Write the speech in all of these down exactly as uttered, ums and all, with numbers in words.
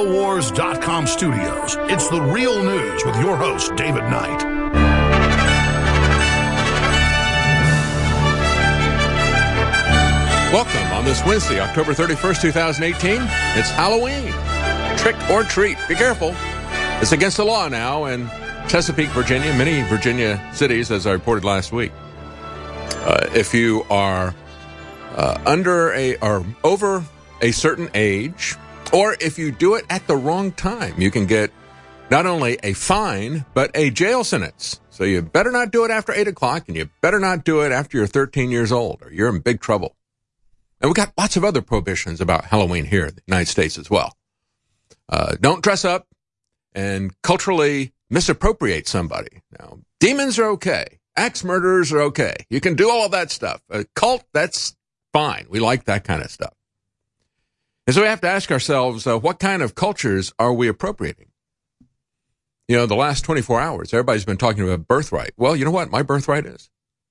InfoWars dot com studios. It's the real news with your host, David Knight. Welcome on this Wednesday, October thirty-first, twenty eighteen. It's Halloween. Trick or treat. Be careful. It's against the law now in Chesapeake, Virginia, many Virginia cities, as I reported last week. Uh, if you are uh, under a or over a certain age, or if you do it at the wrong time, you can get not only a fine, but a jail sentence. So you better not do it after eight o'clock, and you better not do it after you're thirteen years old, or you're in big trouble. And we've got lots of other prohibitions about Halloween here in the United States as well. Uh, don't dress up and culturally misappropriate somebody. Now, demons are okay. Axe murderers are okay. You can do all of that stuff. A cult, that's fine. We like that kind of stuff. And so we have to ask ourselves, uh, what kind of cultures are we appropriating? You know, the last twenty-four hours, everybody's been talking about birthright. Well, you know what my birthright is?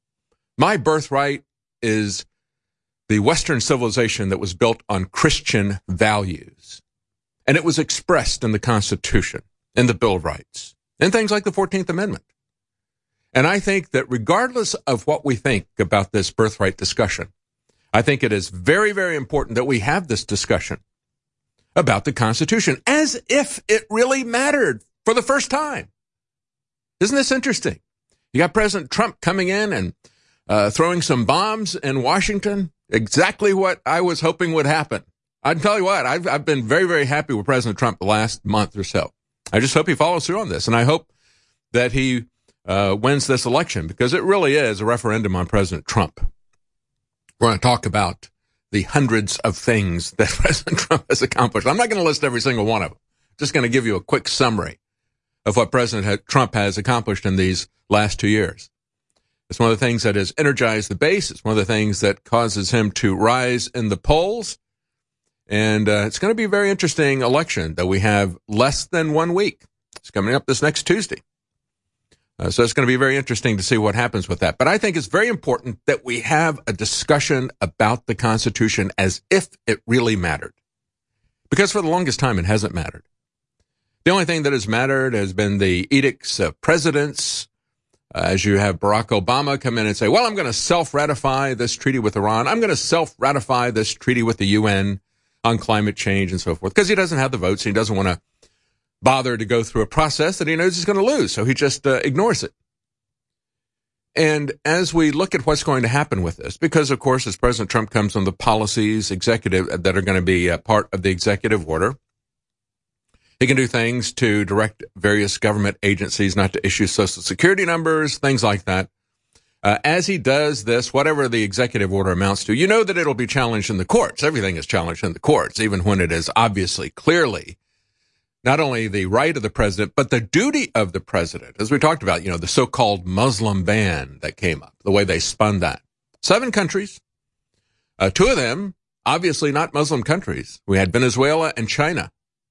My birthright is the Western civilization that was built on Christian values. And it was expressed in the Constitution, in the Bill of Rights, in things like the fourteenth Amendment. And I think that regardless of what we think about this birthright discussion, I think it is very, very important that we have this discussion about the Constitution as if it really mattered for the first time. Isn't this interesting? You got President Trump coming in and uh, throwing some bombs in Washington. Exactly what I was hoping would happen. I can tell you what, I've, I've been very, very happy with President Trump the last month or so. I just hope he follows through on this, and I hope that he uh, wins this election, because it really is a referendum on President Trump. We're going to talk about the hundreds of things that President Trump has accomplished. I'm not going to list every single one of them. Just going to give you a quick summary of what President Trump has accomplished in these last two years. It's one of the things that has energized the base. It's one of the things that causes him to rise in the polls. And uh, it's going to be a very interesting election that we have less than one week. It's coming up this next Tuesday. Uh, so it's going to be very interesting to see what happens with that. But I think it's very important that we have a discussion about the Constitution as if it really mattered. Because for the longest time, it hasn't mattered. The only thing that has mattered has been the edicts of presidents. Uh, as you have Barack Obama come in and say, well, I'm going to self-ratify this treaty with Iran. I'm going to self-ratify this treaty with the U N on climate change and so forth. Because he doesn't have the votes. And he doesn't want to bother to go through a process that he knows he's going to lose. So he just uh, ignores it. And as we look at what's going to happen with this, because, of course, as President Trump comes on the policies executive that are going to be a part of the executive order, he can do things to direct various government agencies not to issue Social Security numbers, things like that. Uh, as he does this, whatever the executive order amounts to, you know that it'll be challenged in the courts. Everything is challenged in the courts, even when it is obviously, clearly, not only the right of the president, but the duty of the president. As we talked about, you know, the so-called Muslim ban that came up, the way they spun that. Seven countries, uh, two of them, obviously not Muslim countries. We had Venezuela and China.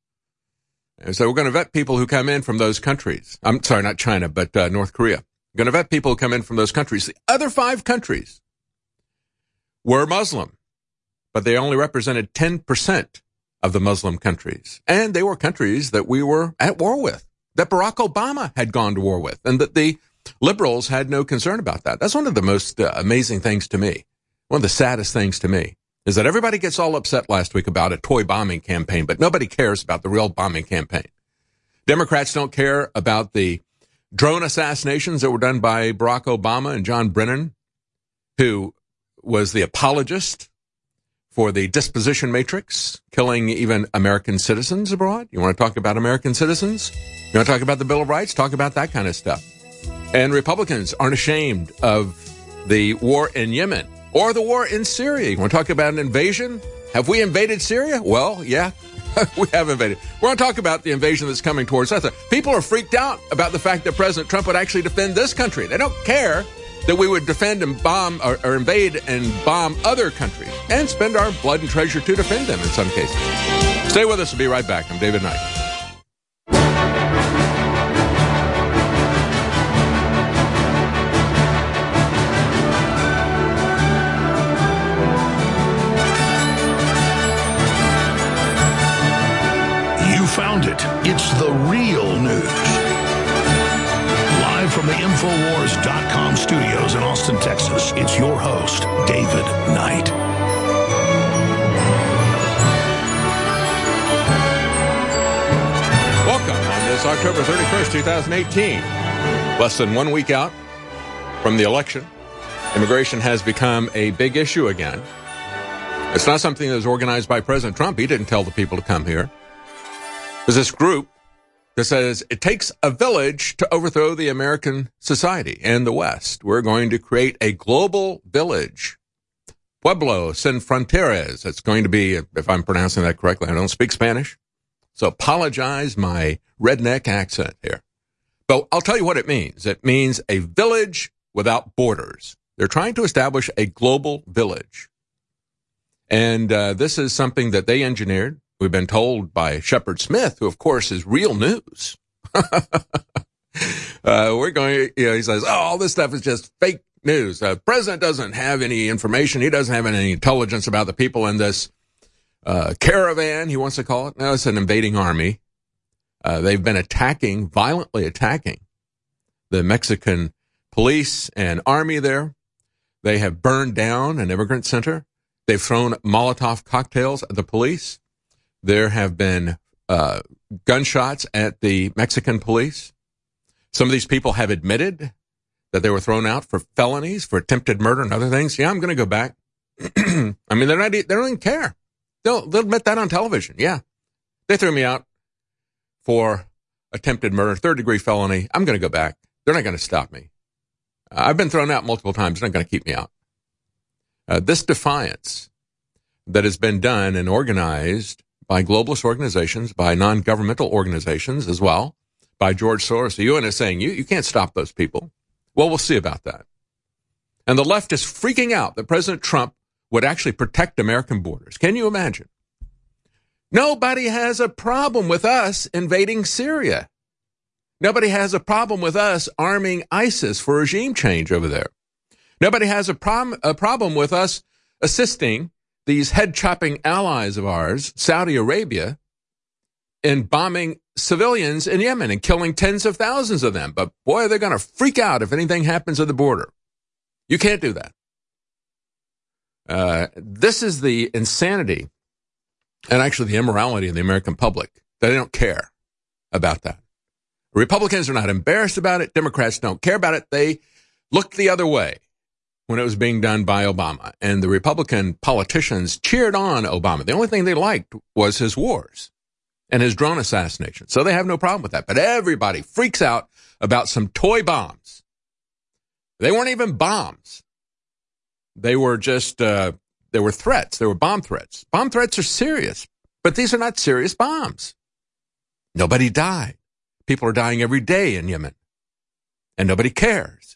And so we're going to vet people who come in from those countries. I'm sorry, not China, but uh, North Korea. We're going to vet people who come in from those countries. The other five countries were Muslim, but they only represented ten percent of the Muslim countries. And they were countries that we were at war with, that Barack Obama had gone to war with, and that the liberals had no concern about that. That's one of the most uh, amazing things to me. One of the saddest things to me is that everybody gets all upset last week about a toy bombing campaign, but nobody cares about the real bombing campaign. Democrats don't care about the drone assassinations that were done by Barack Obama and John Brennan, who was the apologist for the disposition matrix, killing even American citizens abroad. You want to talk about American citizens? You want to talk about the Bill of Rights? Talk about that kind of stuff. And Republicans aren't ashamed of the war in Yemen or the war in Syria. You want to talk about an invasion? Have we invaded Syria? Well, yeah, we have invaded. We're going to talk about the invasion that's coming towards us. People are freaked out about the fact that President Trump would actually defend this country. They don't care that we would defend and bomb or, or invade and bomb other countries and spend our blood and treasure to defend them in some cases. Stay with us. We'll be right back. I'm David Knight. Infowars dot com studios in Austin, Texas, it's your host, David Knight. Welcome on this October thirty-first, twenty eighteen. Less than one week out from the election, immigration has become a big issue again. It's not something that was organized by President Trump. He didn't tell the people to come here. There's this group that says it takes a village to overthrow the American society and the West. We're going to create a global village. Pueblo Sin Fronteras. It's going to be, if I'm pronouncing that correctly, I don't speak Spanish, so apologize my redneck accent here. But I'll tell you what it means. It means a village without borders. They're trying to establish a global village. And uh, this is something that they engineered. We've been told by Shepard Smith, who, of course, is real news. uh, we're going, you know, he says, oh, all this stuff is just fake news. The uh, president doesn't have any information. He doesn't have any intelligence about the people in this uh, caravan, he wants to call it. No, it's an invading army. Uh, they've been attacking, violently attacking the Mexican police and army there. They have burned down an immigrant center. They've thrown Molotov cocktails at the police. There have been uh, gunshots at the Mexican police. Some of these people have admitted that they were thrown out for felonies, for attempted murder and other things. Yeah, I'm going to go back. I mean, they're not, they don't even care. They'll, they'll admit that on television. Yeah, they threw me out for attempted murder, third degree felony. I'm going to go back. They're not going to stop me. Uh, I've been thrown out multiple times. They're not going to keep me out. Uh, this defiance that has been done and organized by globalist organizations, by non-governmental organizations as well, by George Soros, the U N is saying, you, you can't stop those people. Well, we'll see about that. And the left is freaking out that President Trump would actually protect American borders. Can you imagine? Nobody has a problem with us invading Syria. Nobody has a problem with us arming ISIS for regime change over there. Nobody has a, prom- a problem with us assisting these head-chopping allies of ours, Saudi Arabia, in bombing civilians in Yemen and killing tens of thousands of them. But boy, they're going to freak out if anything happens at the border. You can't do that. Uh, this is the insanity and actually the immorality of the American public. They don't care about that. Republicans are not embarrassed about it. Democrats don't care about it. They looked the other way when it was being done by Obama. And the Republican politicians cheered on Obama. The only thing they liked was his wars and his drone assassination. So they have no problem with that. But everybody freaks out about some toy bombs. They weren't even bombs. They were just, uh, they were threats. They were bomb threats. Bomb threats are serious, but these are not serious bombs. Nobody died. People are dying every day in Yemen, and nobody cares.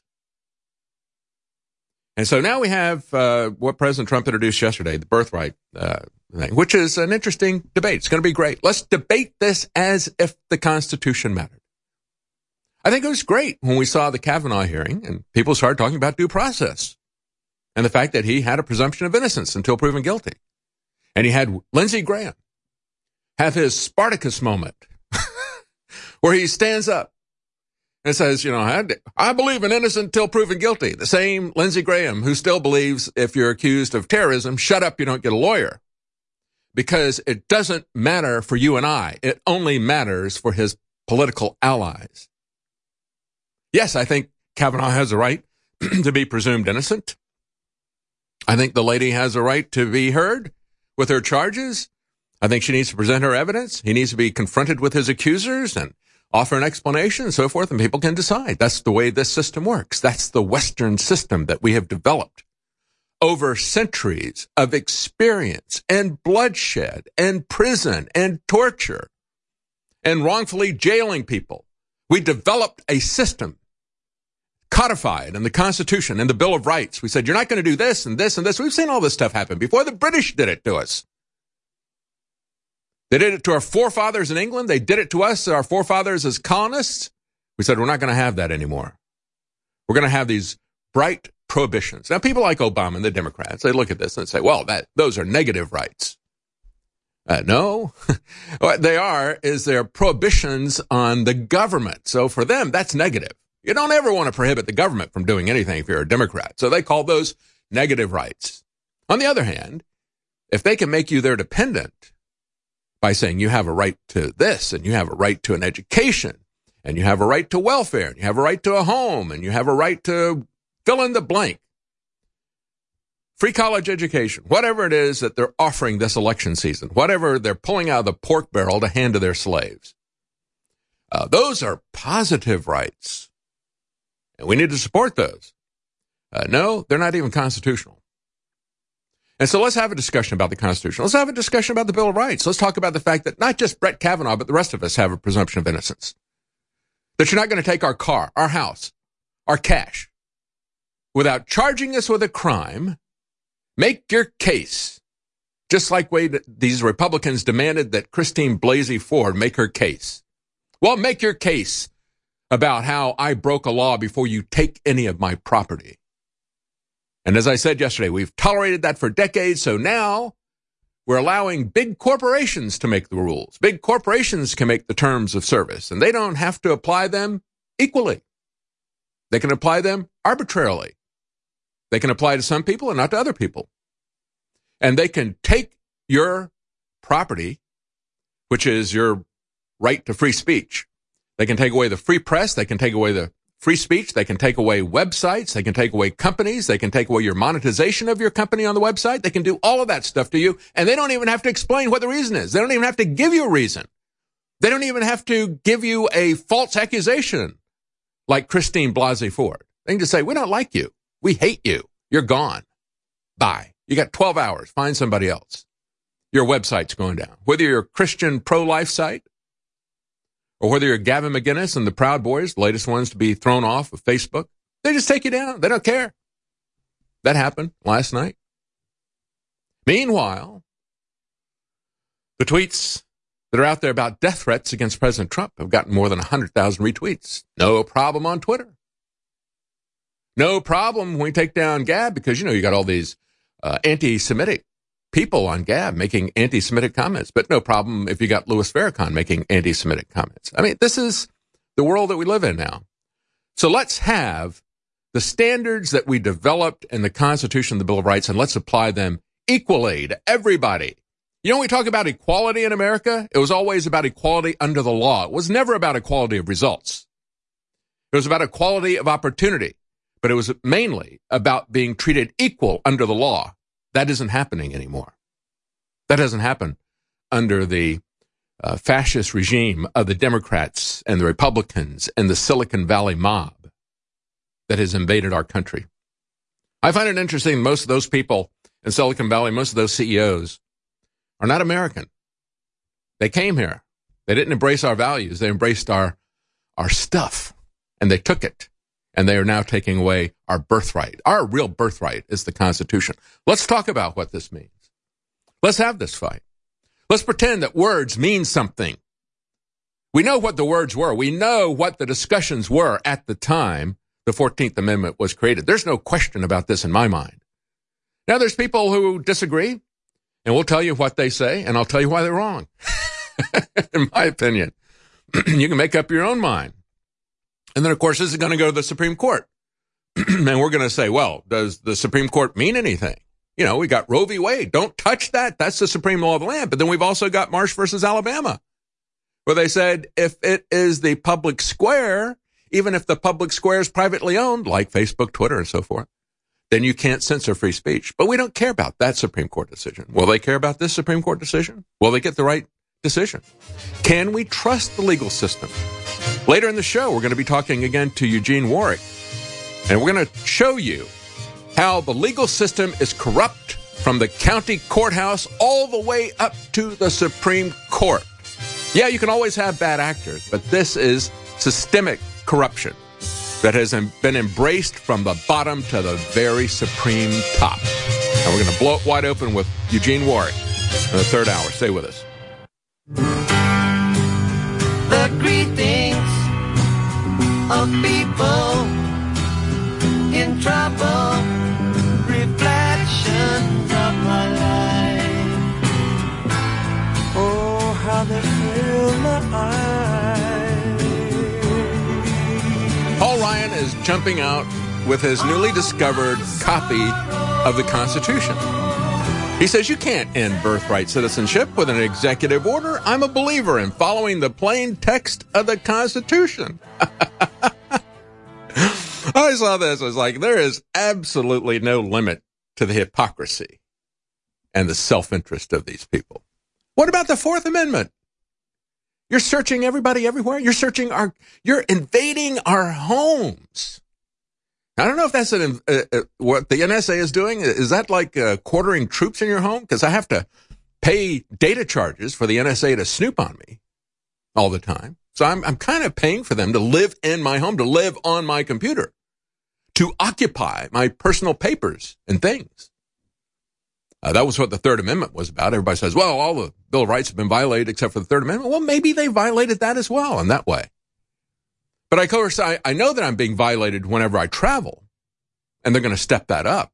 And so now we have uh, what President Trump introduced yesterday, the birthright uh, thing, which is an interesting debate. It's going to be great. Let's debate this as if the Constitution mattered. I think it was great when we saw the Kavanaugh hearing and people started talking about due process and the fact that he had a presumption of innocence until proven guilty. And he had Lindsey Graham have his Spartacus moment where he stands up and says, you know, I, I believe in innocent until proven guilty. The same Lindsey Graham who still believes if you're accused of terrorism, shut up, you don't get a lawyer. Because it doesn't matter for you and I. It only matters for his political allies. Yes, I think Kavanaugh has a right to be presumed innocent. I think the lady has a right to be heard with her charges. I think she needs to present her evidence. He needs to be confronted with his accusers and offer an explanation and so forth, and people can decide. That's the way this system works. That's the Western system that we have developed over centuries of experience and bloodshed and prison and torture and wrongfully jailing people. We developed a system codified in the Constitution and the Bill of Rights. We said, you're not going to do this and this and this. We've seen all this stuff happen before. The British did it to us. They did it to our forefathers in England. They did it to us, our forefathers as colonists. We said, we're not going to have that anymore. We're going to have these bright prohibitions. Now, people like Obama and the Democrats, they look at this and say, well, that those are negative rights. Uh, no, what they are is they're prohibitions on the government. So for them, that's negative. You don't ever want to prohibit the government from doing anything if you're a Democrat. So they call those negative rights. On the other hand, if they can make you their dependent by saying you have a right to this, and you have a right to an education, and you have a right to welfare, and you have a right to a home, and you have a right to fill in the blank, free college education, whatever it is that they're offering this election season, whatever they're pulling out of the pork barrel to hand to their slaves, uh, those are positive rights, and we need to support those. Uh, no, they're not even constitutional. And so let's have a discussion about the Constitution. Let's have a discussion about the Bill of Rights. Let's talk about the fact that not just Brett Kavanaugh, but the rest of us have a presumption of innocence. That you're not going to take our car, our house, our cash, without charging us with a crime. Make your case. Just like way that these Republicans demanded that Christine Blasey Ford make her case. Well, make your case about how I broke a law before you take any of my property. And as I said yesterday, we've tolerated that for decades, so now we're allowing big corporations to make the rules. Big corporations can make the terms of service, and they don't have to apply them equally. They can apply them arbitrarily. They can apply to some people and not to other people. And they can take your property, which is your right to free speech. They can take away the free press. They can take away the free speech. They can take away websites. They can take away companies. They can take away your monetization of your company on the website. They can do all of that stuff to you, and they don't even have to explain what the reason is. They don't even have to give you a reason. They don't even have to give you a false accusation like Christine Blasey Ford. They can just say, we don't like you. We hate you. You're gone. Bye. You got twelve hours. Find somebody else. Your website's going down. Whether you're a Christian pro-life site, or whether you're Gavin McInnes and the Proud Boys, the latest ones to be thrown off of Facebook, they just take you down. They don't care. That happened last night. Meanwhile, the tweets that are out there about death threats against President Trump have gotten more than one hundred thousand retweets. No problem on Twitter. No problem when we take down Gab because, you know, you got all these uh, anti-Semitic people on Gab making anti-Semitic comments, but no problem if you got Louis Farrakhan making anti-Semitic comments. I mean, this is the world that we live in now. So let's have the standards that we developed in the Constitution, the Bill of Rights, and let's apply them equally to everybody. You know, when we talk about equality in America, it was always about equality under the law. It was never about equality of results. It was about equality of opportunity, but it was mainly about being treated equal under the law. That isn't happening anymore. That doesn't happen under the uh, fascist regime of the Democrats and the Republicans and the Silicon Valley mob that has invaded our country. I find it interesting, most of those people in Silicon Valley, most of those C E Os are not American. They came here. They didn't embrace our values. They embraced our, our stuff, and they took it. And they are now taking away our birthright. Our real birthright is the Constitution. Let's talk about what this means. Let's have this fight. Let's pretend that words mean something. We know what the words were. We know what the discussions were at the time the fourteenth Amendment was created. There's no question about this in my mind. Now, there's people who disagree, and we'll tell you what they say, and I'll tell you why they're wrong. In my opinion, you can make up your own mind. And then, of course, this is going to go to the Supreme Court. And we're going to say, well, does the Supreme Court mean anything? You know, we got Roe v. Wade. Don't touch that. That's the supreme law of the land. But then we've also got Marsh versus Alabama, where they said if it is the public square, even if the public square is privately owned, like Facebook, Twitter, and so forth, then you can't censor free speech. But we don't care about that Supreme Court decision. Will they care about this Supreme Court decision? Will they get the right decision? Can we trust the legal system? Later in the show, we're going to be talking again to Eugene Warwick, and we're going to show you how the legal system is corrupt from the county courthouse all the way up to the Supreme Court. Yeah, you can always have bad actors, but this is systemic corruption that has been embraced from the bottom to the very supreme top. And we're going to blow it wide open with Eugene Warwick in the third hour. Stay with us. The greetings of people in trouble, reflections of my life. Oh, how they fill my eyes. Paul Ryan Ryan is jumping out with his newly discovered copy of the Constitution. He says you can't end birthright citizenship with an executive order. I'm a believer in following the plain text of the Constitution. I saw this. I was like, there is absolutely no limit to the hypocrisy and the self-interest of these people. What about the Fourth Amendment? You're searching everybody everywhere. You're searching our, you're invading our homes. I don't know if that's an, uh, uh, what the N S A is doing. Is that like uh, quartering troops in your home? Because I have to pay data charges for the N S A to snoop on me all the time. So I'm, I'm kind of paying for them to live in my home, to live on my computer, to occupy my personal papers and things. Uh, that was what the Third Amendment was about. Everybody says, well, all the Bill of Rights have been violated except for the Third Amendment. Well, maybe they violated that as well in that way. But of course, I, I know that I'm being violated whenever I travel, and they're going to step that up.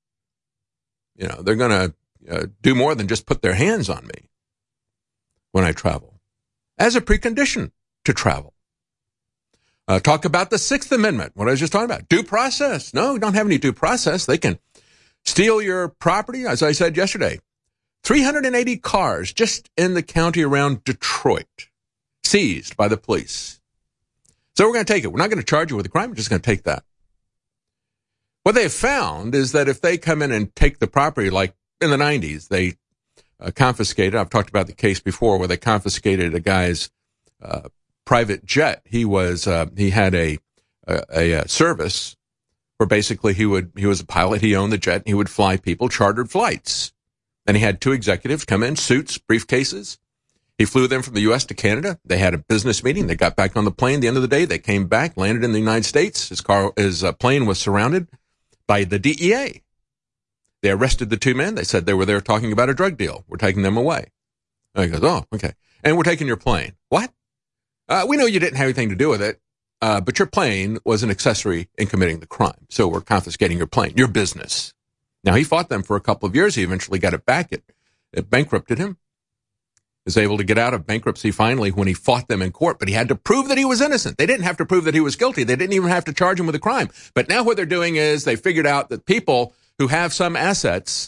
You know, they're going to uh, do more than just put their hands on me when I travel as a precondition to travel. Uh, talk about the Sixth Amendment, what I was just talking about. Due process. No, you don't have any due process. They can steal your property, as I said yesterday. three hundred eighty cars just in the county around Detroit, seized by the police. So we're going to take it. We're not going to charge you with a crime. We're just going to take that. What they have found is that if they come in and take the property, like in the nineties, they uh, confiscated, I've talked about the case before, where they confiscated a guy's uh, private jet. He was, uh, he had a, a, a service where basically he would, he was a pilot. He owned the jet. And he would fly people, chartered flights. And he had two executives come in, suits, briefcases. He flew them from the U S to Canada. They had a business meeting. They got back on the plane. At the end of the day, they came back, landed in the United States. His car, his uh, plane was surrounded by the D E A. They arrested the two men. They said they were there talking about a drug deal. We're taking them away. And he goes, oh, okay. And we're taking your plane. What? Uh, we know you didn't have anything to do with it, uh, but your plane was an accessory in committing the crime. So we're confiscating your plane, your business. Now, he fought them for a couple of years. He eventually got it back. It, it bankrupted him. Was able to get out of bankruptcy finally when he fought them in court, but he had to prove that he was innocent. They didn't have to prove that he was guilty. They didn't even have to charge him with a crime. But now what they're doing is they figured out that people who have some assets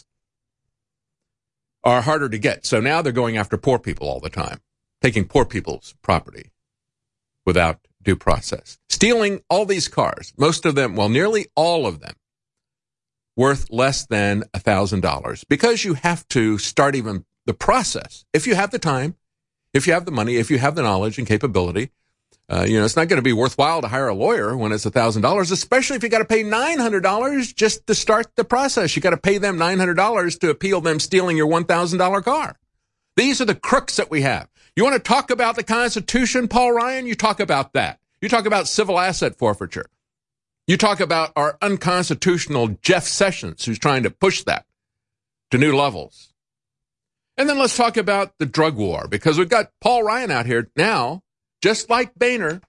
are harder to get. So now they're going after poor people all the time, taking poor people's property without due process, stealing all these cars, most of them, well, nearly all of them, worth less than a thousand dollars, because you have to start even the process. If you have the time, if you have the money, if you have the knowledge and capability, uh, you know, it's not going to be worthwhile to hire a lawyer when it's a thousand dollars, especially if you got to pay nine hundred dollars just to start the process. You got to pay them nine hundred dollars to appeal them stealing your one thousand dollars car. These are the crooks that we have. You want to talk about the Constitution, Paul Ryan? You talk about that. You talk about civil asset forfeiture. You talk about our unconstitutional Jeff Sessions, who's trying to push that to new levels. And then let's talk about the drug war, because we've got Paul Ryan out here now, just like Boehner,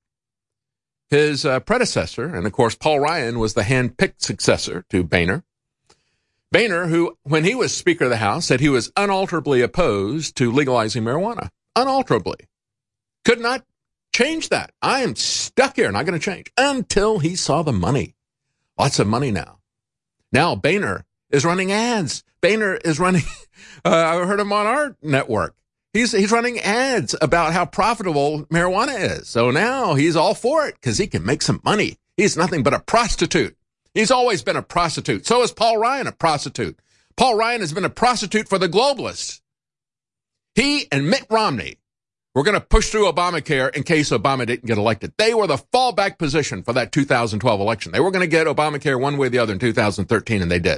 his uh, predecessor. And, of course, Paul Ryan was the hand-picked successor to Boehner. Boehner, who, when he was Speaker of the House, said he was unalterably opposed to legalizing marijuana. Unalterably. Could not change that. I am stuck here, not going to change, until he saw the money. Lots of money now. Now Boehner is running ads. Boehner is running, uh, I heard him on our network. He's he's running ads about how profitable marijuana is. So now he's all for it because he can make some money. He's nothing but a prostitute. He's always been a prostitute. So is Paul Ryan a prostitute. Paul Ryan has been a prostitute for the globalists. He and Mitt Romney were going to push through Obamacare in case Obama didn't get elected. They were the fallback position for that two thousand twelve election. They were going to get Obamacare one way or the other in two thousand thirteen, and they did.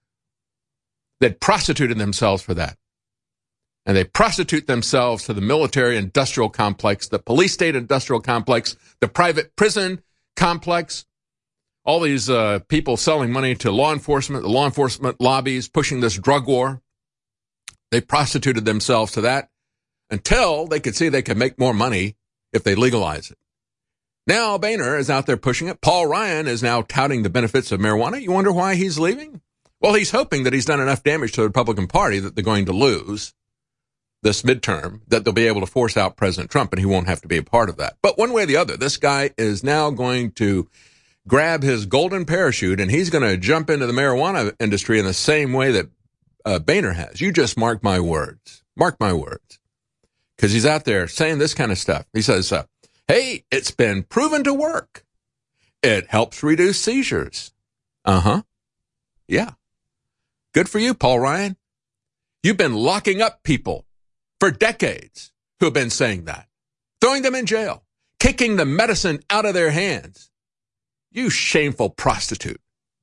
They'd prostituted themselves for that. And they prostitute themselves to the military-industrial complex, the police-state-industrial complex, the private prison complex, all these uh, people selling money to law enforcement, the law enforcement lobbies pushing this drug war. They prostituted themselves to that until they could see they could make more money if they legalize it. Now Boehner is out there pushing it. Paul Ryan is now touting the benefits of marijuana. You wonder why he's leaving? Well, he's hoping that he's done enough damage to the Republican Party that they're going to lose. this midterm, that they'll be able to force out President Trump, and he won't have to be a part of that. But one way or the other, this guy is now going to grab his golden parachute, and he's going to jump into the marijuana industry in the same way that uh, Boehner has. You just mark my words. Mark my words. Because he's out there saying this kind of stuff. He says, uh, hey, it's been proven to work. It helps reduce seizures. Uh-huh. Yeah. Good for you, Paul Ryan. You've been locking up people for decades who have been saying that, throwing them in jail, kicking the medicine out of their hands. You shameful prostitute.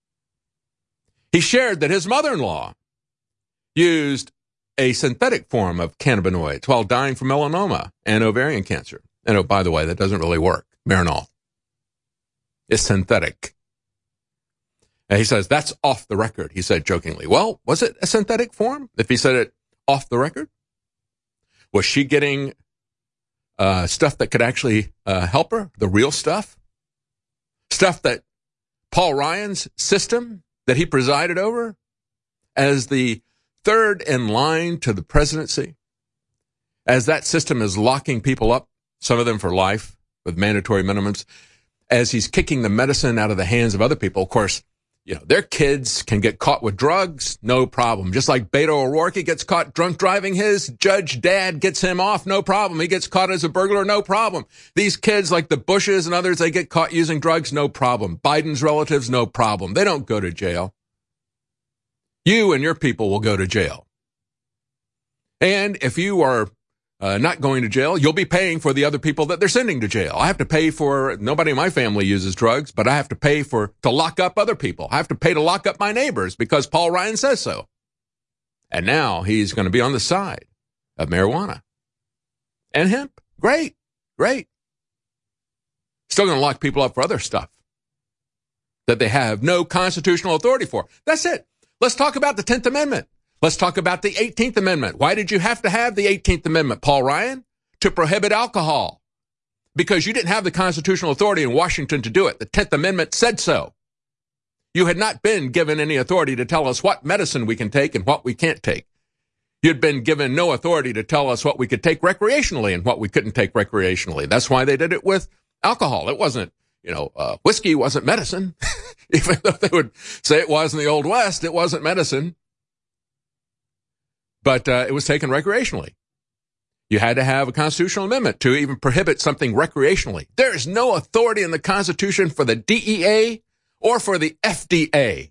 He shared that his mother-in-law used a synthetic form of cannabinoids while dying from melanoma and ovarian cancer. And oh, by the way, that doesn't really work. Marinol. It's synthetic. And he says, that's off the record, he said jokingly. Well, was it a synthetic form? If he said it off the record? Was she getting uh, stuff that could actually uh, help her? The real stuff? Stuff that Paul Ryan's system that he presided over as the third in line to the presidency, as that system is locking people up, some of them for life with mandatory minimums, as he's kicking the medicine out of the hands of other people. Of course, you know, their kids can get caught with drugs, no problem. Just like Beto O'Rourke, he gets caught drunk driving his judge dad, gets him off, no problem. He gets caught as a burglar, no problem. These kids like the Bushes and others, they get caught using drugs, no problem. Biden's relatives, no problem. They don't go to jail. You and your people will go to jail. And if you are uh, not going to jail, you'll be paying for the other people that they're sending to jail. I have to pay for, nobody in my family uses drugs, but I have to pay for, to lock up other people. I have to pay to lock up my neighbors because Paul Ryan says so. And now he's going to be on the side of marijuana and hemp. Great, great. Still going to lock people up for other stuff that they have no constitutional authority for. That's it. Let's talk about the tenth Amendment. Let's talk about the eighteenth Amendment. Why did you have to have the eighteenth Amendment, Paul Ryan? To prohibit alcohol. Because you didn't have the constitutional authority in Washington to do it. The tenth Amendment said so. You had not been given any authority to tell us what medicine we can take and what we can't take. You'd been given no authority to tell us what we could take recreationally and what we couldn't take recreationally. That's why they did it with alcohol. It wasn't, you know, uh, whiskey wasn't medicine. Even though they would say it was in the Old West, it wasn't medicine. But uh, it was taken recreationally. You had to have a constitutional amendment to even prohibit something recreationally. There is no authority in the Constitution for the D E A or for the F D A.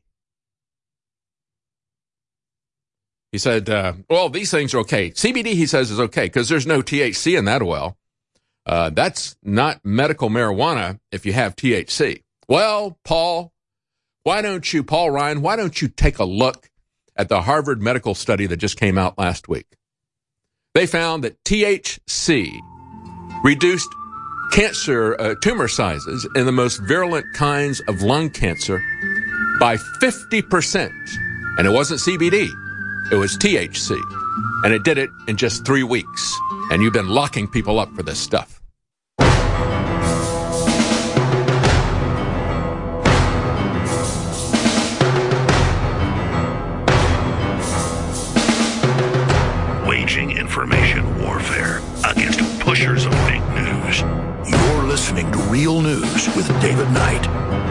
He said, uh, well, these things are okay. C B D, he says, is okay because there's no T H C in that oil. Uh, that's not medical marijuana if you have T H C. Well, Paul, why don't you, Paul Ryan, why don't you take a look at the Harvard medical study that just came out last week? They found that T H C reduced cancer uh, tumor sizes in the most virulent kinds of lung cancer by fifty percent. And it wasn't C B D, it was T H C. And it did it in just three weeks. And you've been locking people up for this stuff. Waging information warfare against pushers of fake news. You're listening to Real News with David Knight.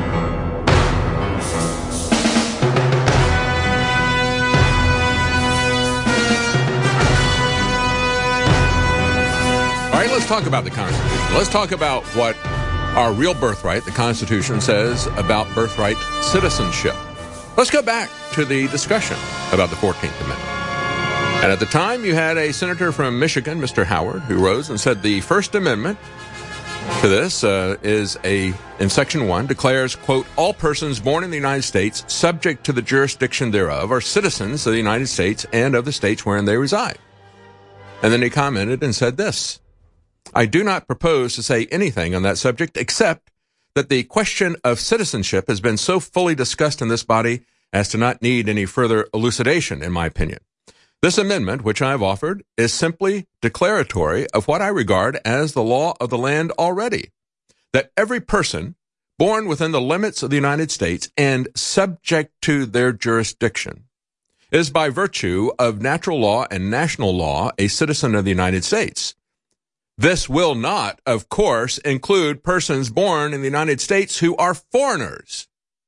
All right, let's talk about the Constitution. Let's talk about what our real birthright, the Constitution, says about birthright citizenship. Let's go back to the discussion about the fourteenth Amendment. And at the time, you had a senator from Michigan, Mister Howard, who rose and said the First Amendment to this uh, is a, in Section one, declares, quote, all persons born in the United States subject to the jurisdiction thereof are citizens of the United States and of the states wherein they reside. And then he commented and said this, I do not propose to say anything on that subject except that the question of citizenship has been so fully discussed in this body as to not need any further elucidation, in my opinion. This amendment, which I have offered, is simply declaratory of what I regard as the law of the land already, that every person born within the limits of the United States and subject to their jurisdiction is by virtue of natural law and national law a citizen of the United States. This will not, of course, include persons born in the United States who are foreigners,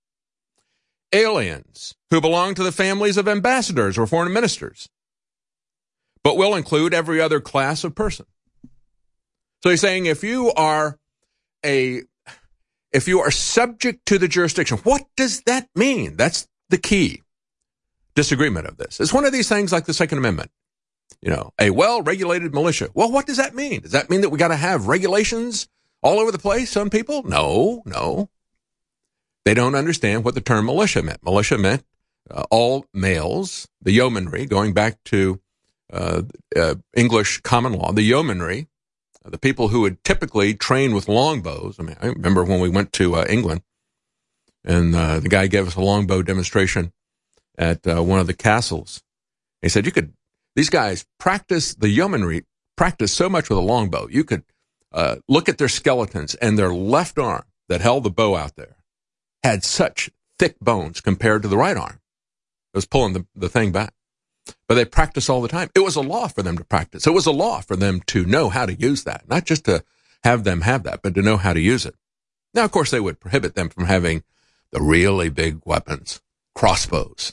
aliens who belong to the families of ambassadors or foreign ministers, but will include every other class of person. So he's saying if you are a, if you are subject to the jurisdiction, what does that mean? That's the key disagreement of this. It's one of these things like the Second Amendment. You know, a well-regulated militia. Well, what does that mean? Does that mean that we got to have regulations all over the place on people? No, no. They don't understand what the term militia meant. Militia meant uh, all males, the yeomanry, going back to uh, uh, English common law, the yeomanry, uh, the people who would typically train with longbows. I mean, I remember when we went to uh, England, and uh, the guy gave us a longbow demonstration at uh, one of the castles. He said, you could, these guys practice, the yeomanry practice so much with a longbow. You could uh, look at their skeletons, and their left arm that held the bow out there had such thick bones compared to the right arm. It was pulling the, the thing back. But they practice all the time. It was a law for them to practice. It was a law for them to know how to use that, not just to have them have that, but to know how to use it. Now, of course, they would prohibit them from having the really big weapons, crossbows.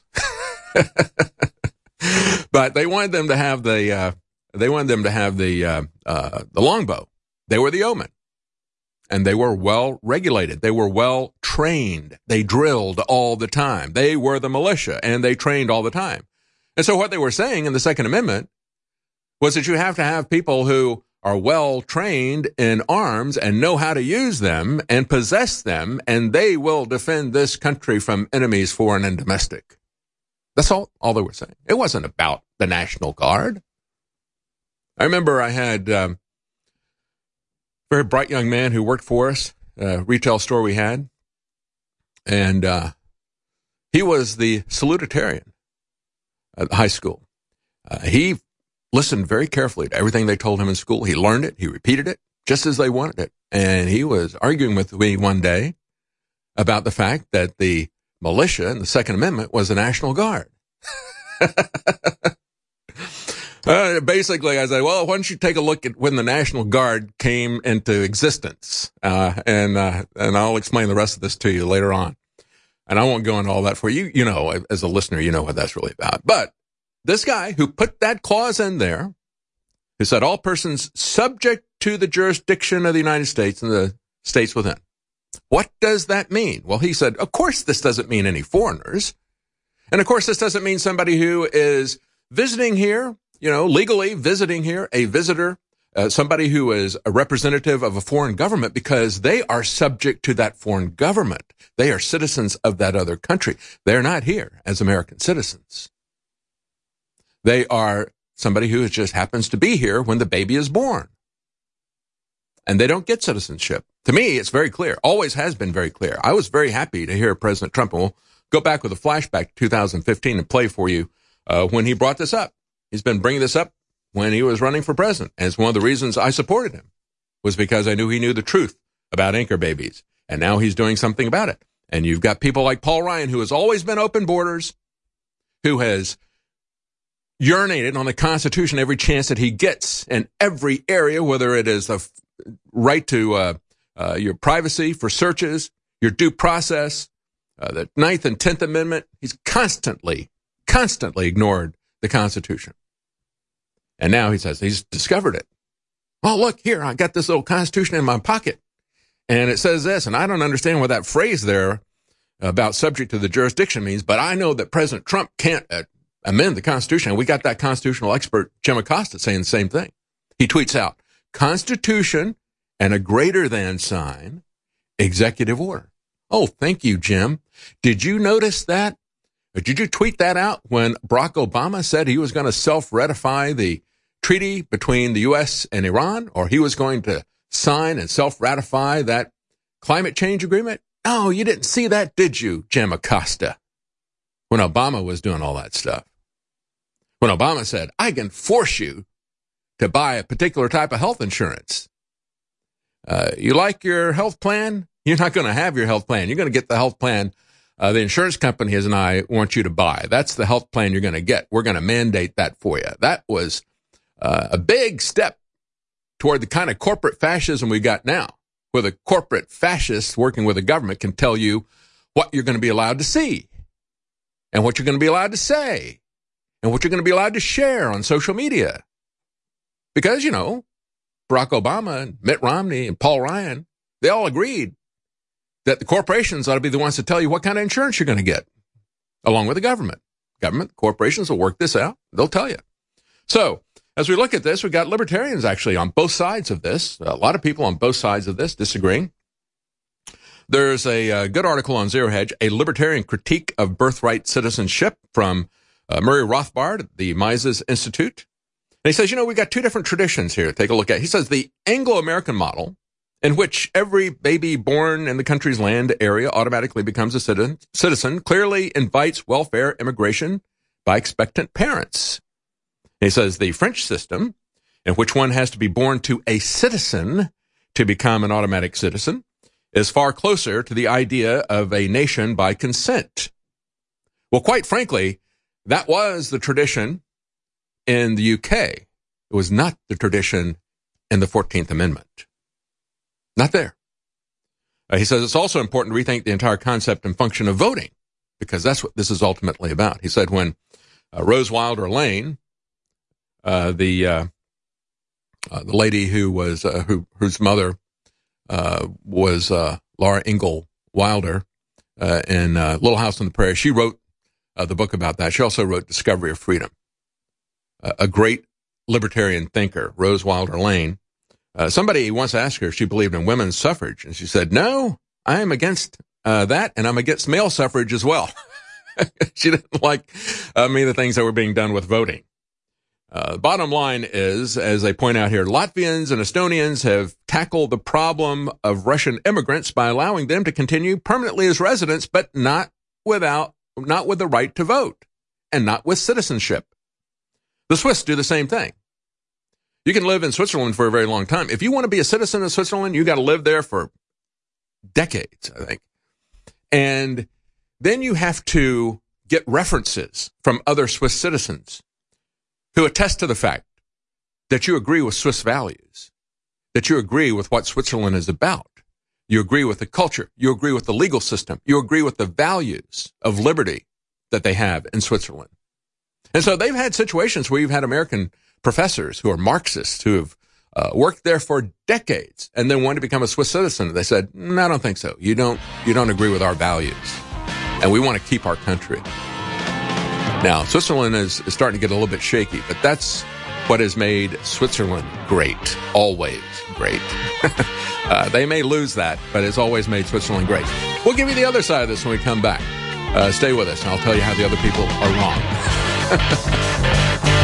But they wanted them to have the uh, they wanted them to have the uh, uh, the longbow. They were the yeomen, and they were well regulated. They were well trained. They drilled all the time. They were the militia, and they trained all the time. And so what they were saying in the Second Amendment was that you have to have people who are well trained in arms and know how to use them and possess them, and they will defend this country from enemies, foreign and domestic. That's all, all they were saying. It wasn't about the National Guard. I remember I had um, a very bright young man who worked for us, a retail store we had, and uh, he was the salutatorian at the high school. Uh, he listened very carefully to everything they told him in school. He learned it. He repeated it just as they wanted it. And he was arguing with me one day about the fact that the militia in the Second Amendment was the National Guard. uh, basically, I said, well, why don't you take a look at when the National Guard came into existence? Uh, and, uh, and I'll explain the rest of this to you later on. And I won't go into all that for you. You know, as a listener, you know what that's really about. But this guy who put that clause in there, who said all persons subject to the jurisdiction of the United States and the states within. What does that mean? Well, he said, of course, this doesn't mean any foreigners. And of course, this doesn't mean somebody who is visiting here, you know, legally visiting here, a visitor, uh, somebody who is a representative of a foreign government, because they are subject to that foreign government. They are citizens of that other country. They're not here as American citizens. They are somebody who just happens to be here when the baby is born. And they don't get citizenship. To me, it's very clear. Always has been very clear. I was very happy to hear President Trump, and we'll go back with a flashback to two thousand fifteen and play for you uh, when he brought this up. He's been bringing this up when he was running for president. And it's one of the reasons I supported him, was because I knew he knew the truth about anchor babies. And now he's doing something about it. And you've got people like Paul Ryan, who has always been open borders, who has urinated on the Constitution every chance that he gets in every area, whether it is the right to uh, uh, your privacy for searches, your due process, uh, the Ninth and Tenth Amendment. He's constantly, constantly ignored the Constitution. And now he says he's discovered it. Oh, look, here, I got this little Constitution in my pocket, and it says this, and I don't understand what that phrase there about subject to the jurisdiction means, but I know that President Trump can't uh, amend the Constitution. And we got that constitutional expert, Jim Acosta, saying the same thing. He tweets out, Constitution and a greater than sign, executive order. Oh, thank you, Jim. Did you notice that? Or did you tweet that out when Barack Obama said he was going to self-ratify the treaty between the U S and Iran, or he was going to sign and self-ratify that climate change agreement? Oh, you didn't see that, did you, Jim Acosta? When Obama was doing all that stuff. When Obama said, I can force you to buy a particular type of health insurance. Uh, you like your health plan? You're not going to have your health plan. You're going to get the health plan uh, the insurance companies and I want you to buy. That's the health plan you're going to get. We're going to mandate that for you. That was uh, a big step toward the kind of corporate fascism we got now, where the corporate fascists working with the government can tell you what you're going to be allowed to see and what you're going to be allowed to say and what you're going to be allowed to share on social media. Because, you know, Barack Obama and Mitt Romney and Paul Ryan, they all agreed that the corporations ought to be the ones to tell you what kind of insurance you're going to get, along with the government. Government, corporations will work this out. They'll tell you. So, as we look at this, we've got libertarians actually on both sides of this. A lot of people on both sides of this disagreeing. There's a uh, good article on Zero Hedge, A Libertarian Critique of Birthright Citizenship from uh, Murray Rothbard at the Mises Institute. And he says, you know, we've got two different traditions here to take a look at. He says the Anglo-American model, in which every baby born in the country's land area automatically becomes a citizen, citizen clearly invites welfare immigration by expectant parents. He says the French system, in which one has to be born to a citizen to become an automatic citizen, is far closer to the idea of a nation by consent. Well, quite frankly, that was the tradition in the U K. It was not the tradition in the fourteenth Amendment. Not there. Uh, he says it's also important to rethink the entire concept and function of voting, because that's what this is ultimately about. He said when uh, Rose Wilder Lane, Uh, the uh, uh, the lady who was uh, who whose mother uh, was uh, Laura Ingalls Wilder uh, in uh, Little House on the Prairie. She wrote uh, the book about that. She also wrote Discovery of Freedom. Uh, a great libertarian thinker, Rose Wilder Lane. Uh, somebody once asked her if she believed in women's suffrage, and she said, "No, I am against uh, that, and I'm against male suffrage as well." She didn't like uh, many of the things that were being done with voting. Uh, bottom line is, as they point out here, Latvians and Estonians have tackled the problem of Russian immigrants by allowing them to continue permanently as residents, but not without, not with the right to vote and not with citizenship. The Swiss do the same thing. You can live in Switzerland for a very long time. If you want to be a citizen of Switzerland, you got to live there for decades, I think. And then you have to get references from other Swiss citizens who attest to the fact that you agree with Swiss values, that you agree with what Switzerland is about. You agree with the culture. You agree with the legal system. You agree with the values of liberty that they have in Switzerland. And so they've had situations where you've had American professors who are Marxists who have uh, worked there for decades and then wanted to become a Swiss citizen. They said, no, I don't think so. You don't, you don't agree with our values, and we want to keep our country. Now, Switzerland is, is starting to get a little bit shaky, but that's what has made Switzerland great, always great. uh, they may lose that, but it's always made Switzerland great. We'll give you the other side of this when we come back. Uh, stay with us, and I'll tell you how the other people are wrong.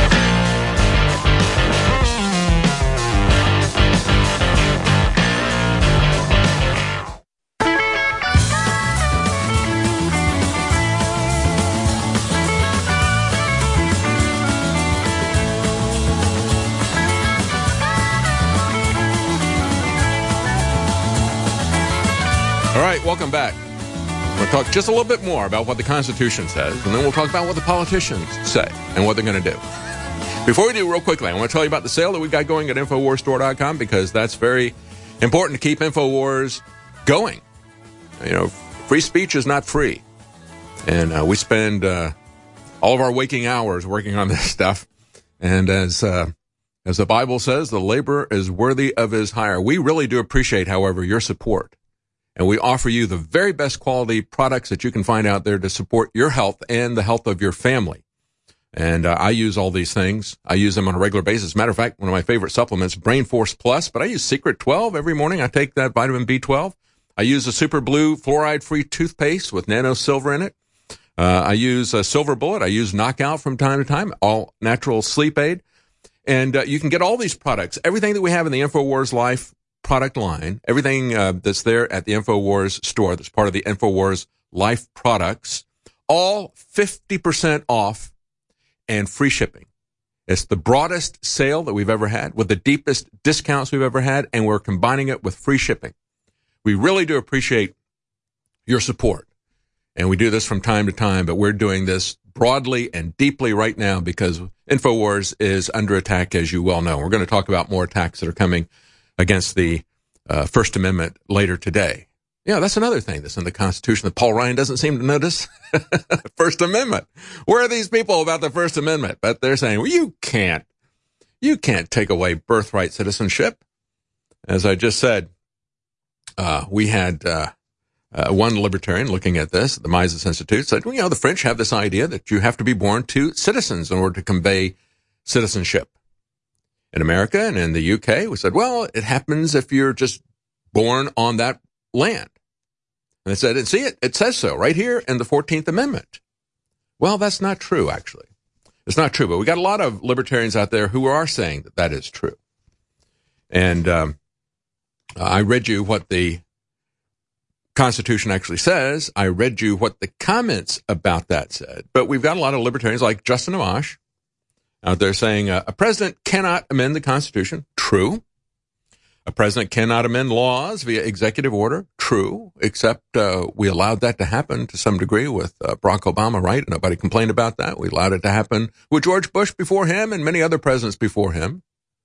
All right, welcome back. We'll talk just a little bit more about what the Constitution says, and then we'll talk about what the politicians say and what they're going to do. Before we do, real quickly, I want to tell you about the sale that we've got going at Infowars Store dot com, because that's very important to keep Infowars going. You know, free speech is not free. And uh, we spend uh, all of our waking hours working on this stuff. And as uh, as the Bible says, the laborer is worthy of his hire. We really do appreciate, however, your support. And we offer you the very best quality products that you can find out there to support your health and the health of your family. And uh, I use all these things. I use them on a regular basis. Matter of fact, one of my favorite supplements, Brain Force Plus, but I use Secret twelve every morning. I take that vitamin B twelve. I use a Super Blue fluoride-free toothpaste with nano silver in it. Uh, I use a Silver Bullet. I use Knockout from time to time, all natural sleep aid. And uh, you can get all these products, everything that we have in the InfoWars Life product line, everything uh, that's there at the InfoWars store that's part of the InfoWars Life products, all fifty percent off and free shipping. It's the broadest sale that we've ever had with the deepest discounts we've ever had, and we're combining it with free shipping. We really do appreciate your support. And we do this from time to time, but we're doing this broadly and deeply right now because InfoWars is under attack, as you well know. We're going to talk about more attacks that are coming against the uh, First Amendment later today. Yeah, that's another thing that's in the Constitution that Paul Ryan doesn't seem to notice. First Amendment. Where are these people about the First Amendment? But they're saying, well, you can't, you can't take away birthright citizenship. As I just said, uh, we had, uh, Uh, one libertarian looking at this, the Mises Institute, said, well, you know, the French have this idea that you have to be born to citizens in order to convey citizenship. In America and in the U K, we said, well, it happens if you're just born on that land. And they said, and see, it, it says so right here in the fourteenth Amendment. Well, that's not true, actually. It's not true, but we got a lot of libertarians out there who are saying that that is true. And um, I read you what the Constitution actually says. I read you what the comments about that said. But we've got a lot of libertarians like Justin Amash out there saying uh, a president cannot amend the Constitution. True. A president cannot amend laws via executive order. True. Except uh, we allowed that to happen to some degree with uh, Barack Obama, right? Nobody complained about that. We allowed it to happen with George Bush before him and many other presidents before him.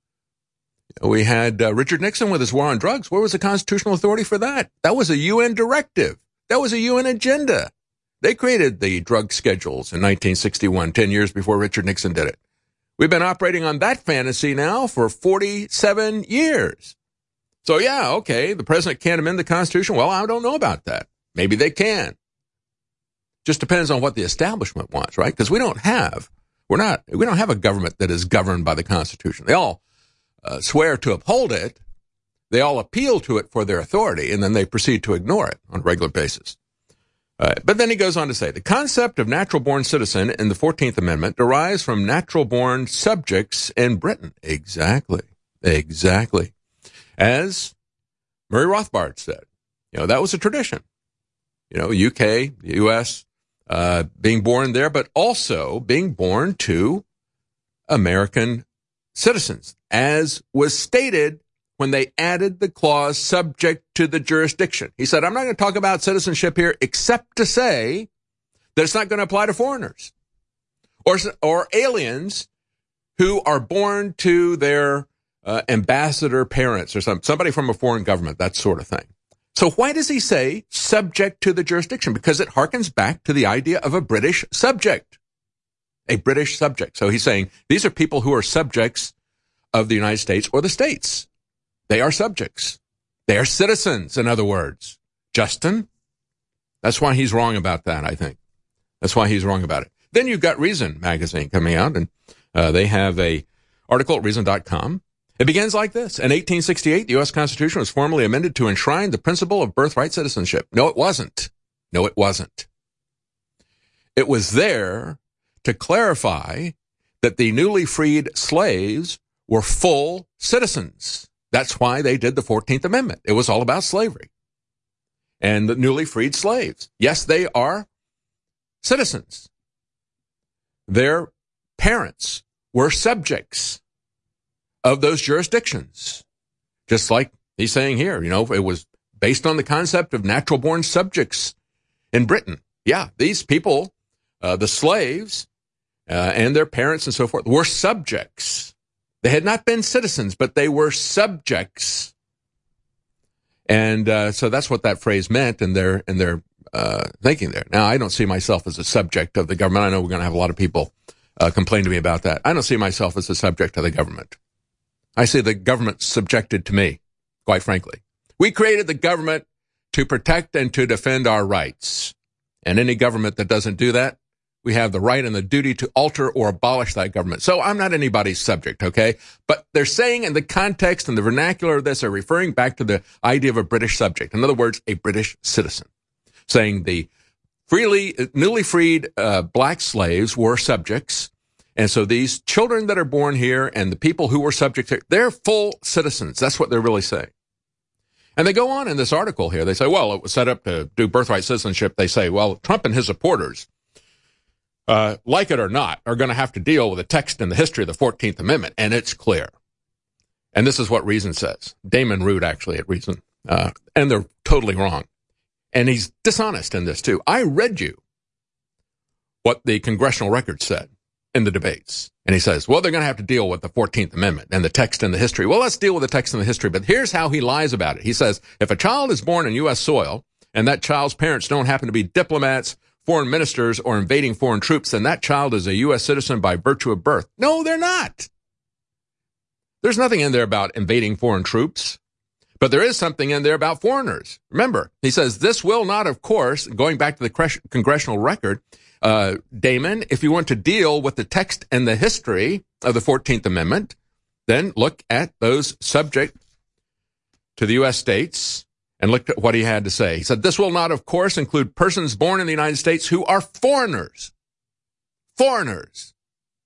We had uh, Richard Nixon with his war on drugs. Where was the constitutional authority for that? That was a U N directive. That was a U N agenda. They created the drug schedules in nineteen sixty-one, ten years before Richard Nixon did it. We've been operating on that fantasy now for forty-seven years. So, yeah, okay, the president can't amend the Constitution. Well, I don't know about that. Maybe they can. Just depends on what the establishment wants, right? Because we don't have, we're not, we don't have a government that is governed by the Constitution. They all Uh, swear to uphold it, they all appeal to it for their authority, and then they proceed to ignore it on a regular basis. Uh, but then he goes on to say, the concept of natural-born citizen in the fourteenth Amendment derives from natural-born subjects in Britain. Exactly. Exactly. As Murray Rothbard said, you know, that was a tradition. You know, U K, the U S, uh, being born there, but also being born to American citizens, as was stated when they added the clause subject to the jurisdiction. He said, I'm not going to talk about citizenship here except to say that it's not going to apply to foreigners or, or aliens who are born to their uh, ambassador parents or some, somebody from a foreign government, that sort of thing. So why does he say subject to the jurisdiction? Because it harkens back to the idea of a British subject. A British subject. So he's saying these are people who are subjects of the United States or the states. They are subjects. They are citizens, in other words. Justin, that's why he's wrong about that, I think. That's why he's wrong about it. Then you've got Reason magazine coming out, and uh, they have a article at reason dot com. It begins like this. In eighteen sixty-eight, the U S Constitution was formally amended to enshrine the principle of birthright citizenship. No, it wasn't. No, it wasn't. It was there to clarify that the newly freed slaves were full citizens. That's why they did the fourteenth Amendment. It was all about slavery and the newly freed slaves. Yes, they are citizens. Their parents were subjects of those jurisdictions. Just like he's saying here, you know, it was based on the concept of natural-born subjects in Britain. Yeah, these people, uh, the slaves, Uh, and their parents and so forth, were subjects. They had not been citizens, but they were subjects. And uh, so that's what that phrase meant in their, in their uh, thinking there. Now, I don't see myself as a subject of the government. I know we're going to have a lot of people uh, complain to me about that. I don't see myself as a subject of the government. I see the government subjected to me, quite frankly. We created the government to protect and to defend our rights. And any government that doesn't do that, we have the right and the duty to alter or abolish that government. So I'm not anybody's subject, okay? But they're saying in the context and the vernacular of this, are referring back to the idea of a British subject. In other words, a British citizen. Saying the freely, newly freed uh, black slaves were subjects. And so these children that are born here and the people who were subject here, they're full citizens. That's what they're really saying. And they go on in this article here. They say, well, it was set up to do birthright citizenship. They say, well, Trump and his supporters, uh, like it or not, are going to have to deal with the text and the history of the fourteenth Amendment. And it's clear. And this is what Reason says. Damon Root, actually, at Reason. Uh, and they're totally wrong. And he's dishonest in this, too. I read you what the congressional record said in the debates. And he says, well, they're going to have to deal with the fourteenth Amendment and the text and the history. Well, let's deal with the text and the history. But here's how he lies about it. He says, if a child is born in U S soil and that child's parents don't happen to be diplomats, foreign ministers, or invading foreign troops, then that child is a U S citizen by virtue of birth. No, they're not. There's nothing in there about invading foreign troops. But there is something in there about foreigners. Remember, he says, this will not, of course, going back to the cres- congressional record, uh, Damon, if you want to deal with the text and the history of the fourteenth Amendment, then look at those subject to the U S states and look at what he had to say. He said, this will not, of course, include persons born in the United States who are foreigners. Foreigners.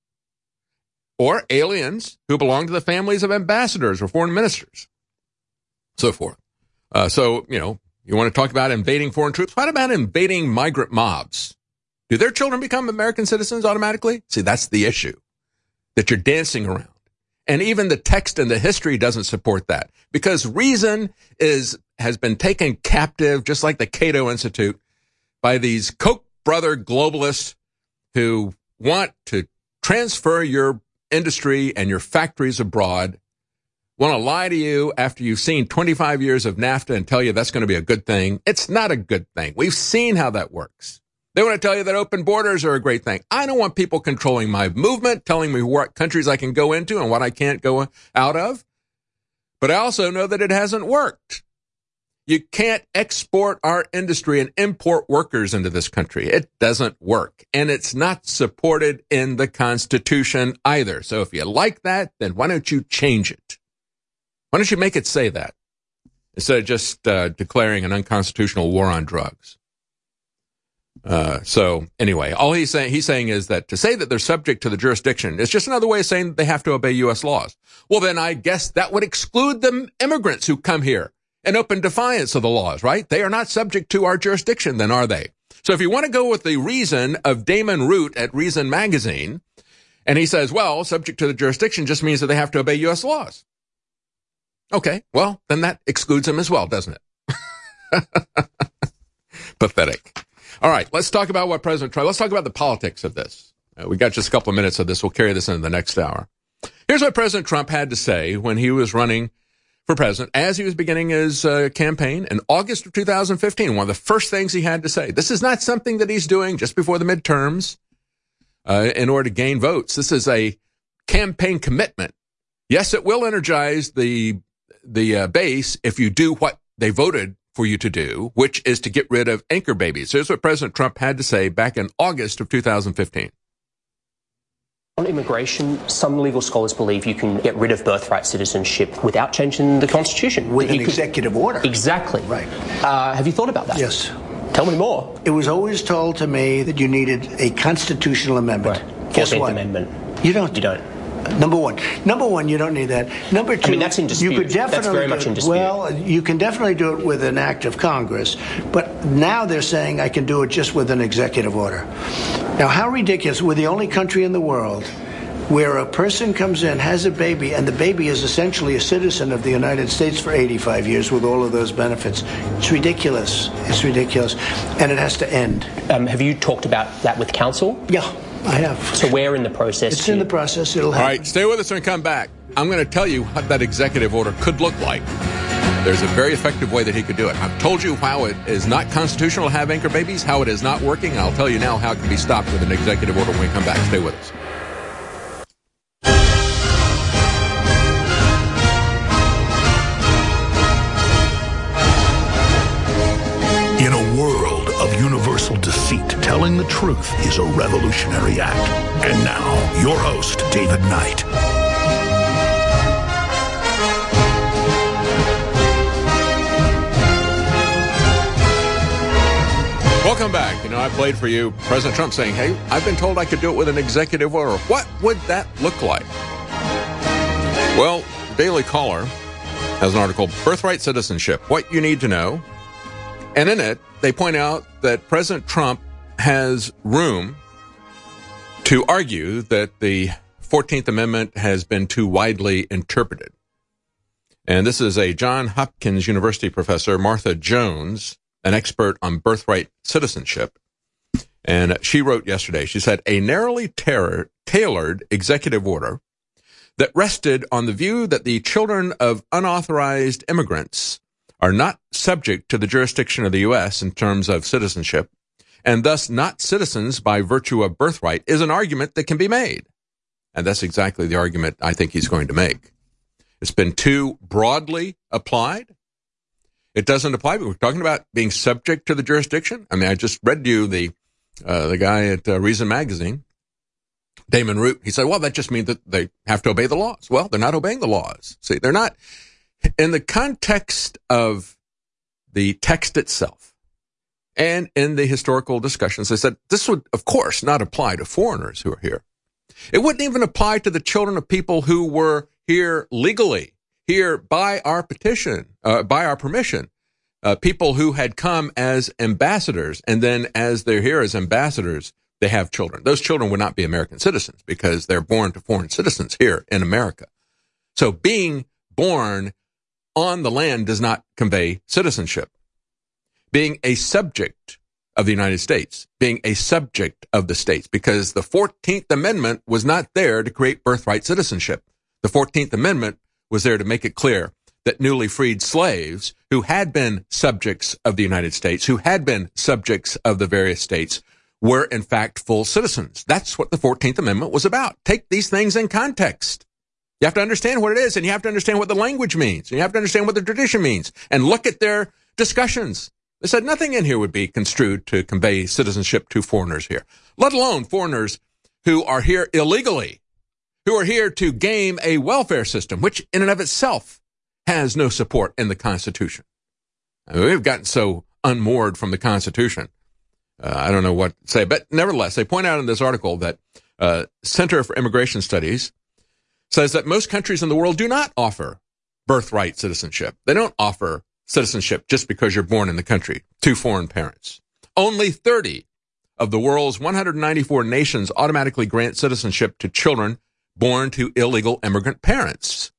Or aliens who belong to the families of ambassadors or foreign ministers. So forth. Uh, so, you know, you want to talk about invading foreign troops? What about invading migrant mobs? Do their children become American citizens automatically? See, that's the issue that you're dancing around. And even the text and the history doesn't support that because reason is has been taken captive, just like the Cato Institute, by these Koch brother globalists who want to transfer your industry and your factories abroad, want to lie to you after you've seen twenty-five years of NAFTA and tell you that's going to be a good thing. It's not a good thing. We've seen how that works. They want to tell you that open borders are a great thing. I don't want people controlling my movement, telling me what countries I can go into and what I can't go out of. But I also know that it hasn't worked. You can't export our industry and import workers into this country. It doesn't work. And it's not supported in the Constitution either. So if you like that, then why don't you change it? Why don't you make it say that instead of just uh, declaring an unconstitutional war on drugs? Uh, so anyway, all he's saying, he's saying is that to say that they're subject to the jurisdiction is just another way of saying that they have to obey U S laws. Well, then I guess that would exclude the immigrants who come here in open defiance of the laws, right? They are not subject to our jurisdiction, then, are they? So if you want to go with the reason of Damon Root at Reason Magazine, and he says, well, subject to the jurisdiction just means that they have to obey U S laws. Okay, well, then that excludes them as well, doesn't it? Pathetic. All right, let's talk about what President Trump, let's talk about the politics of this. Uh, we got just a couple of minutes of this. We'll carry this into the next hour. Here's what President Trump had to say when he was running for president, as he was beginning his uh, campaign in August of two thousand fifteen. One of the first things he had to say. This is not something that he's doing just before the midterms uh, in order to gain votes. This is a campaign commitment. Yes, it will energize the the uh, base if you do what they voted for you to do, which is to get rid of anchor babies. Here's what President Trump had to say back in August of two thousand fifteen. On immigration, some legal scholars believe you can get rid of birthright citizenship without changing the Constitution. With you an could, executive order. Exactly. Right. Uh, have you thought about that? Yes. Tell me more. It was always told to me that you needed a constitutional amendment. Right. Guess fourteenth what? Amendment. You don't. You don't. Number one. Number one, you don't need that. Number two, I mean, that's in dispute. you could definitely That's very much do, in dispute. Well, you can definitely do it with an act of Congress, but now they're saying I can do it just with an executive order. Now, how ridiculous. We're the only country in the world where a person comes in, has a baby, and the baby is essentially a citizen of the United States for eighty-five years with all of those benefits. It's ridiculous. It's ridiculous. And it has to end. Um, have you talked about that with counsel? Yeah, I have. So where in the process? It's in the process. It'll happen. All right, stay with us and come back. I'm going to tell you what that executive order could look like. There's a very effective way that he could do it. I've told you how it is not constitutional to have anchor babies, how it is not working. I'll tell you now how it can be stopped with an executive order when we come back. Stay with us. In a world of universal deceit, telling the truth is a revolutionary act. And now, your host, David Knight. Welcome back. You know, I played for you President Trump saying, hey, I've been told I could do it with an executive order. What would that look like? Well, Daily Caller has an article, Birthright Citizenship, What You Need to Know. And in it, they point out that President Trump has room to argue that the fourteenth Amendment has been too widely interpreted. And this is a Johns Hopkins University professor, Martha Jones, an expert on birthright citizenship. And she wrote yesterday, she said, a narrowly ter- tailored executive order that rested on the view that the children of unauthorized immigrants are not subject to the jurisdiction of the U S in terms of citizenship, and thus not citizens by virtue of birthright, is an argument that can be made. And that's exactly the argument I think he's going to make. It's been too broadly applied. It doesn't apply, but we're talking about being subject to the jurisdiction. I mean, I just read you the uh, the guy at uh, Reason Magazine, Damon Root. He said, well, that just means that they have to obey the laws. Well, they're not obeying the laws. See, they're not. In the context of the text itself and in the historical discussions, they said this would, of course, not apply to foreigners who are here. It wouldn't even apply to the children of people who were here legally, here by our petition, uh, by our permission, uh, people who had come as ambassadors, and then as they're here as ambassadors, they have children. Those children would not be American citizens because they're born to foreign citizens here in America. So being born on the land does not convey citizenship. Being a subject of the United States, being a subject of the states, because the fourteenth Amendment was not there to create birthright citizenship. The fourteenth Amendment was there to make it clear that newly freed slaves who had been subjects of the United States, who had been subjects of the various states, were in fact full citizens. That's what the fourteenth Amendment was about. Take these things in context. You have to understand what it is, and you have to understand what the language means, and you have to understand what the tradition means, and look at their discussions. They said nothing in here would be construed to convey citizenship to foreigners here, let alone foreigners who are here illegally, who are here to game a welfare system, which in and of itself has no support in the Constitution. I mean, we've gotten so unmoored from the Constitution. Uh, I don't know what to say, but nevertheless, they point out in this article that uh, Center for Immigration Studies says that most countries in the world do not offer birthright citizenship. They don't offer citizenship just because you're born in the country to foreign parents. Only thirty of the world's one hundred ninety-four nations automatically grant citizenship to children born to illegal immigrant parents.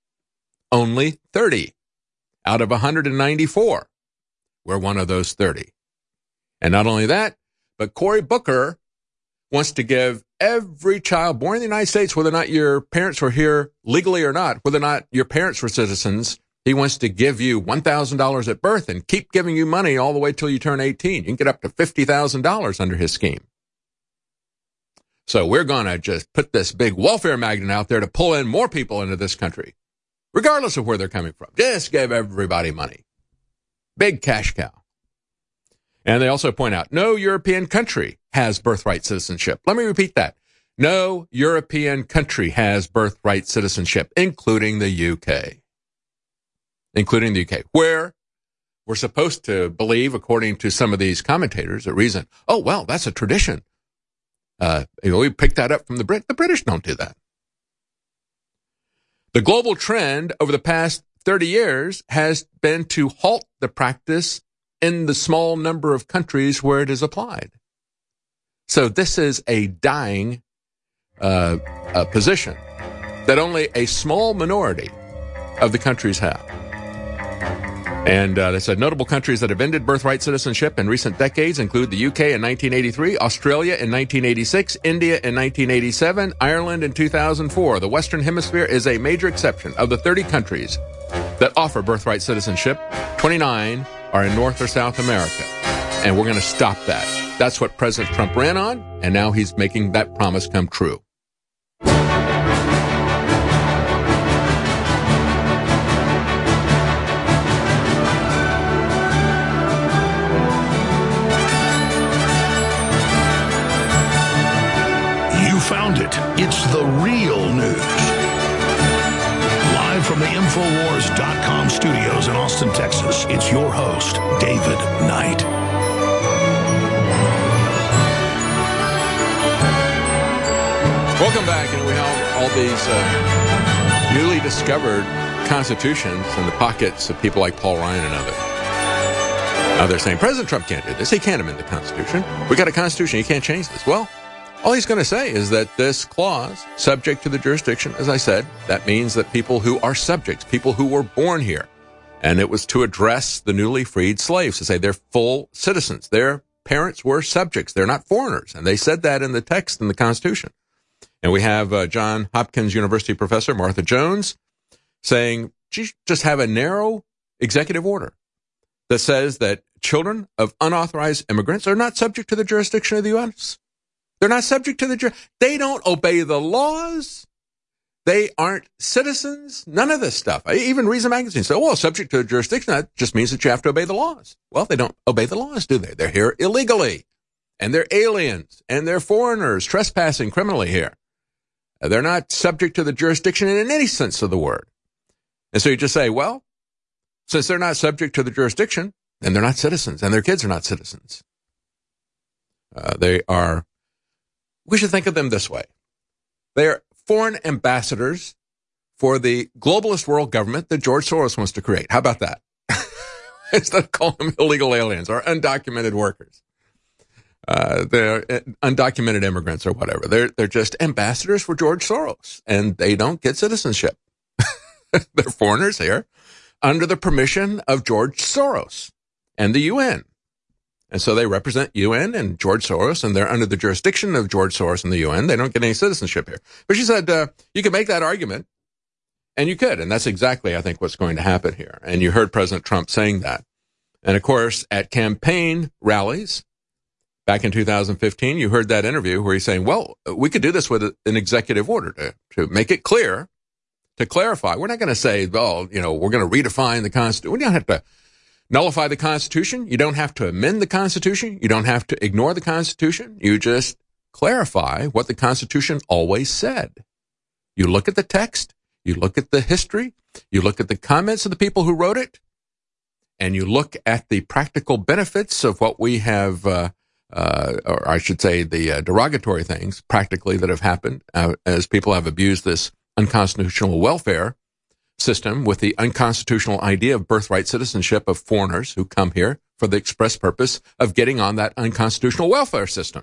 Only thirty out of one hundred ninety-four. We're one of those thirty. And not only that, but Cory Booker wants to give every child born in the United States, whether or not your parents were here legally or not, whether or not your parents were citizens, he wants to give you one thousand dollars at birth and keep giving you money all the way till you turn eighteen. You can get up to fifty thousand dollars under his scheme. So we're going to just put this big welfare magnet out there to pull in more people into this country, regardless of where they're coming from. Just give everybody money. Big cash cow. And they also point out, no European country has birthright citizenship. Let me repeat that. No European country has birthright citizenship, including the U K. Including the U K, where we're supposed to believe, according to some of these commentators at Reason, oh, well, that's a tradition. Uh, you know, we picked that up from the Brit. The British don't do that. The global trend over the past thirty years has been to halt the practice in the small number of countries where it is applied. So this is a dying uh, uh, position that only a small minority of the countries have. And uh, they said notable countries that have ended birthright citizenship in recent decades include the U K in nineteen eighty-three, Australia in nineteen eighty-six, India in nineteen eighty-seven, Ireland in two thousand four. The Western Hemisphere is a major exception. Of the thirty countries that offer birthright citizenship, twenty-nine are in North or South America. And we're going to stop that. That's what President Trump ran on, and now he's making that promise come true. Found it. It's the real news. Live from the Infowars dot com studios in Austin, Texas, it's your host, David Knight. Welcome back. And we have all these uh, newly discovered constitutions in the pockets of people like Paul Ryan and others. Now they're saying, President Trump can't do this. He can't amend the Constitution. We got a Constitution. He can't change this. Well, all he's going to say is that this clause, subject to the jurisdiction, as I said, that means that people who are subjects, people who were born here, And it was to address the newly freed slaves, to say they're full citizens. Their parents were subjects. They're not foreigners. And they said that in the text in the Constitution. And we have uh, Johns Hopkins University professor Martha Jones saying, just have a narrow executive order that says that children of unauthorized immigrants are not subject to the jurisdiction of the U S. They're not subject to the ju- they don't obey the laws. They aren't citizens. None of this stuff. I even Reason Magazine said, well, subject to the jurisdiction, that just means that you have to obey the laws. Well, they don't obey the laws, do they? They're here illegally, and they're aliens, and they're foreigners trespassing criminally here. They're not subject to the jurisdiction in any sense of the word. And so you just say, well, since they're not subject to the jurisdiction, then they're not citizens, and their kids are not citizens. Uh, they are, we should think of them this way. They are foreign ambassadors for the globalist world government that George Soros wants to create. How about that? Instead of calling them illegal aliens or undocumented workers. Uh, they're undocumented immigrants or whatever. They're, they're just ambassadors for George Soros, and they don't get citizenship. They're foreigners here under the permission of George Soros and the U N. And so they represent U N and George Soros, and they're under the jurisdiction of George Soros and the U N. They don't get any citizenship here. But she said, uh, you can make that argument, and you could. And that's exactly, I think, what's going to happen here. And you heard President Trump saying that. And, of course, at campaign rallies back in two thousand fifteen, you heard that interview where he's saying, well, we could do this with an executive order to, to make it clear, to clarify. We're not going to say, well, you know, we're going to redefine the Constitution. We don't have to nullify the Constitution. You don't have to amend the Constitution. You don't have to ignore the Constitution. You just clarify what the Constitution always said. You look at the text, you look at the history, you look at the comments of the people who wrote it, and you look at the practical benefits of what we have, uh, uh, or I should say the uh, derogatory things practically that have happened uh, as people have abused this unconstitutional welfare system with the unconstitutional idea of birthright citizenship of foreigners who come here for the express purpose of getting on that unconstitutional welfare system.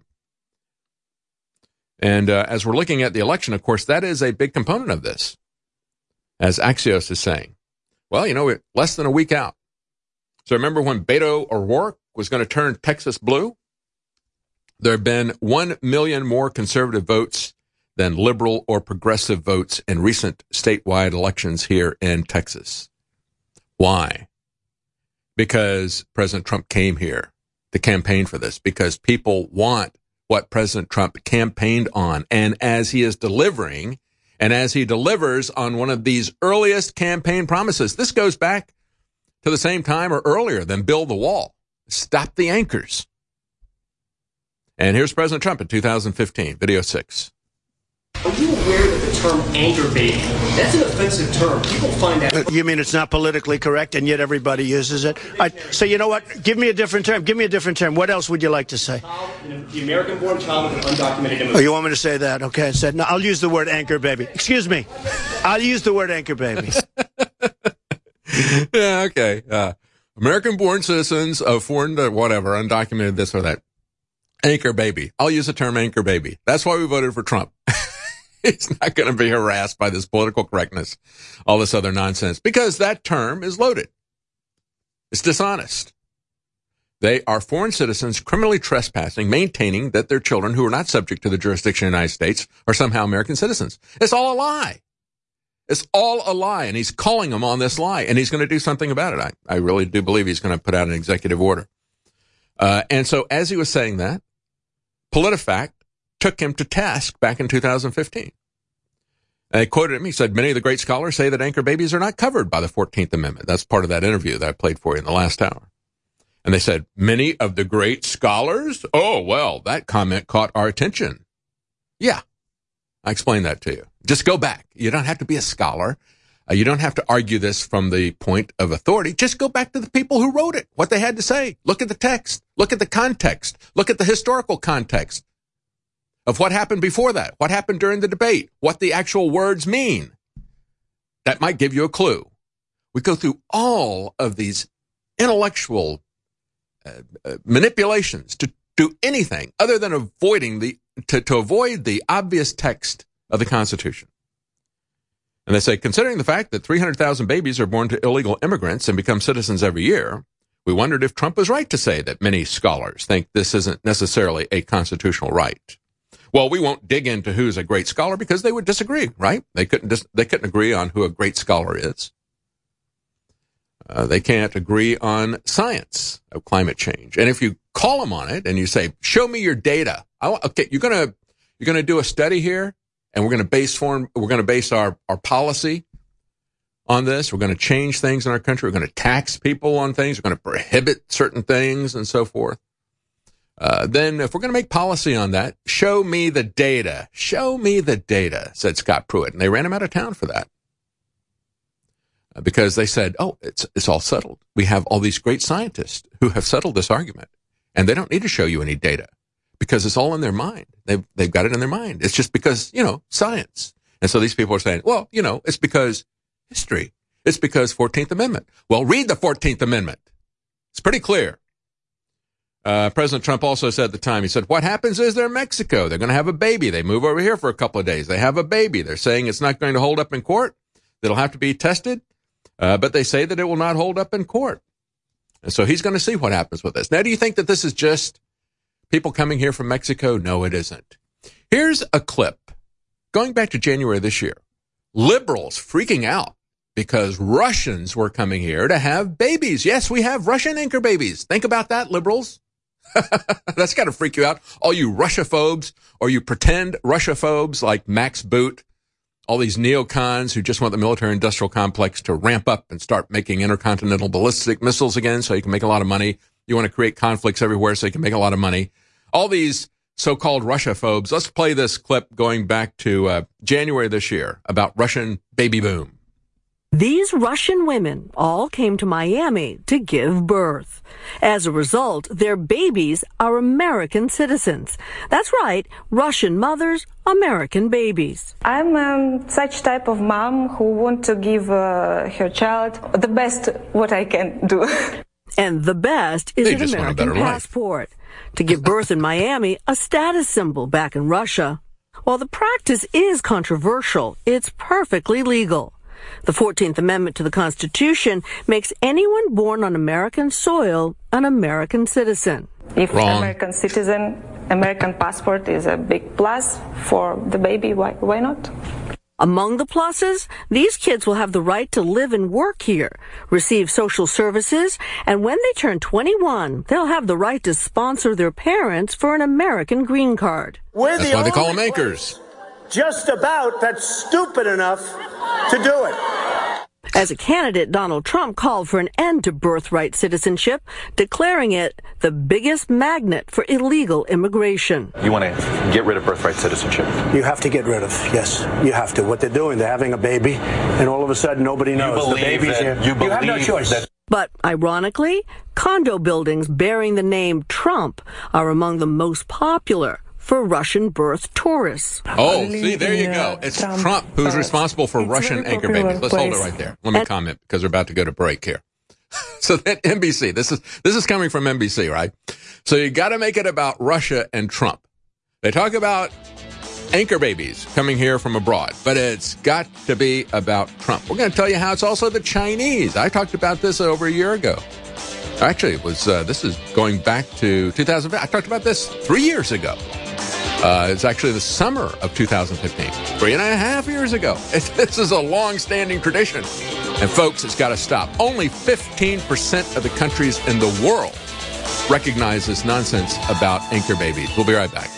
And uh, as we're looking at the election, of course, that is a big component of this, as Axios is saying. Well, you know, we're less than a week out. So remember when Beto O'Rourke was going to turn Texas blue? There have been one million more conservative votes than liberal or progressive votes in recent statewide elections here in Texas. Why? Because President Trump came here to campaign for this, because people want what President Trump campaigned on. And as he is delivering, and as he delivers on one of these earliest campaign promises, this goes back to the same time or earlier than build the wall, stop the anchors. And here's President Trump in two thousand fifteen, video six. Are you aware that the term anchor baby, that's an offensive term? People find that. You mean it's not politically correct and yet everybody uses it? I, so you know what? Give me a different term. Give me a different term. What else would you like to say? The American-born child of an undocumented immigrant. Oh, you want me to say that? Okay, I said, no, I'll use the word anchor baby. Excuse me. I'll use the word anchor baby. Yeah, okay. Uh, American-born citizens of foreign, uh, whatever, undocumented this or that. Anchor baby. I'll use the term anchor baby. That's why we voted for Trump. He's not going to be harassed by this political correctness, all this other nonsense, because that term is loaded. It's dishonest. They are foreign citizens criminally trespassing, maintaining that their children who are not subject to the jurisdiction of the United States are somehow American citizens. It's all a lie. It's all a lie, and he's calling them on this lie, and he's going to do something about it. I, I really do believe he's going to put out an executive order. Uh, and so as he was saying that, PolitiFact took him to task back in two thousand fifteen. And they quoted him. He said, many of the great scholars say that anchor babies are not covered by the fourteenth Amendment. That's part of that interview that I played for you in the last hour. And they said, many of the great scholars? Oh, well, that comment caught our attention. Yeah, I explained that to you. Just go back. You don't have to be a scholar. Uh, you don't have to argue this from the point of authority. Just go back to the people who wrote it, what they had to say. Look at the text. Look at the context. Look at the historical context of what happened before that, what happened during the debate, what the actual words mean. That might give you a clue. We go through all of these intellectual uh, uh, manipulations to do anything other than avoiding the to, to avoid the obvious text of the Constitution. And they say, considering the fact that three hundred thousand babies are born to illegal immigrants and become citizens every year, we wondered if Trump was right to say that many scholars think this isn't necessarily a constitutional right. Well, we won't dig into who's a great scholar because they would disagree, right? They couldn't dis- they couldn't agree on who a great scholar is. Uh, they can't agree on science of climate change. And if you call them on it and you say, show me your data. I want, okay, you're going to you're going to do a study here and we're going to base form we're going to base our, our policy on this. We're going to change things in our country. We're going to tax people on things. We're going to prohibit certain things and so forth. Uh, then if we're going to make policy on that, show me the data. Show me the data, said Scott Pruitt. And they ran him out of town for that. Uh, because they said, oh, it's it's all settled. We have all these great scientists who have settled this argument. And they don't need to show you any data because it's all in their mind. They've, they've got it in their mind. It's just because, you know, science. And so these people are saying, well, you know, it's because history. It's because fourteenth Amendment. Well, read the fourteenth Amendment. It's pretty clear. Uh, President Trump also said at the time, he said, what happens is they're in Mexico. They're going to have a baby. They move over here for a couple of days. They have a baby. They're saying it's not going to hold up in court. It'll have to be tested. Uh, but they say that it will not hold up in court. And so he's going to see what happens with this. Now, do you think that this is just people coming here from Mexico? No, it isn't. Here's a clip going back to January this year. Liberals freaking out because Russians were coming here to have babies. Yes, we have Russian anchor babies. Think about that, liberals. That's got to freak you out. All you Russophobes or you pretend Russophobes like Max Boot, all these neocons who just want the military-industrial complex to ramp up and start making intercontinental ballistic missiles again so you can make a lot of money. You want to create conflicts everywhere so you can make a lot of money. All these so-called Russophobes. Let's play this clip going back to uh, January this year about Russian baby boom. These Russian women all came to Miami to give birth. As a result, their babies are American citizens. That's right, Russian mothers, American babies. I'm um, such type of mom who want to give uh, her child the best what I can do. And the best is They an just want a American better life. passport. To give birth in Miami, a status symbol back in Russia. While the practice is controversial, it's perfectly legal. The fourteenth Amendment to the Constitution makes anyone born on American soil an American citizen. If Wrong. American citizen, American passport is a big plus for the baby, why, why not? Among the pluses, these kids will have the right to live and work here, receive social services, and when they turn twenty-one, they'll have the right to sponsor their parents for an American green card. We're That's the why they call only them anchors. place just about that's stupid enough to do it. As a candidate, Donald Trump called for an end to birthright citizenship, declaring it the biggest magnet for illegal immigration. You want to get rid of birthright citizenship? You have to get rid of, yes, you have to. What they're doing, they're having a baby, and all of a sudden nobody knows. believe the baby's that- here. you have no believe choice. that- But ironically, condo buildings bearing the name Trump are among the most popular for Russian-birth tourists. Oh, see, there you go. It's Trump who's responsible for Russian anchor babies. Let's hold it right there. Let me comment because we're about to go to break here. So then N B C, this is this is coming from N B C, right? So you got to make it about Russia and Trump. They talk about anchor babies coming here from abroad, but it's got to be about Trump. We're going to tell you how it's also the Chinese. I talked about this over a year ago. Actually, it was uh, this is going back to two thousand five. I talked about this three years ago. Uh, it's actually the summer of two thousand fifteen, three and a half years ago. It's, this is a long-standing tradition. And folks, it's got to stop. Only fifteen percent of the countries in the world recognize this nonsense about anchor babies. We'll be right back.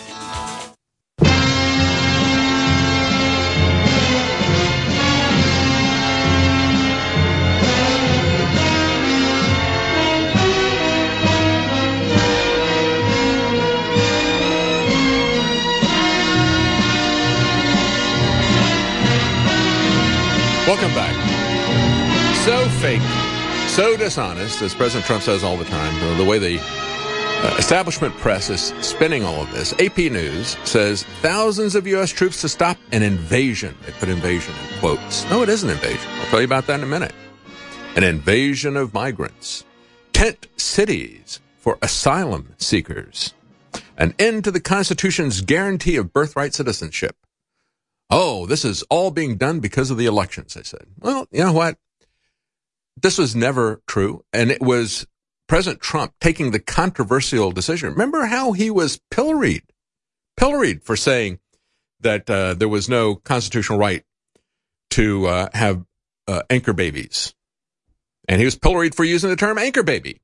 Welcome back. So fake, so dishonest, as President Trump says all the time, the, the way the uh, establishment press is spinning all of this. A P News says thousands of U S troops to stop an invasion. They put invasion in quotes. No, it is an invasion. I'll tell you about that in a minute. An invasion of migrants. Tent cities for asylum seekers. An end to the Constitution's guarantee of birthright citizenship. Oh, this is all being done because of the elections, they said. Well, you know what? This was never true, and it was President Trump taking the controversial decision. Remember how he was pilloried, pilloried for saying that uh, there was no constitutional right to uh, have uh, anchor babies. And he was pilloried for using the term anchor baby.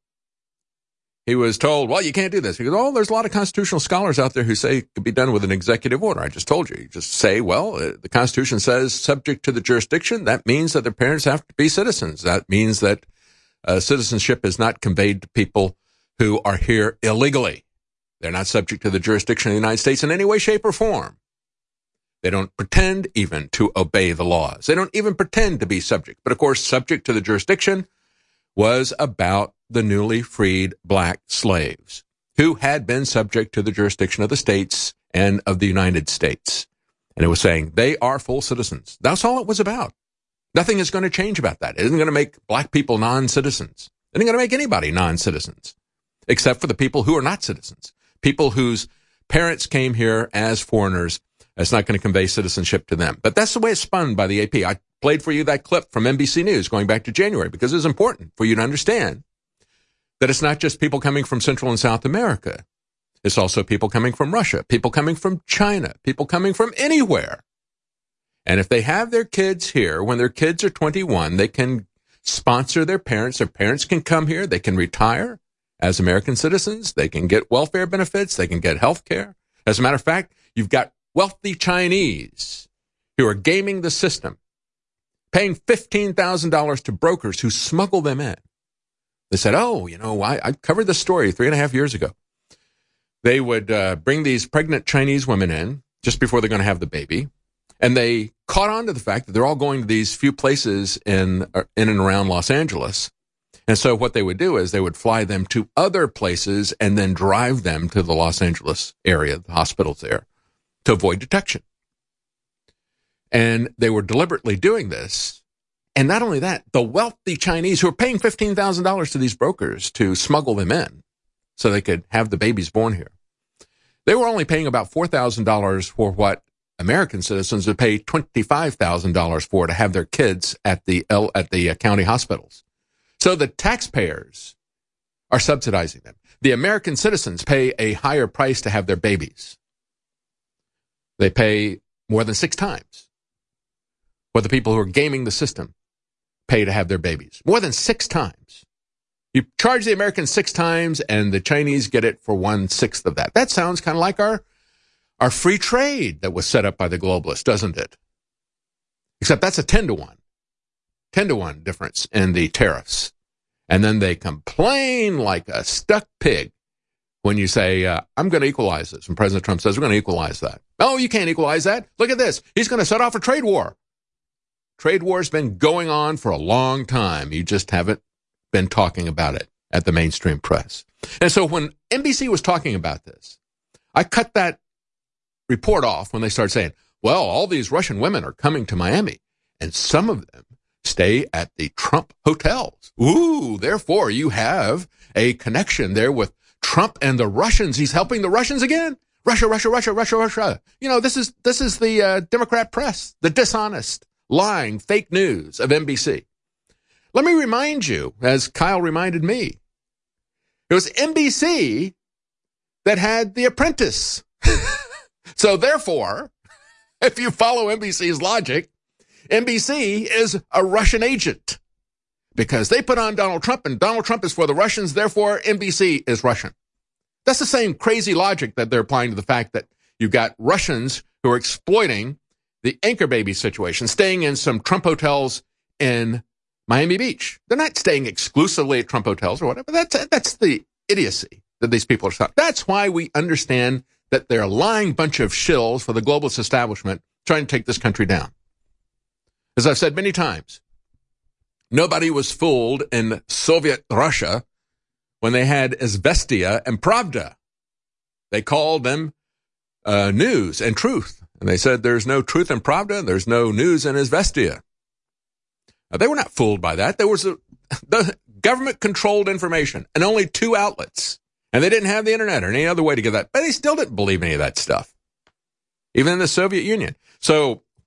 He was told, well, you can't do this. He goes, oh, there's a lot of constitutional scholars out there who say it could be done with an executive order. I just told you. You just say, well, uh, the Constitution says subject to the jurisdiction. That means that their parents have to be citizens. That means that uh, citizenship is not conveyed to people who are here illegally. They're not subject to the jurisdiction of the United States in any way, shape, or form. They don't pretend even to obey the laws. They don't even pretend to be subject. But, of course, subject to the jurisdiction was about the newly freed black slaves who had been subject to the jurisdiction of the states and of the United States. And it was saying they are full citizens. That's all it was about. Nothing is going to change about that. It isn't going to make black people non-citizens. It isn't going to make anybody non-citizens, except for the people who are not citizens, people whose parents came here as foreigners. That's not going to convey citizenship to them. But that's the way it's spun by the A P. I played for you that clip from N B C News going back to January because it's important for you to understand that it's not just people coming from Central and South America. It's also people coming from Russia, people coming from China, people coming from anywhere. And if they have their kids here, when their kids are twenty-one, they can sponsor their parents. Their parents can come here. They can retire as American citizens. They can get welfare benefits. They can get health care. As a matter of fact, you've got wealthy Chinese who are gaming the system, paying fifteen thousand dollars to brokers who smuggle them in. They said, oh, you know, I, I covered this story three and a half years ago. They would uh, bring these pregnant Chinese women in just before they're going to have the baby. And they caught on to the fact that they're all going to these few places in, uh, in and around Los Angeles. And so what they would do is they would fly them to other places and then drive them to the Los Angeles area, the hospitals there, to avoid detection. And they were deliberately doing this. And not only that, the wealthy Chinese who are paying fifteen thousand dollars to these brokers to smuggle them in so they could have the babies born here, they were only paying about four thousand dollars for what American citizens would pay twenty-five thousand dollars for to have their kids at the L, at the uh, county hospitals. So the taxpayers are subsidizing them. The American citizens pay a higher price to have their babies. They pay more than six times what the people who are gaming the system pay to have their babies. More than six times. You charge the Americans six times, and the Chinese get it for one-sixth of that. That sounds kind of like our, our free trade that was set up by the globalists, doesn't it? Except that's a ten to one. ten to one difference in the tariffs. And then they complain like a stuck pig when you say, uh, I'm going to equalize this. And President Trump says, we're going to equalize that. Oh, you can't equalize that. Look at this. He's going to set off a trade war. Trade war's been going on for a long time. You just haven't been talking about it at the mainstream press. And so when N B C was talking about this, I cut that report off when they started saying, well, all these Russian women are coming to Miami, and some of them stay at the Trump hotels. Ooh, therefore you have a connection there with Trump and the Russians. He's helping the Russians again. Russia, Russia, Russia, Russia, Russia. You know, this is this is the uh, Democrat press, the dishonest, lying, fake news of N B C. Let me remind you, as Kyle reminded me, it was N B C that had The Apprentice. So therefore, if you follow N B C's logic, N B C is a Russian agent because they put on Donald Trump, and Donald Trump is for the Russians, therefore N B C is Russian. That's the same crazy logic that they're applying to the fact that you've got Russians who are exploiting the anchor baby situation, staying in some Trump hotels in Miami Beach. They're not staying exclusively at Trump hotels or whatever. That's that's the idiocy that these people are talking. That's why we understand that they're a lying bunch of shills for the globalist establishment trying to take this country down. As I've said many times, nobody was fooled in Soviet Russia when they had Izvestia and Pravda. They called them uh, news and truth. And they said there's no truth in Pravda, there's no news in Izvestia. Now, they were not fooled by that. There was a, the government-controlled information and only two outlets. And they didn't have the internet or any other way to get that. But they still didn't believe any of that stuff, even in the Soviet Union. So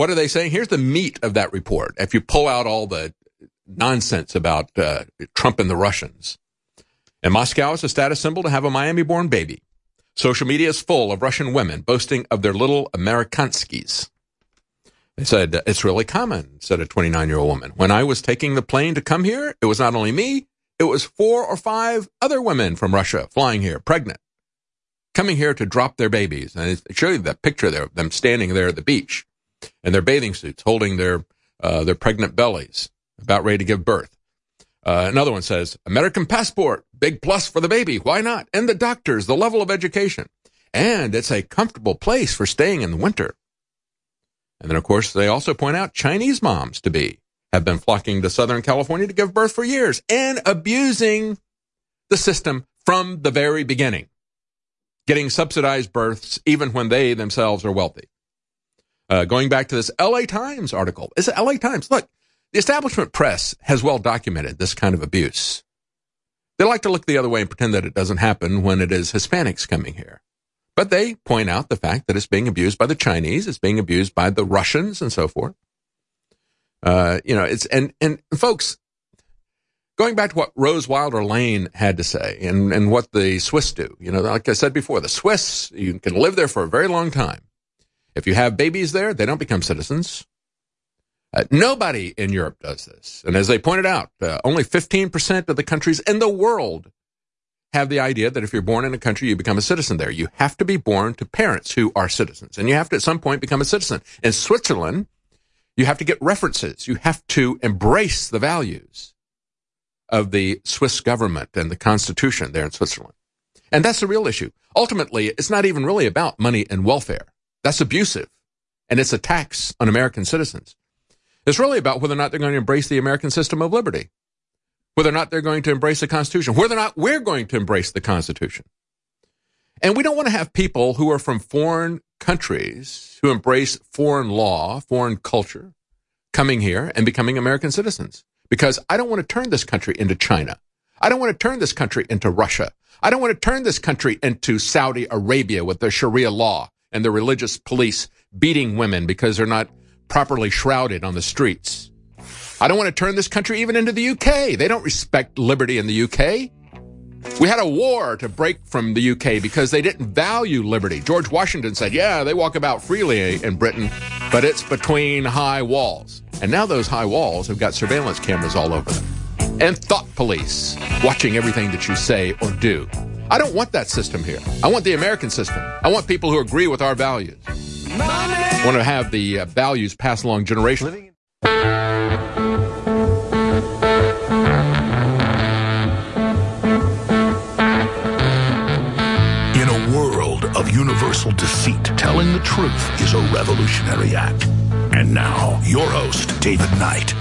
what are they saying? Here's the meat of that report. If you pull out all the nonsense about uh, Trump and the Russians. In Moscow, it's a status symbol to have a Miami-born baby. Social media is full of Russian women boasting of their little Amerikanskis. They said, it's really common, said a twenty-nine-year-old woman. When I was taking the plane to come here, it was not only me, it was four or five other women from Russia flying here, pregnant, coming here to drop their babies. And I show you that picture there of them standing there at the beach in their bathing suits, holding their uh, their pregnant bellies, about ready to give birth. Uh, another one says, American passport, big plus for the baby. Why not? And the doctors, the level of education. And it's a comfortable place for staying in the winter. And then, of course, they also point out Chinese moms to be have been flocking to Southern California to give birth for years and abusing the system from the very beginning, getting subsidized births even when they themselves are wealthy. Uh, going back to this L A Times article. It's L A Times. Look, the establishment press has well documented this kind of abuse. They like to look the other way and pretend that it doesn't happen when it is Hispanics coming here. But they point out the fact that it's being abused by the Chinese, it's being abused by the Russians and so forth. Uh, you know, it's, and, and folks, going back to what Rose Wilder Lane had to say and, and what the Swiss do, you know, like I said before, the Swiss, you can live there for a very long time. If you have babies there, they don't become citizens. Uh, nobody in Europe does this. And as they pointed out, uh, only fifteen percent of the countries in the world have the idea that if you're born in a country, you become a citizen there. You have to be born to parents who are citizens, and you have to at some point become a citizen. In Switzerland, you have to get references. You have to embrace the values of the Swiss government and the constitution there in Switzerland. And that's the real issue. Ultimately, it's not even really about money and welfare. That's abusive, and it's a tax on American citizens. It's really about whether or not they're going to embrace the American system of liberty, whether or not they're going to embrace the Constitution, whether or not we're going to embrace the Constitution. And we don't want to have people who are from foreign countries who embrace foreign law, foreign culture, coming here and becoming American citizens. Because I don't want to turn this country into China. I don't want to turn this country into Russia. I don't want to turn this country into Saudi Arabia with their Sharia law and the religious police beating women because they're not properly shrouded on the streets. I don't want to turn this country even into the U K. They don't respect liberty in the U K. We had a war to break from the U K because they didn't value liberty. George Washington said, yeah, they walk about freely in Britain, but it's between high walls. And now those high walls have got surveillance cameras all over them and thought police watching everything that you say or do. I don't want that system here. I want the American system. I want people who agree with our values. I want to have the uh, values passed along generationally. In a world of universal deceit, telling the truth is a revolutionary act. And now, your host, David Knight.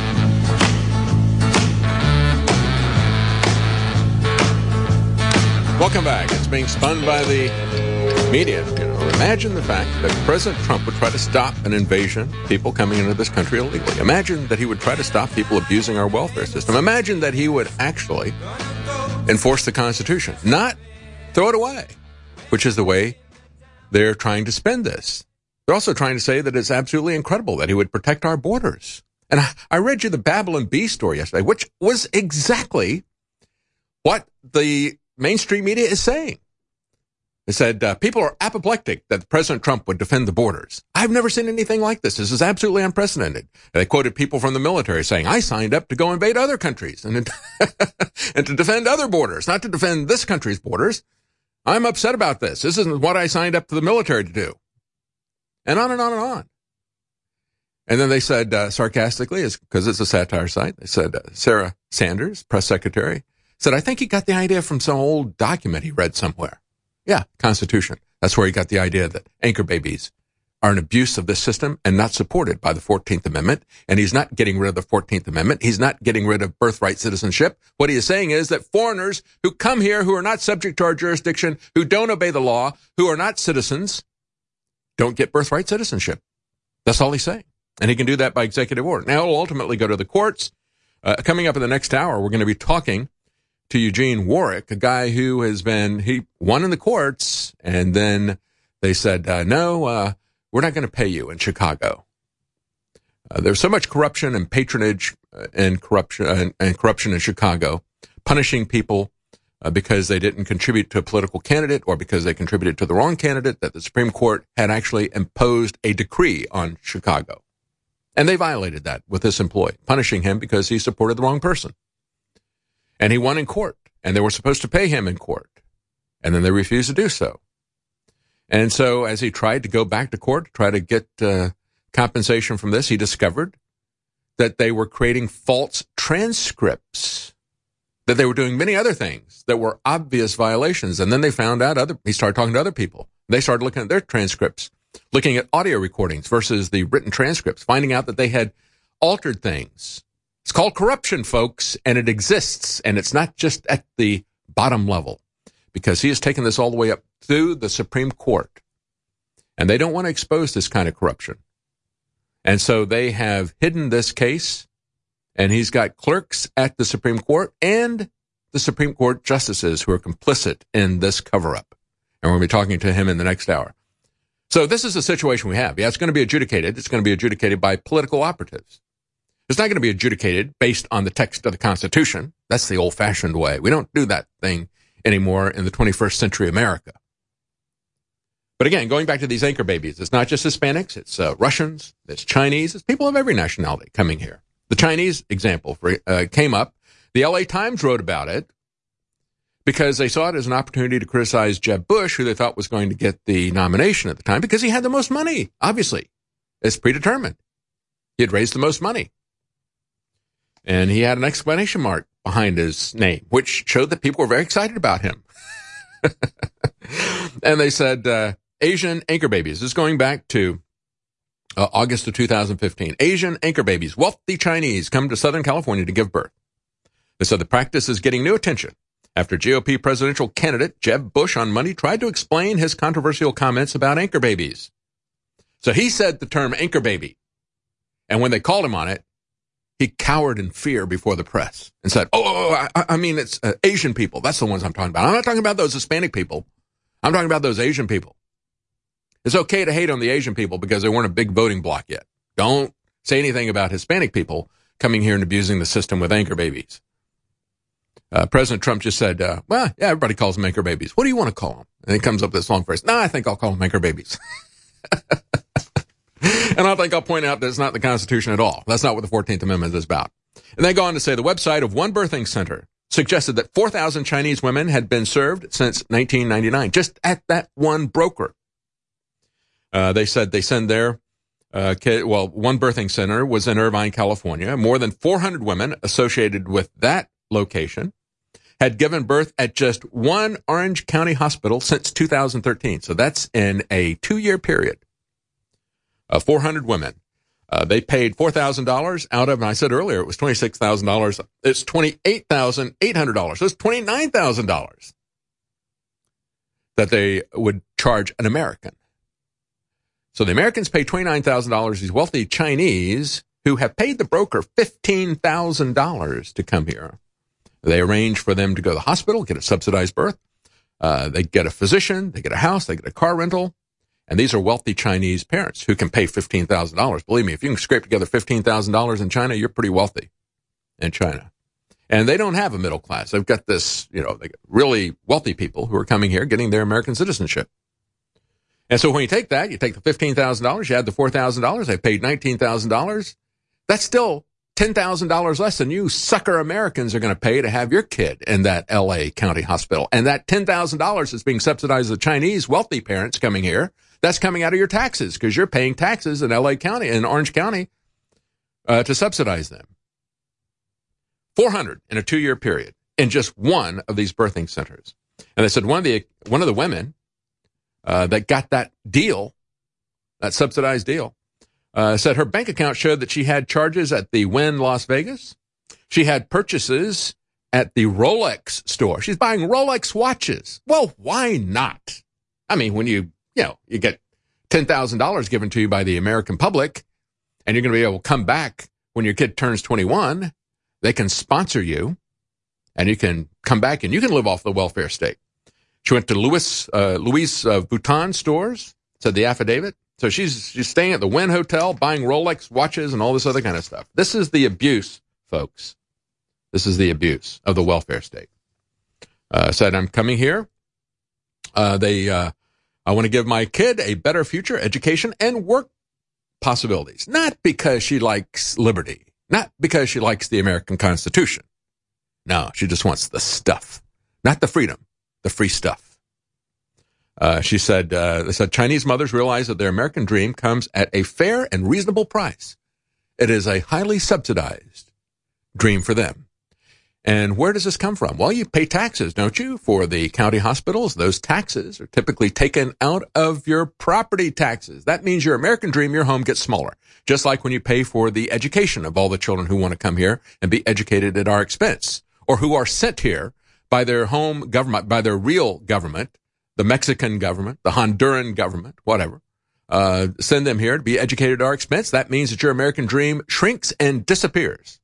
Welcome back. It's being spun by the media. You know, imagine the fact that President Trump would try to stop an invasion, people coming into this country illegally. Imagine that he would try to stop people abusing our welfare system. Imagine that he would actually enforce the Constitution, not throw it away, which is the way they're trying to spend this. They're also trying to say that it's absolutely incredible that he would protect our borders. And I, I read you the Babylon Bee story yesterday, which was exactly what the mainstream media is saying. They said, uh, people are apoplectic that President Trump would defend the borders. I've never seen anything like this. This is absolutely unprecedented. And they quoted people from the military saying, I signed up to go invade other countries and, and to defend other borders, not to defend this country's borders. I'm upset about this. This isn't what I signed up to the military to do. And on and on and on. And then they said, uh, sarcastically, because it's a satire site, they said, uh, Sarah Sanders, press secretary, said, I think he got the idea from some old document he read somewhere. Yeah, Constitution. That's where he got the idea that anchor babies are an abuse of this system and not supported by the fourteenth Amendment. And he's not getting rid of the fourteenth Amendment. He's not getting rid of birthright citizenship. What he is saying is that foreigners who come here, who are not subject to our jurisdiction, who don't obey the law, who are not citizens, don't get birthright citizenship. That's all he's saying. And he can do that by executive order. Now it'll ultimately go to the courts. Uh, coming up in the next hour, we're going to be talking to Eugene Warwick, a guy who has been, he won in the courts, and then they said, uh, no, uh, we're not going to pay you in Chicago. Uh, there's so much corruption and patronage uh, and corruption uh, and, and corruption in Chicago, punishing people uh, because they didn't contribute to a political candidate or because they contributed to the wrong candidate, that the Supreme Court had actually imposed a decree on Chicago. And they violated that with this employee, punishing him because he supported the wrong person. And he won in court, and they were supposed to pay him in court. And then they refused to do so. And so as he tried to go back to court, try to get uh, compensation from this, he discovered that they were creating false transcripts, that they were doing many other things that were obvious violations. And then they found out other, he started talking to other people. They started looking at their transcripts, looking at audio recordings versus the written transcripts, finding out that they had altered things. It's called corruption, folks, and it exists. And it's not just at the bottom level, because he has taken this all the way up through the Supreme Court. And they don't want to expose this kind of corruption. And so they have hidden this case, and he's got clerks at the Supreme Court and the Supreme Court justices who are complicit in this cover-up. And we're going to be talking to him in the next hour. So this is the situation we have. Yeah, it's going to be adjudicated. It's going to be adjudicated by political operatives. It's not going to be adjudicated based on the text of the Constitution. That's the old-fashioned way. We don't do that thing anymore in the twenty-first century America. But again, going back to these anchor babies, it's not just Hispanics, it's uh, Russians, it's Chinese, it's people of every nationality coming here. The Chinese example for, uh, came up. The L A Times wrote about it because they saw it as an opportunity to criticize Jeb Bush, who they thought was going to get the nomination at the time, because he had the most money, obviously. It's predetermined. He had raised the most money. And he had an exclamation mark behind his name, which showed that people were very excited about him. And they said, uh, Asian anchor babies. This is going back to uh, August of two thousand fifteen. Asian anchor babies, wealthy Chinese, come to Southern California to give birth. They said the practice is getting new attention after G O P presidential candidate Jeb Bush on Monday tried to explain his controversial comments about anchor babies. So he said the term anchor baby. And when they called him on it, he cowered in fear before the press and said, oh, oh, oh I, I mean, it's uh, Asian people. That's the ones I'm talking about. I'm not talking about those Hispanic people. I'm talking about those Asian people. It's okay to hate on the Asian people because they weren't a big voting bloc yet. Don't say anything about Hispanic people coming here and abusing the system with anchor babies. Uh, President Trump just said, uh, well, yeah, everybody calls them anchor babies. What do you want to call them? And he comes up with this long phrase. No, I think I'll call them anchor babies. And I think I'll point out that it's not the Constitution at all. That's not what the fourteenth Amendment is about. And they go on to say the website of One Birthing Center suggested that four thousand Chinese women had been served since nineteen ninety-nine, just at that one broker. Uh, they said they send their, uh, kid, well, One Birthing Center was in Irvine, California. More than four hundred women associated with that location had given birth at just one Orange County hospital since two thousand thirteen. So that's in a two-year period. Uh, four hundred women. Uh, they paid four thousand dollars out of, and I said earlier, it was twenty-six thousand dollars. It's twenty-eight thousand eight hundred dollars. So it's twenty-nine thousand dollars that they would charge an American. So the Americans pay twenty-nine thousand dollars. These wealthy Chinese who have paid the broker fifteen thousand dollars to come here. They arrange for them to go to the hospital, get a subsidized birth. Uh, they get a physician, they get a house, they get a car rental. And these are wealthy Chinese parents who can pay fifteen thousand dollars. Believe me, if you can scrape together fifteen thousand dollars in China, you're pretty wealthy in China. And they don't have a middle class. They've got this, you know, they got really wealthy people who are coming here, getting their American citizenship. And so when you take that, you take the fifteen thousand dollars, you add the four thousand dollars, they paid nineteen thousand dollars. That's still ten thousand dollars less than you sucker Americans are going to pay to have your kid in that L A County hospital. And that ten thousand dollars is being subsidized by the Chinese wealthy parents coming here. That's coming out of your taxes because you're paying taxes in L A County, in Orange County, uh, to subsidize them. four hundred in a two-year period in just one of these birthing centers. And they said one of the one of the women uh, that got that deal, that subsidized deal, uh, said her bank account showed that she had charges at the Wynn Las Vegas. She had purchases at the Rolex store. She's buying Rolex watches. Well, why not? I mean, when you You know, you get ten thousand dollars given to you by the American public, and you're going to be able to come back when your kid turns twenty-one. They can sponsor you, and you can come back, and you can live off the welfare state. She went to Louis, uh, Louis uh, Vuitton stores, said the affidavit. So she's she's staying at the Wynn Hotel, buying Rolex watches and all this other kind of stuff. This is the abuse, folks. This is the abuse of the welfare state. Uh, said, I'm coming here. Uh, they, uh, I want to give my kid a better future, education, and work possibilities. Not because she likes liberty. Not because she likes the American Constitution. No, she just wants the stuff. Not the freedom, the free stuff. Uh, she said, uh, they said, Chinese mothers realize that their American dream comes at a fair and reasonable price. It is a highly subsidized dream for them. And where does this come from? Well, you pay taxes, don't you, for the county hospitals? Those taxes are typically taken out of your property taxes. That means your American dream, your home gets smaller. Just like when you pay for the education of all the children who want to come here and be educated at our expense, or who are sent here by their home government, by their real government, the Mexican government, the Honduran government, whatever. Uh, send them here to be educated at our expense. That means that your American dream shrinks and disappears.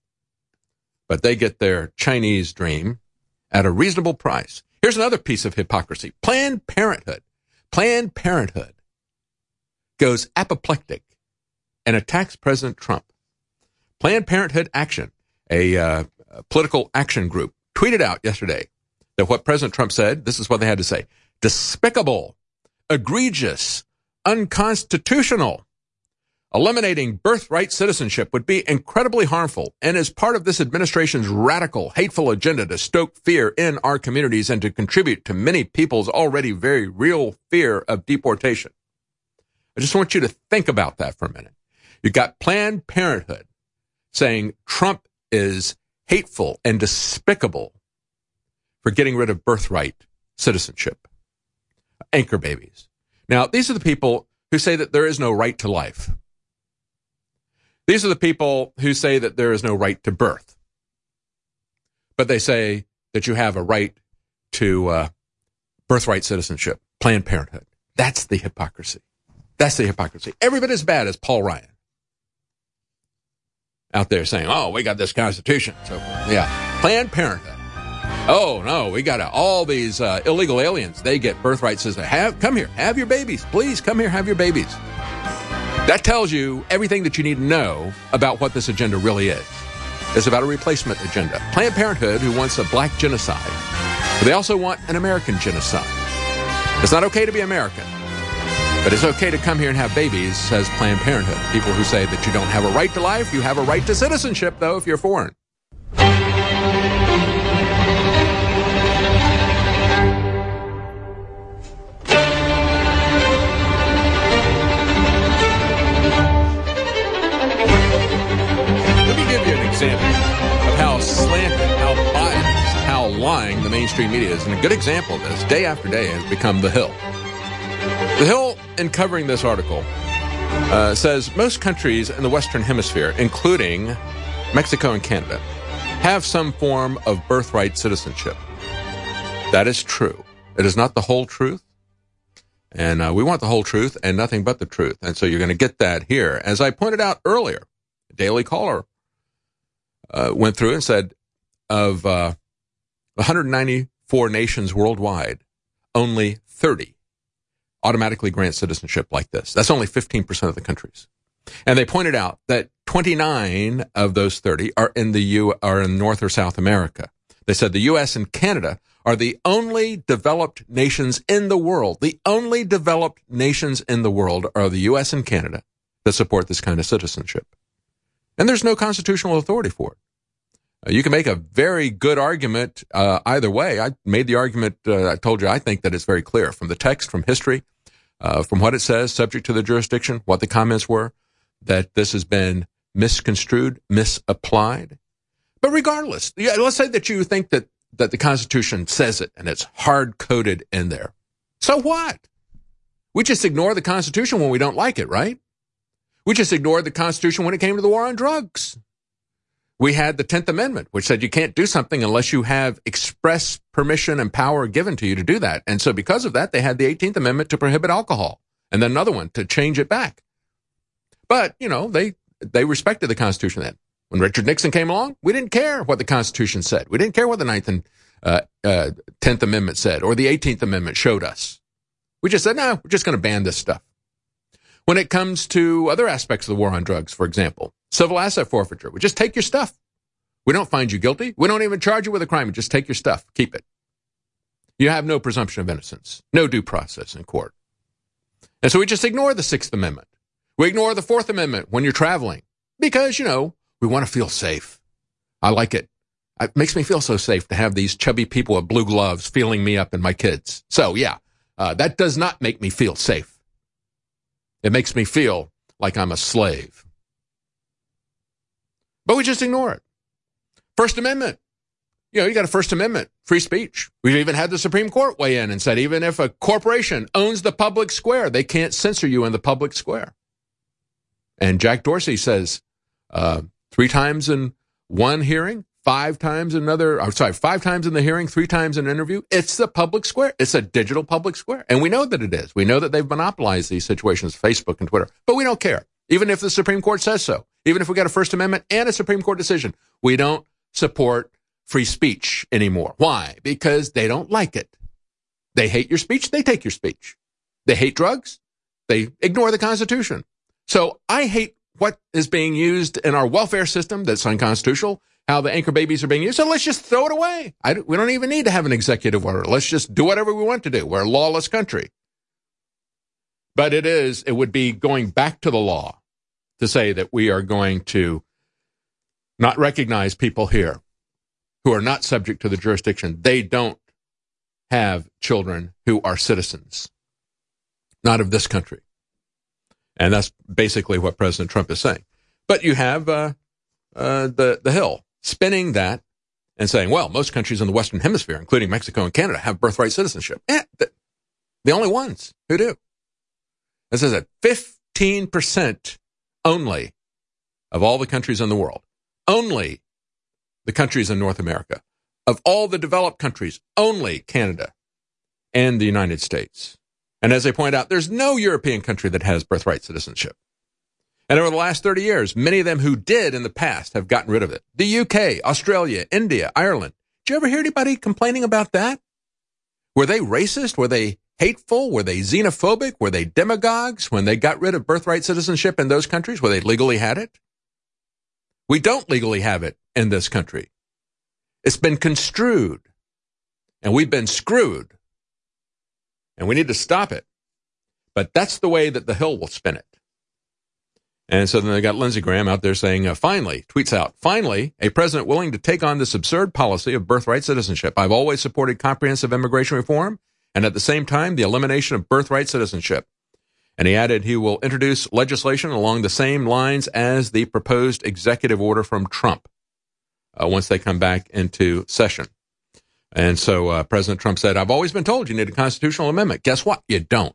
But they get their Chinese dream at a reasonable price. Here's another piece of hypocrisy. Planned Parenthood. Planned Parenthood goes apoplectic and attacks President Trump. Planned Parenthood Action, a, uh, a political action group, tweeted out yesterday that what President Trump said, this is what they had to say, despicable, egregious, unconstitutional. Eliminating birthright citizenship would be incredibly harmful and is part of this administration's radical, hateful agenda to stoke fear in our communities and to contribute to many people's already very real fear of deportation. I just want you to think about that for a minute. You've got Planned Parenthood saying Trump is hateful and despicable for getting rid of birthright citizenship. Anchor babies. Now, these are the people who say that there is no right to life. These are the people who say that there is no right to birth. But they say that you have a right to uh, birthright citizenship, Planned Parenthood. That's the hypocrisy. That's the hypocrisy. Every bit as bad as Paul Ryan out there saying, oh, we got this Constitution. So, yeah, Planned Parenthood. Oh, no, we got all these uh, illegal aliens. They get birthright citizenship. Have, come here. Have your babies. Please come here. Have your babies. That tells you everything that you need to know about what this agenda really is. It's about a replacement agenda. Planned Parenthood, who wants a black genocide, but they also want an American genocide. It's not okay to be American, but it's okay to come here and have babies, says Planned Parenthood. People who say that you don't have a right to life, you have a right to citizenship, though, if you're foreign. Example of how slanted, how biased, how lying the mainstream media is. And a good example of this, day after day, has become The Hill. The Hill, in covering this article, uh, says most countries in the Western Hemisphere, including Mexico and Canada, have some form of birthright citizenship. That is true. It is not the whole truth. And uh, we want the whole truth and nothing but the truth. And so you're going to get that here. As I pointed out earlier, Daily Caller Uh, went through and said of uh, one hundred ninety-four nations worldwide, only thirty automatically grant citizenship like this. That's only fifteen percent of the countries. And they pointed out that twenty-nine of those thirty are in the U are in North or South America. They said the U S and Canada are the only developed nations in the world. The only developed nations in the world are the U S and Canada that support this kind of citizenship. And there's no constitutional authority for it. Uh, you can make a very good argument uh, either way. I made the argument, uh, I told you, I think that it's very clear from the text, from history, uh, from what it says, subject to the jurisdiction, what the comments were, that this has been misconstrued, misapplied. But regardless, yeah, let's say that you think that, that the Constitution says it and it's hard-coded in there. So what? We just ignore the Constitution when we don't like it, right? We just ignored the Constitution when it came to the war on drugs. We had the tenth Amendment, which said you can't do something unless you have express permission and power given to you to do that. And so because of that, they had the eighteenth Amendment to prohibit alcohol, and then another one to change it back. But, you know, they they respected the Constitution then. When Richard Nixon came along, we didn't care what the Constitution said. We didn't care what the ninth and uh, uh, tenth Amendment said or the eighteenth Amendment showed us. We just said, no, we're just going to ban this stuff. When it comes to other aspects of the war on drugs, for example, civil asset forfeiture, we just take your stuff. We don't find you guilty. We don't even charge you with a crime. We just take your stuff. Keep it. You have no presumption of innocence, no due process in court. And so we just ignore the Sixth Amendment. We ignore the Fourth Amendment when you're traveling because, you know, we want to feel safe. I like it. It makes me feel so safe to have these chubby people with blue gloves feeling me up and my kids. So, yeah, uh, that does not make me feel safe. It makes me feel like I'm a slave. But we just ignore it. First Amendment. You know, you got a First Amendment, free speech. We've even had the Supreme Court weigh in and said even if a corporation owns the public square, they can't censor you in the public square. And Jack Dorsey says uh, three times in one hearing, five times in another, I'm sorry, five times in the hearing, three times in an interview. It's the public square. It's a digital public square. And we know that it is. We know that they've monopolized these situations, Facebook and Twitter. But we don't care. Even if the Supreme Court says so. Even if we got a First Amendment and a Supreme Court decision, we don't support free speech anymore. Why? Because they don't like it. They hate your speech. They take your speech. They hate drugs. They ignore the Constitution. So I hate what is being used in our welfare system that's unconstitutional, how the anchor babies are being used. So let's just throw it away. I, we don't even need to have an executive order. Let's just do whatever we want to do. We're a lawless country. But it is, it would be going back to the law to say that we are going to not recognize people here who are not subject to the jurisdiction. They don't have children who are citizens, not of this country. And that's basically what President Trump is saying. But you have uh, uh, the, the Hill spinning that and saying, well, most countries in the Western Hemisphere, including Mexico and Canada, have birthright citizenship. Eh, the, the only ones who do. This is at fifteen percent only of all the countries in the world. Only the countries in North America. Of all the developed countries, only Canada and the United States. And as they point out, there's no European country that has birthright citizenship. And over the last thirty years, many of them who did in the past have gotten rid of it. The U K, Australia, India, Ireland. Did you ever hear anybody complaining about that? Were they racist? Were they hateful? Were they xenophobic? Were they demagogues when they got rid of birthright citizenship in those countries where they legally had it? We don't legally have it in this country. It's been construed, and we've been screwed, and we need to stop it. But that's the way that the Hill will spin it. And so then they got Lindsey Graham out there saying, uh, finally, tweets out, finally, a president willing to take on this absurd policy of birthright citizenship. I've always supported comprehensive immigration reform and at the same time, the elimination of birthright citizenship. And he added he will introduce legislation along the same lines as the proposed executive order from Trump uh, once they come back into session. And so uh, President Trump said, I've always been told you need a constitutional amendment. Guess what? You don't.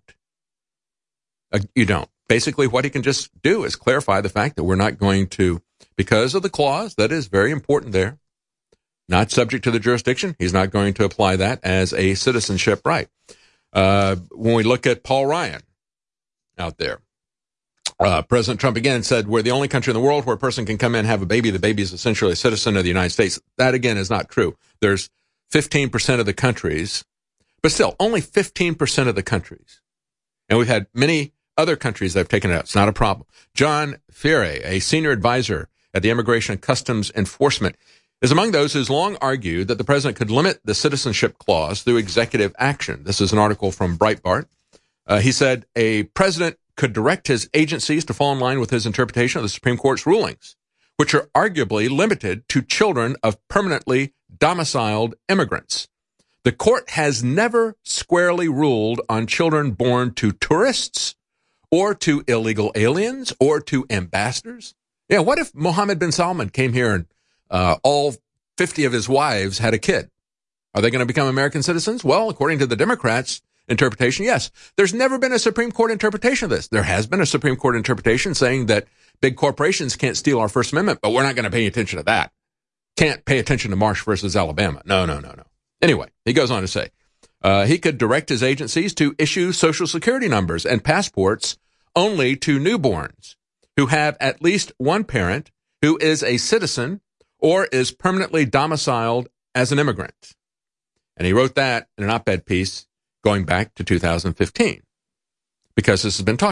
Uh, you don't. Basically, what he can just do is clarify the fact that we're not going to, because of the clause that is very important there, not subject to the jurisdiction, he's not going to apply that as a citizenship right. Uh, when we look at Paul Ryan out there, uh, President Trump again said, we're the only country in the world where a person can come in and have a baby. The baby is essentially a citizen of the United States. That, again, is not true. There's fifteen percent of the countries, but still, only fifteen percent of the countries. And we've had many other countries that have taken it out. It's not a problem. John Ferry, a senior advisor at the Immigration and Customs Enforcement, is among those who's long argued that the president could limit the citizenship clause through executive action. This is an article from Breitbart. Uh, he said a president could direct his agencies to fall in line with his interpretation of the Supreme Court's rulings, which are arguably limited to children of permanently domiciled immigrants. The court has never squarely ruled on children born to tourists or to illegal aliens or to ambassadors. Yeah, what if Mohammed bin Salman came here and uh, all fifty of his wives had a kid? Are they going to become American citizens? Well, according to the Democrats' interpretation, yes. There's never been a Supreme Court interpretation of this. There has been a Supreme Court interpretation saying that big corporations can't steal our First Amendment, but we're not going to pay attention to that. Can't pay attention to Marsh versus Alabama. No, no, no, no. Anyway, he goes on to say, uh, he could direct his agencies to issue Social Security numbers and passports only to newborns who have at least one parent who is a citizen or is permanently domiciled as an immigrant. And he wrote that in an op-ed piece going back to two thousand fifteen, because this has been talked about.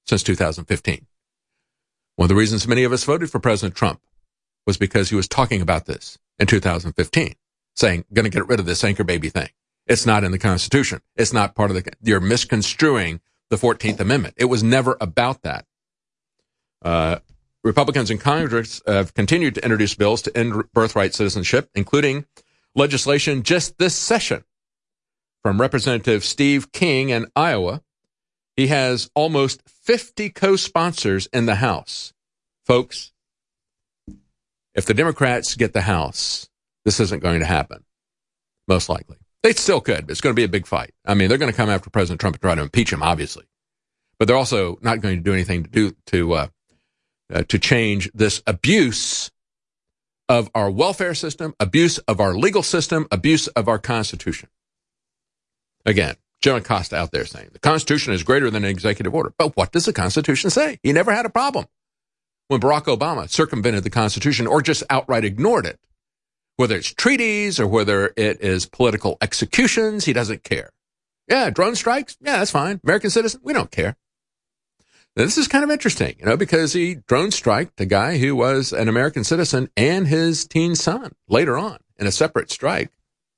since two thousand fifteen. One of the reasons many of us voted for President Trump was because he was talking about this in two thousand fifteen, saying, going to get rid of this anchor baby thing. It's not in the Constitution. It's not part of the, you're misconstruing the fourteenth Amendment. It was never about that. Uh, Republicans in Congress have continued to introduce bills to end birthright citizenship, including legislation just this session from Representative Steve King in Iowa. He has almost fifty co-sponsors in the House. Folks, if the Democrats get the House, this isn't going to happen, most likely. They still could, but it's going to be a big fight. I mean, they're going to come after President Trump and try to impeach him, obviously. But they're also not going to do anything to do to uh, uh, to change this abuse of our welfare system, abuse of our legal system, abuse of our Constitution. Again, Jim Acosta out there saying the Constitution is greater than an executive order. But what does the Constitution say? He never had a problem when Barack Obama circumvented the Constitution or just outright ignored it. Whether it's treaties or whether it is political executions, he doesn't care. Yeah, drone strikes? Yeah, that's fine. American citizen? We don't care. Now, this is kind of interesting, you know, because he drone striked a guy who was an American citizen and his teen son later on in a separate strike.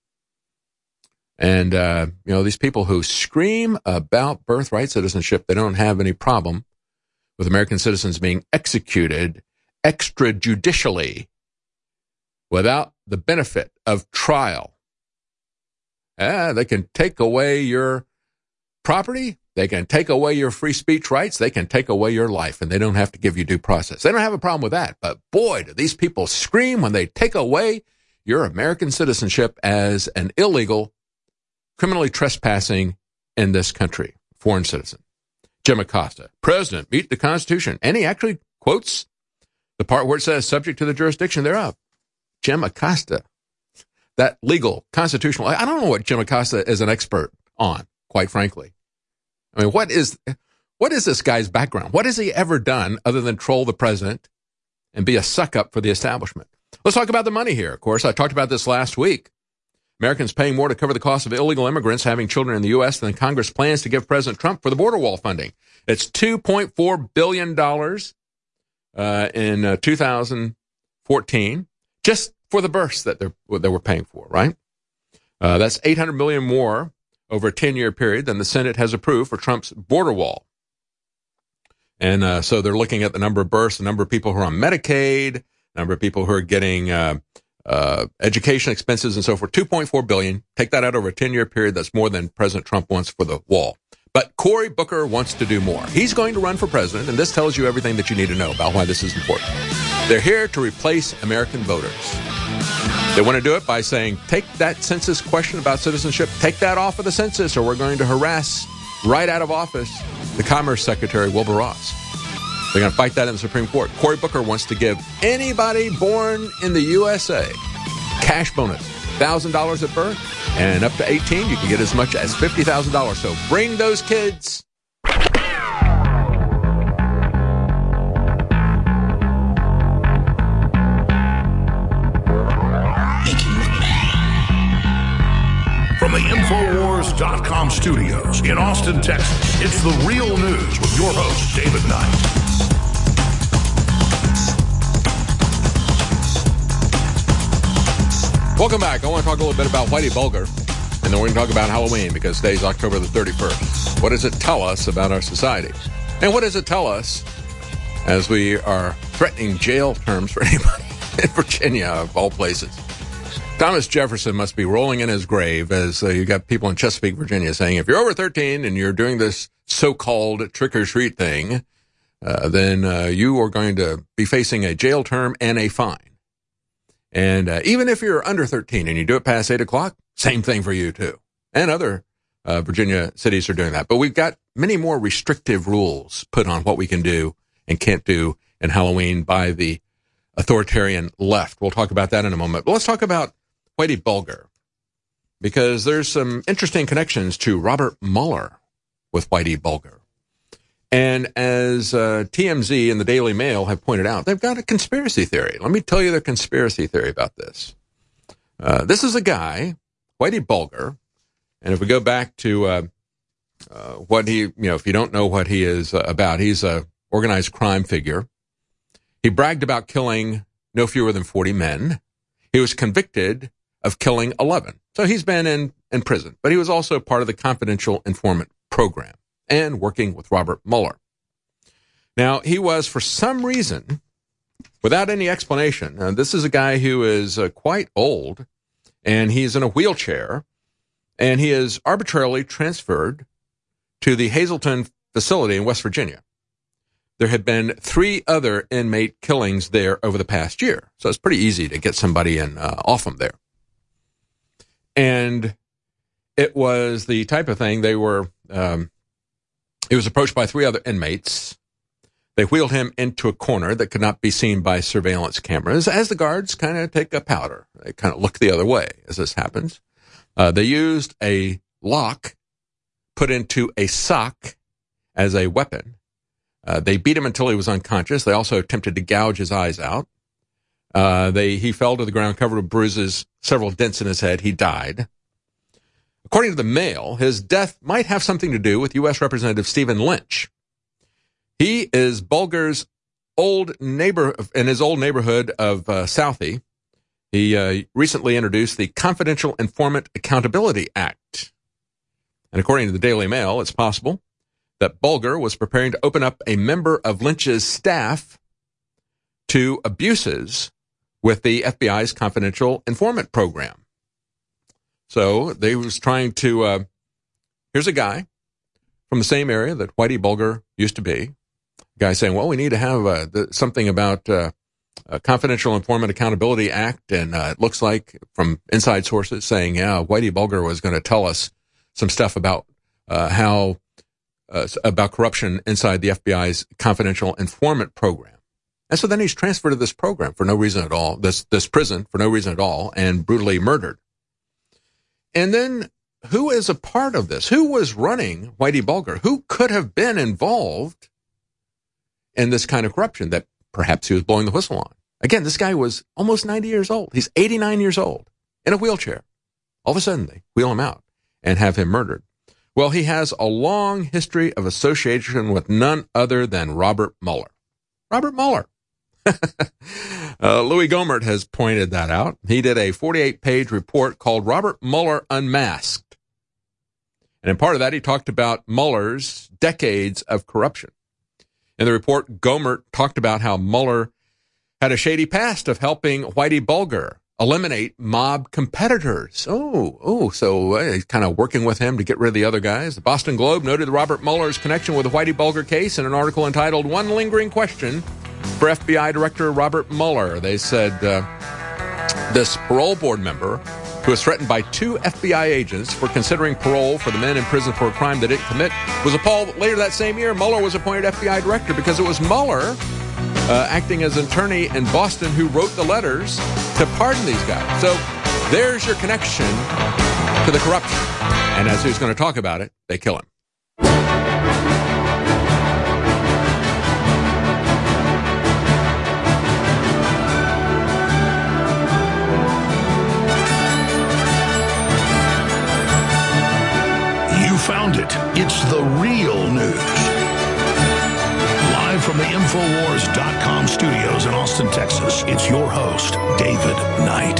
And, uh, you know, these people who scream about birthright citizenship, they don't have any problem with American citizens being executed extrajudicially without the benefit of trial. Ah, they can take away your property. They can take away your free speech rights. They can take away your life, and they don't have to give you due process. They don't have a problem with that. But boy, do these people scream when they take away your American citizenship as an illegal, criminally trespassing in this country, foreign citizen. Jim Acosta, President, meet the Constitution. And he actually quotes the part where it says subject to the jurisdiction thereof. Jim Acosta, that legal, constitutional. I don't know what Jim Acosta is an expert on, quite frankly. I mean, what is what is this guy's background? What has he ever done other than troll the president and be a suck-up for the establishment? Let's talk about the money here, of course. I talked about this last week. Americans paying more to cover the cost of illegal immigrants having children in the U S than Congress plans to give President Trump for the border wall funding. It's two point four billion dollars uh, in uh, two thousand fourteen. Just for the births that they're that we're paying for, right? Uh, that's eight hundred million dollars more over a ten-year period than the Senate has approved for Trump's border wall. And uh, so they're looking at the number of births, the number of people who are on Medicaid, the number of people who are getting uh, uh, education expenses and so forth. two point four billion dollars. Take that out over a ten-year period. That's more than President Trump wants for the wall. But Cory Booker wants to do more. He's going to run for president, and this tells you everything that you need to know about why this is important. They're here to replace American voters. They want to do it by saying, take that census question about citizenship, take that off of the census, or we're going to harass right out of office the Commerce Secretary, Wilbur Ross. They're going to fight that in the Supreme Court. Cory Booker wants to give anybody born in the U S A cash bonus, one thousand dollars at birth, and up to eighteen, you can get as much as fifty thousand dollars. So bring those kids. From the Infowars dot com studios in Austin, Texas, it's The Real News with your host, David Knight. Welcome back. I want to talk a little bit about Whitey Bulger, and then we're going to talk about Halloween because today's October the thirty-first. What does it tell us about our society? And what does it tell us as we are threatening jail terms for anybody in Virginia, of all places? Thomas Jefferson must be rolling in his grave as uh, you got people in Chesapeake, Virginia saying, if you're over thirteen and you're doing this so-called trick-or-treat thing, uh, then uh, you are going to be facing a jail term and a fine. And uh, even if you're under thirteen and you do it past eight o'clock, same thing for you, too. And other uh, Virginia cities are doing that. But we've got many more restrictive rules put on what we can do and can't do in Halloween by the authoritarian left. We'll talk about that in a moment. But let's talk about Whitey Bulger, because there's some interesting connections to Robert Mueller with Whitey Bulger. And as uh, T M Z and the Daily Mail have pointed out, they've got a conspiracy theory. Let me tell you their conspiracy theory about this. Uh, this is a guy, Whitey Bulger, and if we go back to uh, uh, what he, you know, if you don't know what he is uh, about, he's a organized crime figure. He bragged about killing no fewer than forty men. He was convicted of killing eleven. So he's been in, in prison, but he was also part of the confidential informant program and working with Robert Mueller. Now, he was, for some reason, without any explanation, uh, this is a guy who is uh, quite old, and he's in a wheelchair, and he is arbitrarily transferred to the Hazleton facility in West Virginia. There had been three other inmate killings there over the past year, so it's pretty easy to get somebody in uh, off them there. And it was the type of thing they were, um, he was approached by three other inmates. They wheeled him into a corner that could not be seen by surveillance cameras as the guards kind of take a powder. They kind of look the other way as this happens. Uh, they used a lock put into a sock as a weapon. Uh, they beat him until he was unconscious. They also attempted to gouge his eyes out. Uh, they, he fell to the ground covered with bruises, several dents in his head. He died. According to the Mail, his death might have something to do with U S Representative Stephen Lynch. He is Bulger's old neighbor in his old neighborhood of uh, Southie. He uh, recently introduced the Confidential Informant Accountability Act. And according to the Daily Mail, it's possible that Bulger was preparing to open up a member of Lynch's staff to abuses with the F B I's Confidential Informant Program. So they was trying to, uh, here's a guy from the same area that Whitey Bulger used to be. Guy saying, well, we need to have uh, the, something about uh, a Confidential Informant Accountability Act. And uh, it looks like from inside sources saying, yeah, Whitey Bulger was going to tell us some stuff about uh, how, uh, about corruption inside the F B I's Confidential Informant Program. And so then he's transferred to this program for no reason at all, this, this prison for no reason at all, and brutally murdered. And then who is a part of this? Who was running Whitey Bulger? Who could have been involved in this kind of corruption that perhaps he was blowing the whistle on? Again, this guy was almost ninety years old. He's eighty-nine years old in a wheelchair. All of a sudden, they wheel him out and have him murdered. Well, he has a long history of association with none other than Robert Mueller. Robert Mueller. uh, Louis Gohmert has pointed that out. He did a forty-eight page report called Robert Mueller Unmasked. And in part of that, he talked about Mueller's decades of corruption. In the report, Gohmert talked about how Mueller had a shady past of helping Whitey Bulger eliminate mob competitors. Oh, oh, so uh, he's kind of working with him to get rid of the other guys. The Boston Globe noted Robert Mueller's connection with the Whitey Bulger case in an article entitled One Lingering Question for F B I Director Robert Mueller. They said uh, this parole board member who was threatened by two F B I agents for considering parole for the men in prison for a crime they didn't commit was appalled that later that same year Mueller was appointed F B I director because it was Mueller uh, acting as an attorney in Boston who wrote the letters to pardon these guys. So there's your connection to the corruption. And as he's going to talk about it, they kill him. Found it. It's the real news. Live from the Infowars dot com studios in Austin, Texas, it's your host, David Knight.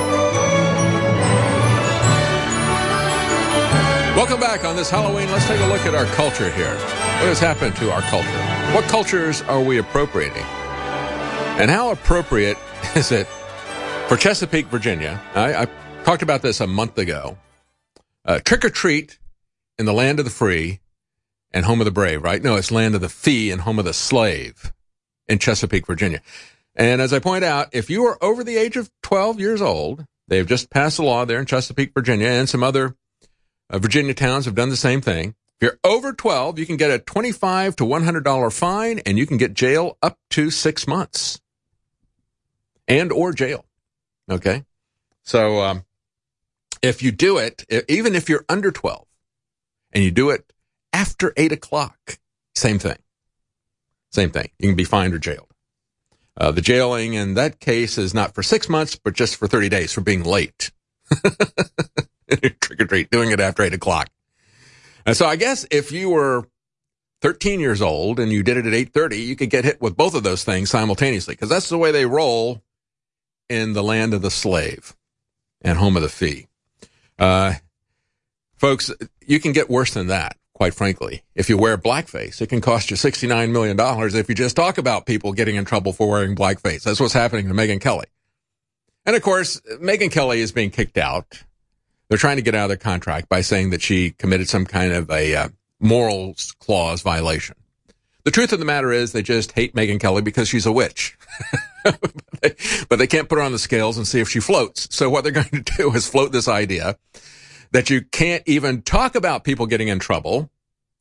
Welcome back on this Halloween. Let's take a look at our culture here. What has happened to our culture? What cultures are we appropriating? And how appropriate is it for Chesapeake, Virginia? I, I talked about this a month ago. Uh, trick or treat in the land of the free and home of the brave, right? No, it's land of the fee and home of the slave in Chesapeake, Virginia. And as I point out, if you are over the age of twelve years old, they've just passed a law there in Chesapeake, Virginia, and some other uh, Virginia towns have done the same thing. If you're over twelve, you can get a twenty-five to one hundred dollars fine, and you can get jail up to six months and or jail. Okay? So um, if you do it, even if you're under twelve, and you do it after eight o'clock, same thing. Same thing. You can be fined or jailed. Uh, the jailing in that case is not for six months, but just for thirty days for being late. Trick or treat, doing it after eight o'clock. And so I guess if you were thirteen years old and you did it at eight thirty, you could get hit with both of those things simultaneously, because that's the way they roll in the land of the slave and home of the free. Uh, folks, you can get worse than that, quite frankly. If you wear blackface, it can cost you sixty-nine million dollars if you just talk about people getting in trouble for wearing blackface. That's what's happening to Megyn Kelly. And, of course, Megyn Kelly is being kicked out. They're trying to get out of their contract by saying that she committed some kind of a uh, morals clause violation. The truth of the matter is they just hate Megyn Kelly because she's a witch. but, they, but they can't put her on the scales and see if she floats. So what they're going to do is float this idea that you can't even talk about people getting in trouble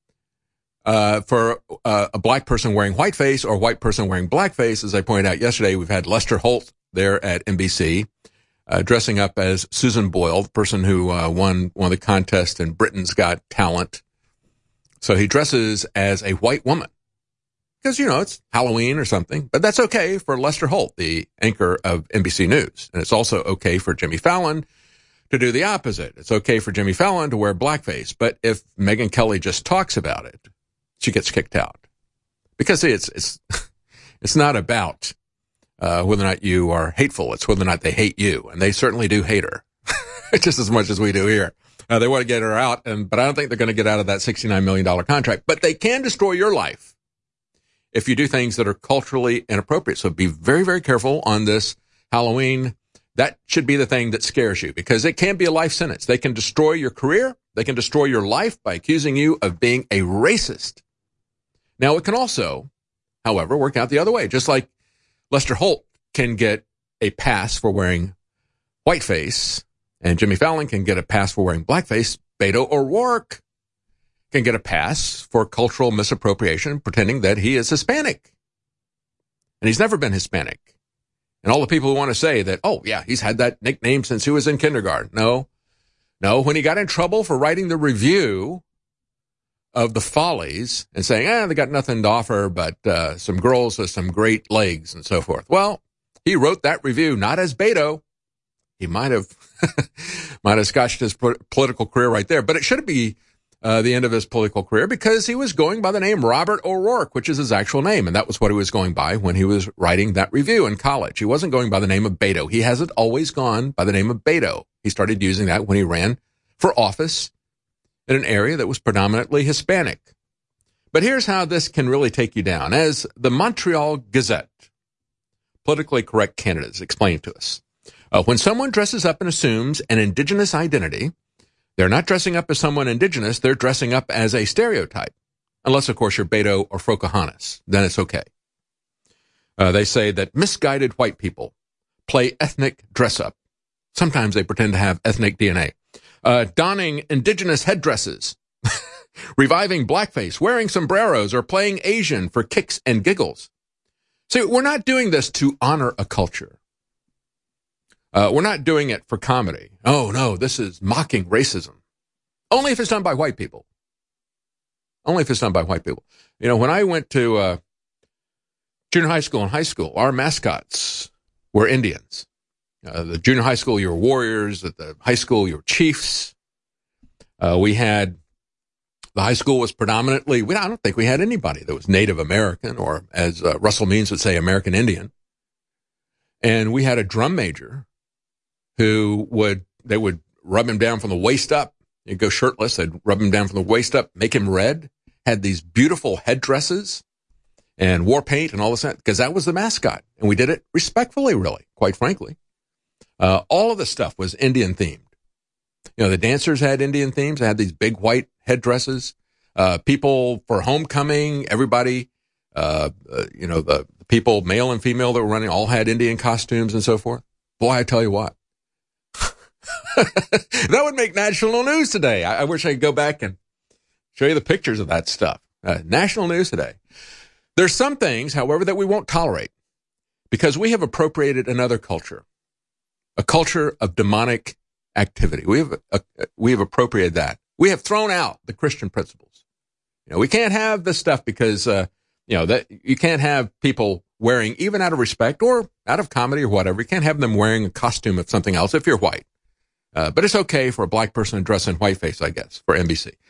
uh, for uh, a black person wearing whiteface or a white person wearing blackface. As I pointed out yesterday, we've had Lester Holt there at N B C uh, dressing up as Susan Boyle, the person who uh, won one of the contests in Britain's Got Talent. So he dresses as a white woman because, you know, it's Halloween or something. But that's okay for Lester Holt, the anchor of N B C News. And it's also okay for Jimmy Fallon to do the opposite. It's okay for Jimmy Fallon to wear blackface. But if Megyn Kelly just talks about it, she gets kicked out. Because, see, it's it's it's not about uh, whether or not you are hateful. It's whether or not they hate you. And they certainly do hate her just as much as we do here. Uh, they want to get her out, and but I don't think they're going to get out of that sixty-nine million dollars contract. But they can destroy your life if you do things that are culturally inappropriate. So be very, very careful on this Halloween. That should be the thing that scares you, because it can be a life sentence. They can destroy your career. They can destroy your life by accusing you of being a racist. Now, it can also, however, work out the other way. Just like Lester Holt can get a pass for wearing whiteface, and Jimmy Fallon can get a pass for wearing blackface, Beto O'Rourke can get a pass for cultural misappropriation, pretending that he is Hispanic. And he's never been Hispanic. And all the people who want to say that, oh, yeah, he's had that nickname since he was in kindergarten. No, no. When he got in trouble for writing the review of The Follies and saying, eh, they got nothing to offer but uh, some girls with some great legs and so forth. Well, he wrote that review not as Beto. He might have might have scotched his po- political career right there, but it should be uh, the end of his political career, because he was going by the name Robert O'Rourke, which is his actual name, and that was what he was going by when he was writing that review in college. He wasn't going by the name of Beto. He hasn't always gone by the name of Beto. He started using that when he ran for office in an area that was predominantly Hispanic. But here's how this can really take you down. As the Montreal Gazette, politically correct candidates, explained to us. Uh, when someone dresses up and assumes an indigenous identity, they're not dressing up as someone indigenous, they're dressing up as a stereotype. Unless, of course, you're Beto or Pocahontas. Then it's okay. Uh, they say that misguided white people play ethnic dress-up. Sometimes they pretend to have ethnic D N A. Uh, donning indigenous headdresses, reviving blackface, wearing sombreros, or playing Asian for kicks and giggles. See, we're not doing this to honor a culture. Uh, we're not doing it for comedy. Oh, no, this is mocking racism. Only if it's done by white people. Only if it's done by white people. You know, when I went to uh, junior high school and high school, our mascots were Indians. Uh, the junior high school, you were warriors. At the high school, you were chiefs. Uh, we had, the high school was predominantly, we, I don't think we had anybody that was Native American, or as uh, Russell Means would say, American Indian. And we had a drum major who would, they would rub him down from the waist up. He'd go shirtless. They'd rub him down from the waist up, make him red, had these beautiful headdresses and war paint and all this, because that was the mascot. And we did it respectfully, really, quite frankly. Uh, all of the stuff was Indian themed. You know, the dancers had Indian themes. They had these big white headdresses. Uh, people for homecoming, everybody, uh, uh, you know, the, the people, male and female that were running, all had Indian costumes and so forth. Boy, I tell you what. That would make national news today. I, I wish I could go back and show you the pictures of that stuff. Uh, national news today. There's some things, however, that we won't tolerate because we have appropriated another culture, a culture of demonic activity. We have uh, we have appropriated that. We have thrown out the Christian principles. You know, we can't have this stuff because uh, you know that you can't have people wearing, even out of respect or out of comedy or whatever. You can't have them wearing a costume of something else if you're white. Uh, but it's okay for a black person to dress in whiteface, I guess, for N B C.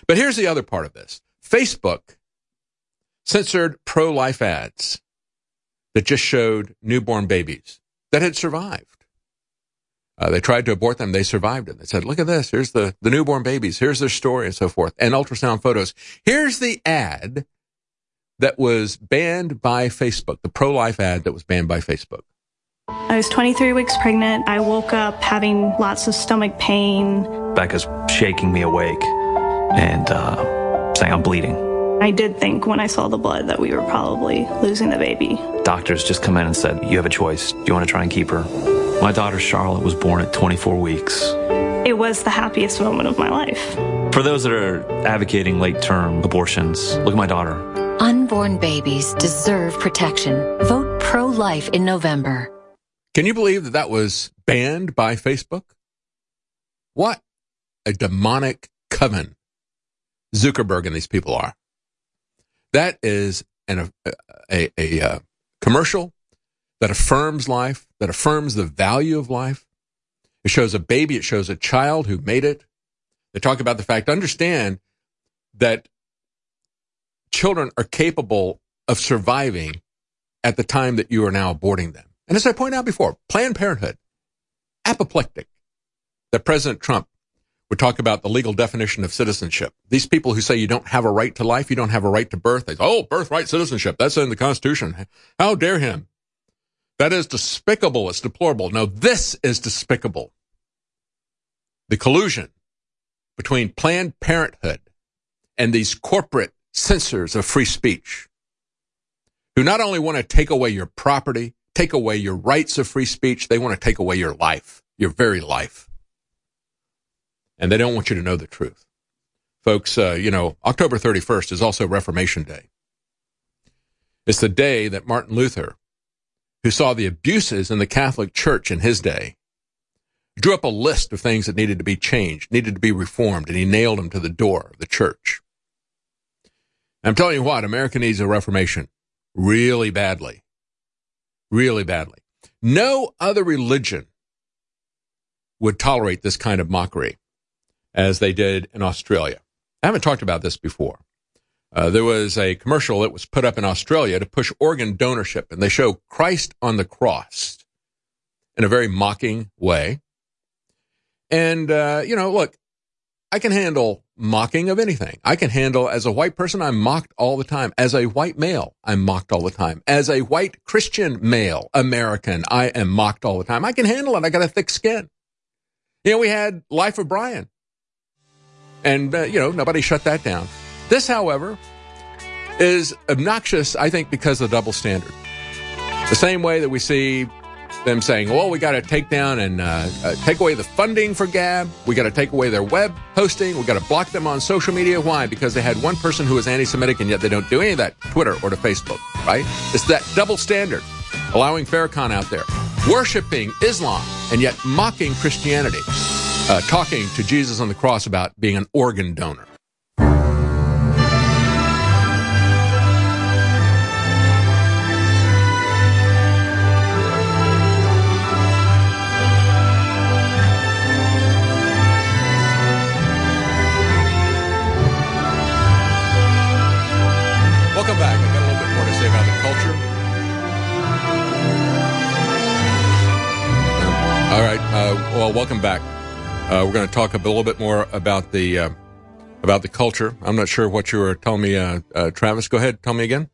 But here's the other part of this. Facebook censored pro-life ads that just showed newborn babies that had survived. Uh, they tried to abort them. They survived it. They said, look at this. Here's the, the newborn babies. Here's their story and so forth. And ultrasound photos. Here's the ad that was banned by Facebook, the pro-life ad that was banned by Facebook. I was twenty-three weeks pregnant. I woke up having lots of stomach pain. Becca's shaking me awake and uh, saying I'm bleeding. I did think when I saw the blood that we were probably losing the baby. Doctors just come in and said, you have a choice. Do you want to try and keep her? My daughter Charlotte was born at twenty-four weeks. It was the happiest moment of my life. For those that are advocating late-term abortions, look at my daughter. Unborn babies deserve protection. Vote pro-life in November. Can you believe that that was banned by Facebook? What a demonic coven Zuckerberg and these people are. That is an, a, a, a, a commercial that affirms life, that affirms the value of life. It shows a baby. It shows a child who made it. They talk about the fact, understand that children are capable of surviving at the time that you are now aborting them. And as I pointed out before, Planned Parenthood, apoplectic, that President Trump would talk about the legal definition of citizenship. These people who say you don't have a right to life, you don't have a right to birth, they say, oh, birthright citizenship, that's in the Constitution. How dare him? That is despicable. It's deplorable. No, this is despicable. The collusion between Planned Parenthood and these corporate censors of free speech, who not only want to take away your property, take away your rights of free speech, they want to take away your life, your very life. And they don't want you to know the truth. Folks, uh, you know, October thirty-first is also Reformation Day. It's the day that Martin Luther, who saw the abuses in the Catholic Church in his day, drew up a list of things that needed to be changed, needed to be reformed, and he nailed them to the door of the church. I'm telling you what, America needs a reformation really badly. Really badly. No other religion would tolerate this kind of mockery as they did in Australia. I haven't talked about this before. Uh, there was a commercial that was put up in Australia to push organ donorship, and they show Christ on the cross in a very mocking way. And, uh, you know, look, I can handle mocking of anything. I can handle, as a white person, I'm mocked all the time. As a white male, I'm mocked all the time. As a white Christian male, American, I am mocked all the time. I can handle it. I got a thick skin. You know, we had Life of Brian. And, uh, you know, nobody shut that down. This, however, is obnoxious, I think, because of the double standard. The same way that we see them saying, well, we got to take down and uh, uh, take away the funding for Gab. We got to take away their web hosting. We got to block them on social media. Why? Because they had one person who was anti-Semitic, and yet they don't do any of that to Twitter or to Facebook, right? It's that double standard, allowing Farrakhan out there, worshiping Islam, and yet mocking Christianity, uh, talking to Jesus on the cross about being an organ donor. Welcome back. I've got a little bit more to say about the culture. All right. Uh, well, welcome back. Uh, we're going to talk a little bit more about the uh, about the culture. I'm not sure what you were telling me, uh, uh, Travis. Go ahead. Tell me again.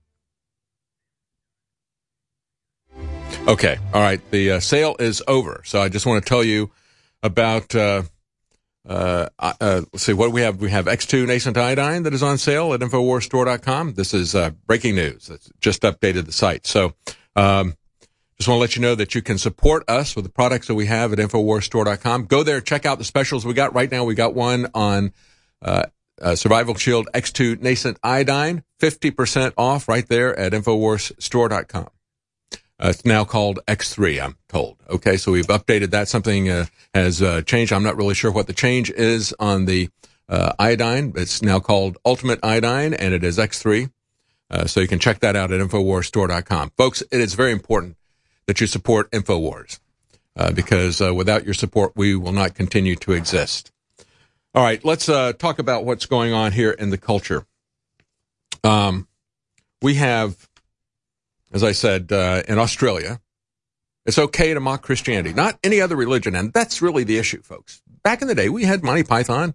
Okay. All right. The uh, sale is over. So I just want to tell you about. Uh, Uh, uh, let's see, what do we have? We have X two Nascent Iodine that is on sale at Infowars Store dot com. This is uh, breaking news. It's just updated the site. So um, just want to let you know that you can support us with the products that we have at Infowars Store dot com. Go there, check out the specials we got right now. We got one on uh, uh, Survival Shield X two Nascent Iodine, fifty percent off right there at Infowars Store dot com. Uh, it's now called X three, I'm told. Okay, so we've updated that. Something uh, has uh, changed. I'm not really sure what the change is on the uh, iodine. It's now called Ultimate Iodine, and it is X three. Uh, so you can check that out at Infowars Store dot com. Folks, it is very important that you support Infowars, uh, because uh, without your support, we will not continue to exist. All right, let's uh, talk about what's going on here in the culture. Um, we have, as I said, uh, in Australia, it's okay to mock Christianity, not any other religion, and that's really the issue, folks. Back in the day, we had Monty Python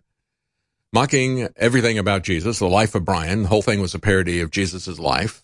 mocking everything about Jesus, the life of Brian. The whole thing was a parody of Jesus' life.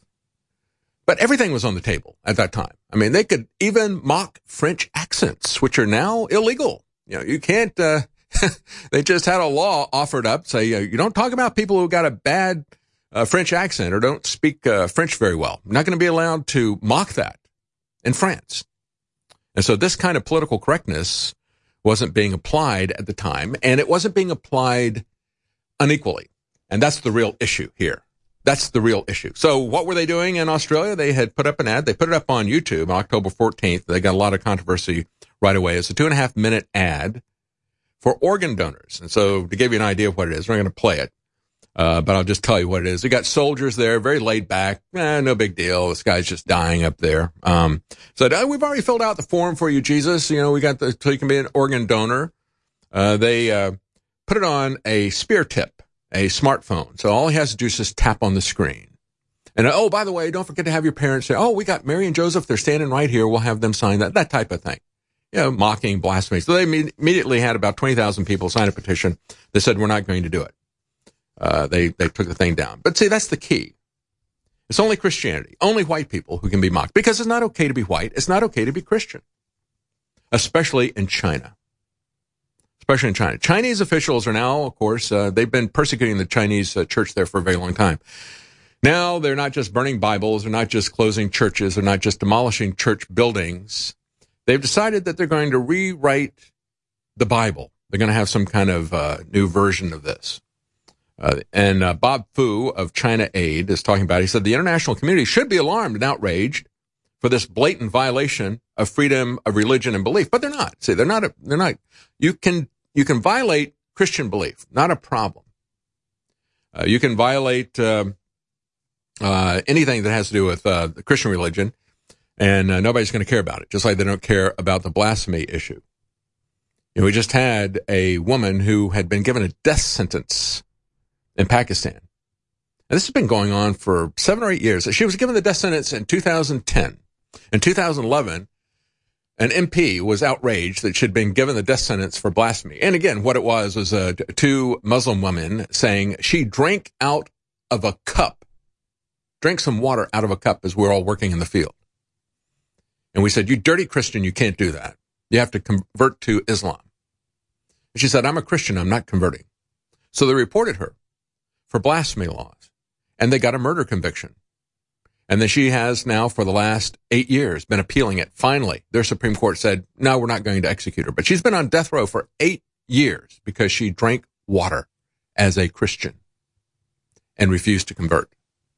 But everything was on the table at that time. I mean, they could even mock French accents, which are now illegal. You know, you can't, uh, they just had a law offered up, say, uh, you don't talk about people who got a bad uh, French accent or don't speak uh, French very well. You're not going to be allowed to mock that in France. And so this kind of political correctness wasn't being applied at the time, and it wasn't being applied unequally. And that's the real issue here. That's the real issue. So what were they doing in Australia? They had put up an ad. They put it up on YouTube on October fourteenth. They got a lot of controversy right away. It's a two and a half minute ad for organ donors. And so to give you an idea of what it is, we're not going to play it, uh, but I'll just tell you what it is. They got soldiers there, very laid back. Eh, no big deal. This guy's just dying up there. Um, said, oh, we've already filled out the form for you, Jesus. You know, we got the, so you can be an organ donor. Uh, they, uh, put it on a spear tip, a smartphone. So all he has to do is just tap on the screen. And, oh, by the way, don't forget to have your parents say, oh, we got Mary and Joseph. They're standing right here. We'll have them sign that, that type of thing. You know, mocking, blasphemy. So they immediately had about twenty thousand people sign a petition. They said, we're not going to do it. Uh, they, they took the thing down. But see, that's the key. It's only Christianity, only white people who can be mocked, because it's not okay to be white. It's not okay to be Christian, especially in China. Especially in China. Chinese officials are now, of course, uh, they've been persecuting the Chinese uh, church there for a very long time. Now they're not just burning Bibles, they're not just closing churches, they're not just demolishing church buildings. They've decided that they're going to rewrite the Bible. They're going to have some kind of uh, new version of this. Uh, and uh, Bob Fu of China Aid is talking about it. He said the international community should be alarmed and outraged for this blatant violation of freedom of religion and belief, but they're not. See, they're not. A, they're not. You can you can violate Christian belief, not a problem. Uh, you can violate uh, uh, anything that has to do with uh, the Christian religion, and uh, nobody's going to care about it. Just like they don't care about the blasphemy issue. You know, we just had a woman who had been given a death sentence in Pakistan. And this has been going on for seven or eight years. She was given the death sentence in two thousand ten. In two thousand eleven, an M P was outraged that she'd been given the death sentence for blasphemy. And again, what it was was uh, two Muslim women saying she drank out of a cup, drank some water out of a cup as we're all working in the field. And we said, you dirty Christian, you can't do that. You have to convert to Islam. And she said, I'm a Christian, I'm not converting. So they reported her for blasphemy laws, and they got a murder conviction. And then she has now, for the last eight years, been appealing it. Finally, their Supreme Court said, no, we're not going to execute her. But she's been on death row for eight years because she drank water as a Christian and refused to convert.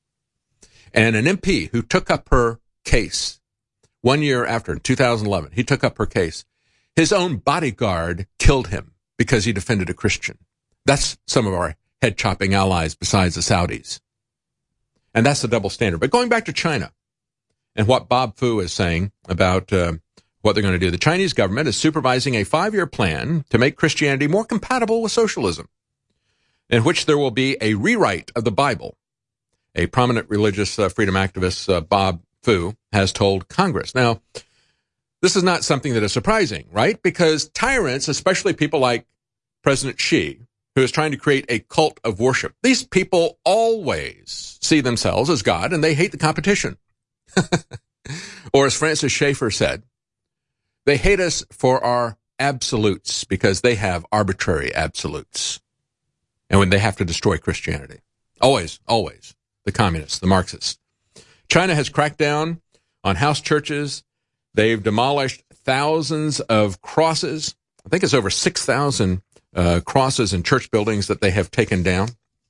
And an M P who took up her case one year after, in two thousand eleven, he took up her case. His own bodyguard killed him because he defended a Christian. That's some of our head-chopping allies besides the Saudis. And that's the double standard. But going back to China and what Bob Fu is saying about uh, what they're going to do, the Chinese government is supervising a five-year plan to make Christianity more compatible with socialism, in which there will be a rewrite of the Bible. A prominent religious uh, freedom activist, uh, Bob Fu, has told Congress. Now, this is not something that is surprising, right? Because tyrants, especially people like President Xi, who is trying to create a cult of worship. These people always see themselves as God, and they hate the competition. Or as Francis Schaeffer said, they hate us for our absolutes because they have arbitrary absolutes. And when they have to destroy Christianity. Always, always. The communists, the Marxists. China has cracked down on house churches. They've demolished thousands of crosses. I think it's over six thousand Uh, crosses in church buildings that they have taken down.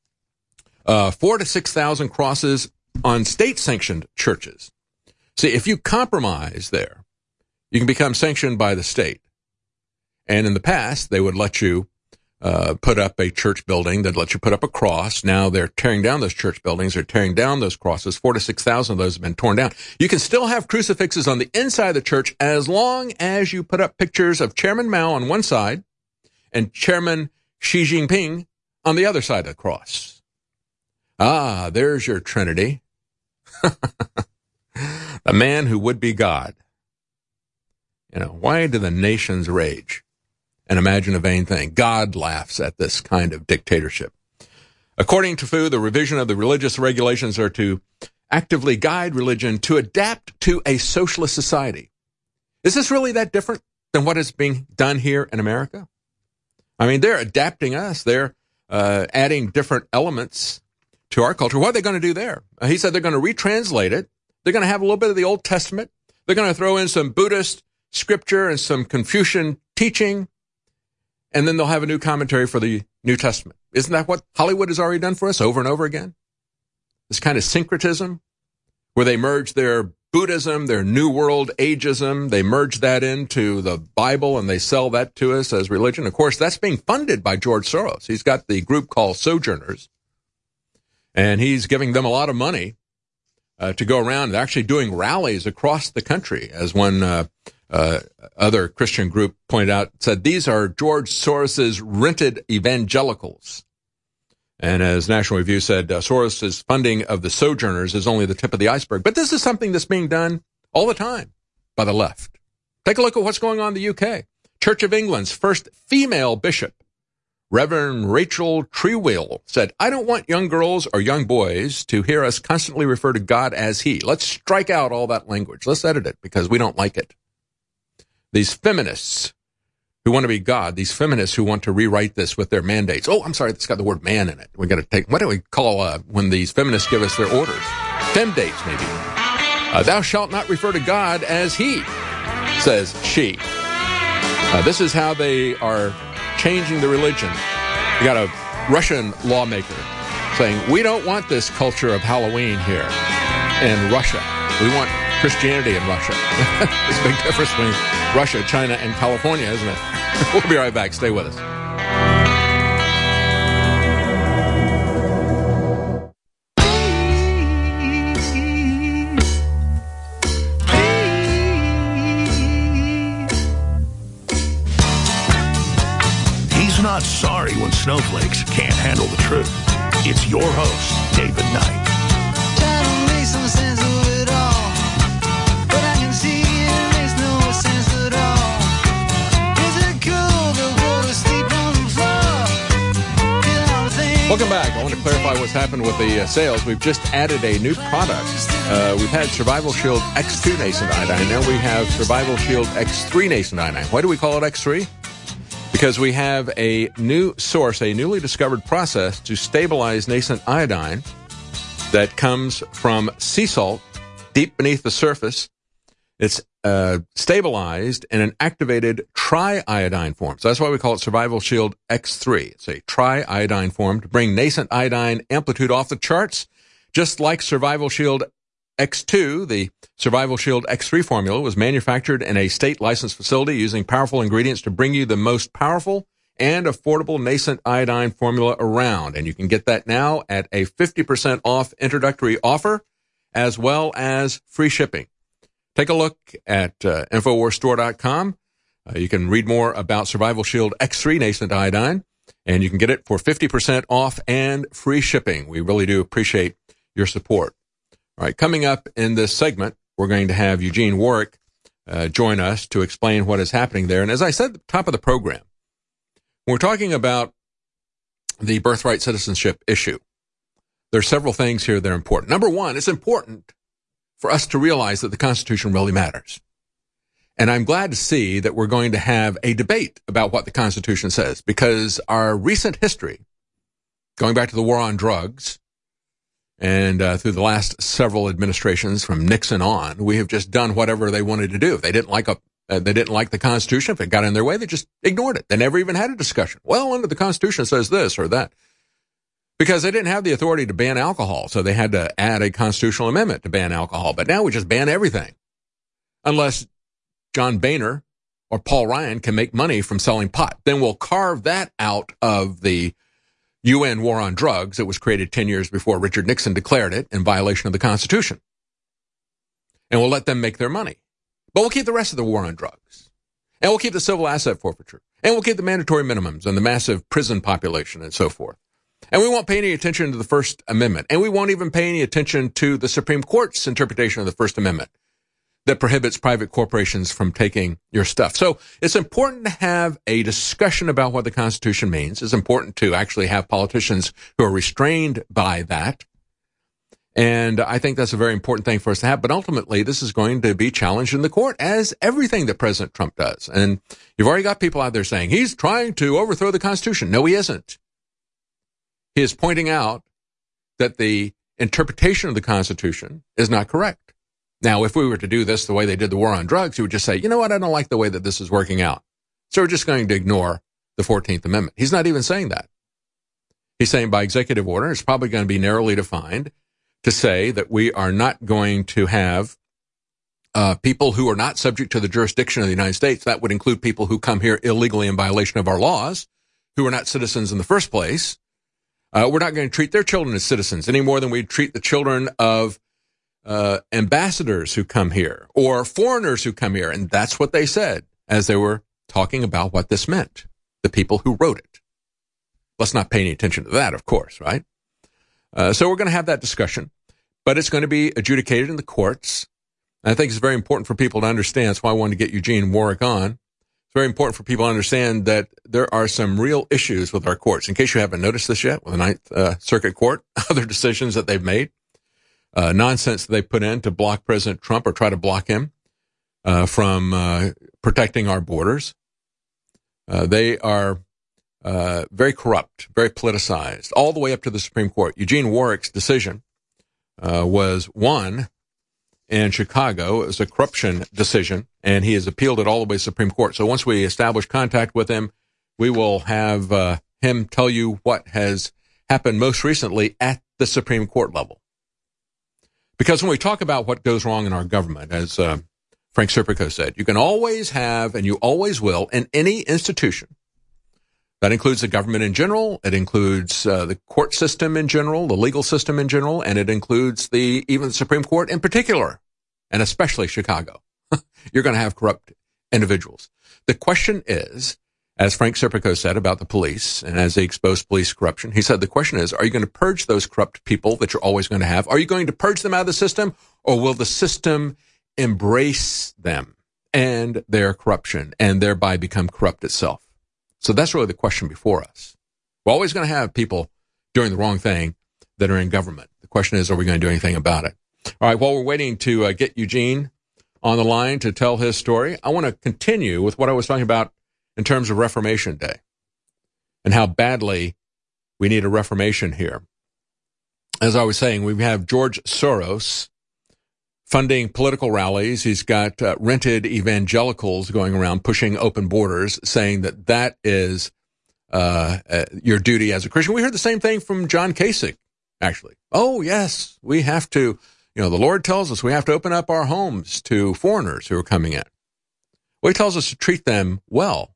Uh, four to six thousand crosses on state-sanctioned churches. See, if you compromise there, you can become sanctioned by the state. And in the past, they would let you uh, put up a church building. They'd let you put up a cross. Now they're tearing down those church buildings. They're tearing down those crosses. Four to six thousand of those have been torn down. You can still have crucifixes on the inside of the church as long as you put up pictures of Chairman Mao on one side and Chairman Xi Jinping on the other side of the cross. Ah, there's your Trinity. The man who would be God. You know, why do the nations rage and imagine a vain thing? God laughs at this kind of dictatorship. According to F U, the revision of the religious regulations are to actively guide religion to adapt to a socialist society. Is this really that different than what is being done here in America? I mean, they're adapting us. They're uh, adding different elements to our culture. What are they going to do there? Uh, he said they're going to retranslate it. They're going to have a little bit of the Old Testament. They're going to throw in some Buddhist scripture and some Confucian teaching, and then they'll have a new commentary for the New Testament. Isn't that what Hollywood has already done for us over and over again? This kind of syncretism, where they merge their Buddhism, their New World ageism, they merge that into the Bible and they sell that to us as religion. Of course, that's being funded by George Soros. He's got the group called Sojourners, and he's giving them a lot of money uh, to go around. They're actually doing rallies across the country, as one uh, uh, other Christian group pointed out, said these are George Soros's rented evangelicals. And as National Review said, uh, Soros's funding of the Sojourners is only the tip of the iceberg. But this is something that's being done all the time by the left. Take a look at what's going on in the U K. Church of England's first female bishop, Reverend Rachel Trewheel, said, I don't want young girls or young boys to hear us constantly refer to God as he. Let's strike out all that language. Let's edit it because we don't like it. These feminists who want to be God, these feminists who want to rewrite this with their mandates. Oh, I'm sorry, it's got the word man in it. We got to take, what do we call uh, when these feminists give us their orders? Femdates, maybe. Uh, Thou shalt not refer to God as he, says she. Uh, this is how they are changing the religion. You got a Russian lawmaker saying, we don't want this culture of Halloween here in Russia. We want Christianity in Russia. There's a big difference between Russia, China, and California, isn't it? We'll be right back. Stay with us. He's not sorry when snowflakes can't handle the truth. It's your host, David Knight. Try to make some sense of it all, but I can see it makes no sense at all. Is it cool to go to sleep on the floor? Get all the things. Welcome back. I want to clarify what's happened with the uh, sales. We've just added a new product. Uh, we've had Survival Shield X two nascent iodine. Now we have Survival Shield X three nascent iodine. Why do we call it X three? Because we have a new source, a newly discovered process to stabilize nascent iodine that comes from sea salt deep beneath the surface. It's uh, stabilized in an activated triiodine form. So that's why we call it Survival Shield X three. It's a triiodine form to bring nascent iodine amplitude off the charts, just like Survival Shield X two. The Survival Shield X three formula was manufactured in a state licensed facility using powerful ingredients to bring you the most powerful and affordable nascent iodine formula around. And you can get that now at a fifty percent off introductory offer, as well as free shipping. Take a look at uh, Infowars Store dot com. Uh, you can read more about Survival Shield X three nascent iodine, and you can get it for fifty percent off and free shipping. We really do appreciate your support. All right, coming up in this segment, we're going to have Eugene Warwick uh, join us to explain what is happening there. And as I said at the top of the program, when we're talking about the birthright citizenship issue, there are several things here that are important. Number one, it's important for us to realize that the Constitution really matters. And I'm glad to see that we're going to have a debate about what the Constitution says, because our recent history, going back to the war on drugs, and uh, through the last several administrations from Nixon on, we have just done whatever they wanted to do. If they didn't like a, uh, they didn't like the Constitution, if it got in their way, they just ignored it. They never even had a discussion. Well, under the Constitution says this or that, because they didn't have the authority to ban alcohol, so they had to add a constitutional amendment to ban alcohol. But now we just ban everything, unless John Boehner or Paul Ryan can make money from selling pot. Then we'll carve that out of the U N war on drugs. It was created ten years before Richard Nixon declared it in violation of the Constitution. And we'll let them make their money. But we'll keep the rest of the war on drugs. And we'll keep the civil asset forfeiture. And we'll keep the mandatory minimums and the massive prison population and so forth. And we won't pay any attention to the First Amendment. And we won't even pay any attention to the Supreme Court's interpretation of the First Amendment that prohibits private corporations from taking your stuff. So it's important to have a discussion about what the Constitution means. It's important to actually have politicians who are restrained by that. And I think that's a very important thing for us to have. But ultimately, this is going to be challenged in the court, as everything that President Trump does. And you've already got people out there saying he's trying to overthrow the Constitution. No, he isn't. He is pointing out that the interpretation of the Constitution is not correct. Now, if we were to do this the way they did the war on drugs, he would just say, you know what, I don't like the way that this is working out. So we're just going to ignore the fourteenth Amendment. He's not even saying that. He's saying by executive order, it's probably going to be narrowly defined to say that we are not going to have uh, people who are not subject to the jurisdiction of the United States. That would include people who come here illegally in violation of our laws, who are not citizens in the first place. Uh, we're not going to treat their children as citizens any more than we treat the children of uh, ambassadors who come here or foreigners who come here. And that's what they said as they were talking about what this meant, the people who wrote it. Let's not pay any attention to that, of course, right? Uh, so we're going to have that discussion, but it's going to be adjudicated in the courts. And I think it's very important for people to understand. That's why I wanted to get Eugene Warwick on. It's very important for people to understand that there are some real issues with our courts. In case you haven't noticed this yet, with the Ninth uh, Circuit Court, other decisions that they've made, uh, nonsense that they put in to block President Trump or try to block him uh, from uh, protecting our borders. Uh, they are uh, very corrupt, very politicized, all the way up to the Supreme Court. Eugene Warwick's decision uh, was won in Chicago. It was a corruption decision, and he has appealed it all the way to the Supreme Court. So once we establish contact with him, we will have uh, him tell you what has happened most recently at the Supreme Court level. Because when we talk about what goes wrong in our government, as uh, Frank Serpico said, you can always have, and you always will, in any institution. That includes the government in general. It includes uh, the court system in general, the legal system in general, and it includes the even the Supreme Court in particular, and especially Chicago. You're going to have corrupt individuals. The question is, as Frank Serpico said about the police, and as they exposed police corruption, he said the question is, are you going to purge those corrupt people that you're always going to have? Are you going to purge them out of the system, or will the system embrace them and their corruption and thereby become corrupt itself? So that's really the question before us. We're always going to have people doing the wrong thing that are in government. The question is, are we going to do anything about it? All right, while we're waiting to uh, get Eugene on the line to tell his story, I want to continue with what I was talking about in terms of Reformation Day and how badly we need a reformation here. As I was saying, we have George Soros funding political rallies. He's got uh, rented evangelicals going around pushing open borders, saying that that is uh, uh, your duty as a Christian. We heard the same thing from John Kasich, actually. Oh, yes, we have to, you know, the Lord tells us we have to open up our homes to foreigners who are coming in. Well, he tells us to treat them well.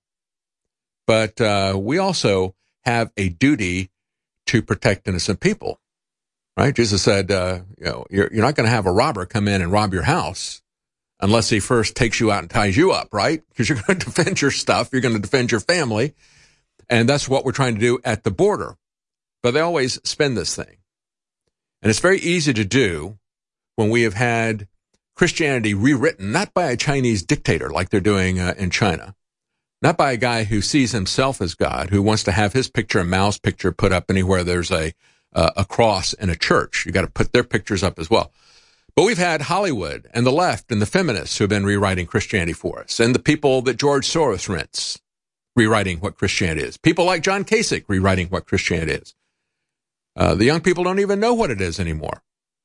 But uh, we also have a duty to protect innocent people. Right? Jesus said, uh, you know, you're, you're not going to have a robber come in and rob your house unless he first takes you out and ties you up, right? Because you're going to defend your stuff. You're going to defend your family. And that's what we're trying to do at the border. But they always spin this thing. And it's very easy to do when we have had Christianity rewritten, not by a Chinese dictator like they're doing uh, in China, not by a guy who sees himself as God, who wants to have his picture and Mao's picture put up anywhere there's a Uh, a cross in a church. You got to put their pictures up as well. But we've had Hollywood and the left and the feminists who have been rewriting Christianity for us, and the people that George Soros rents rewriting what Christianity is. People like John Kasich rewriting what Christianity is. Uh, the young people don't even know what it is anymore.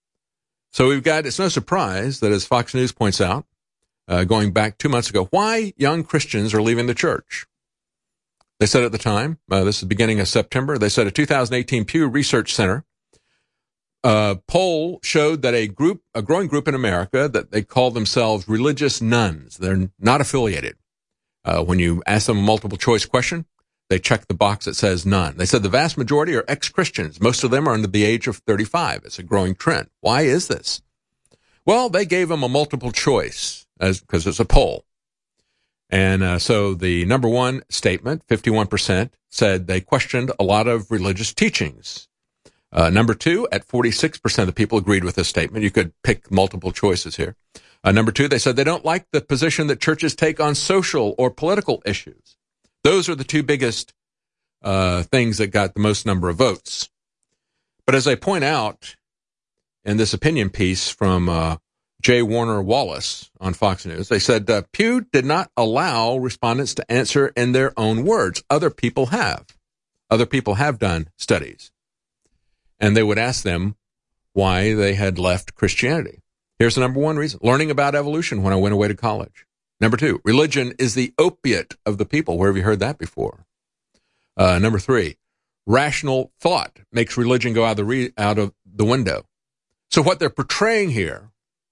So we've got, it's no surprise that, as Fox News points out, uh, going back two months ago, why young Christians are leaving the church. They said at the time, uh, this is the beginning of September, they said a two thousand eighteen Pew Research Center uh, poll showed that a group, a growing group in America, that they call themselves religious nuns. They're not affiliated. Uh, when you ask them a multiple choice question, they check the box that says none. They said the vast majority are ex-Christians. Most of them are under the age of thirty-five. It's a growing trend. Why is this? Well, they gave them a multiple choice as because it's a poll. And uh, so the number one statement, fifty-one percent, said they questioned a lot of religious teachings. Uh, number two, at forty-six percent of the people agreed with this statement. You could pick multiple choices here. Uh, number two, they said they don't like the position that churches take on social or political issues. Those are the two biggest uh, things that got the most number of votes. But as I point out in this opinion piece from uh, J. Warner Wallace on Fox News, they said uh, Pew did not allow respondents to answer in their own words. Other people have. Other people have done studies. And they would ask them why they had left Christianity. Here's the number one reason. Learning about evolution when I went away to college. Number two, religion is the opiate of the people. Where have you heard that before? Uh, number three, rational thought makes religion go out of, the re- out of the window. So what they're portraying here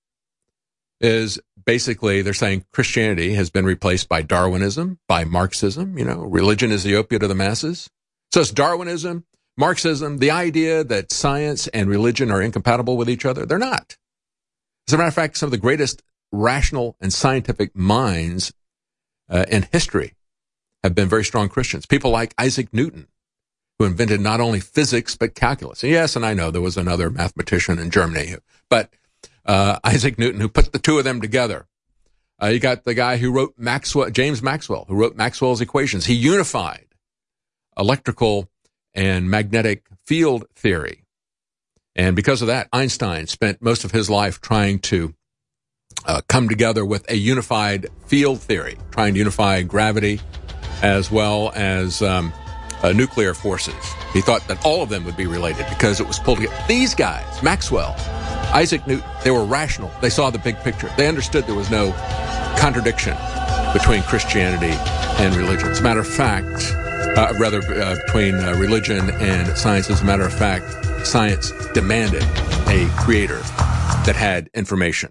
is basically they're saying Christianity has been replaced by Darwinism, by Marxism. You know, religion is the opiate of the masses. So it's Darwinism, Marxism, the idea that science and religion are incompatible with each other. They're not. As a matter of fact, some of the greatest rational and scientific minds uh, in history have been very strong Christians. People like Isaac Newton, who invented not only physics, but calculus. And yes, and I know there was another mathematician in Germany, who, but uh, Isaac Newton, who put the two of them together. Uh, you got the guy who wrote Maxwell, James Maxwell, who wrote Maxwell's equations. He unified electrical and magnetic field theory. And because of that, Einstein spent most of his life trying to uh, come together with a unified field theory, trying to unify gravity as well as um, uh, nuclear forces. He thought that all of them would be related because it was pulled together. These guys, Maxwell, Isaac Newton, they were rational. They saw the big picture. They understood there was no contradiction between Christianity and religion. As a matter of fact, uh, rather uh, between uh, religion and science, as a matter of fact, science demanded a creator that had information.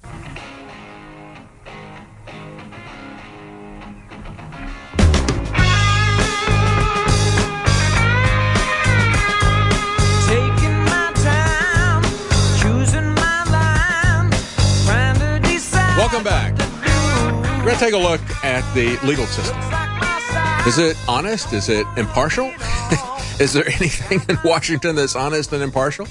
Welcome back. We're going to take a look at the legal system. Is it honest? Is it impartial? Is there anything in Washington that's honest and impartial?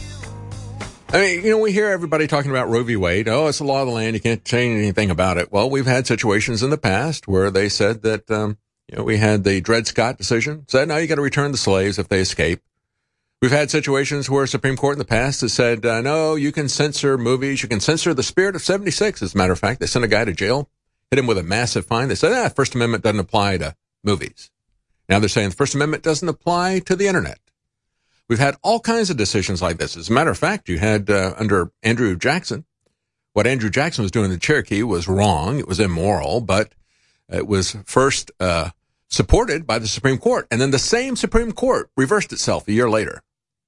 I mean, you know, we hear everybody talking about Roe v. Wade. Oh, it's the law of the land. You can't change anything about it. Well, we've had situations in the past where they said that, um, you know, we had the Dred Scott decision, said, no, you got to return the slaves if they escape. We've had situations where Supreme Court in the past has said, uh, no, you can censor movies. You can censor The Spirit of seventy-six. As a matter of fact, they sent a guy to jail, hit him with a massive fine. They said, ah, First Amendment doesn't apply to movies. Now they're saying the First Amendment doesn't apply to the Internet. We've had all kinds of decisions like this. As a matter of fact, you had uh, under Andrew Jackson, what Andrew Jackson was doing in the Cherokee was wrong. It was immoral, but it was first uh, supported by the Supreme Court. And then the same Supreme Court reversed itself a year later.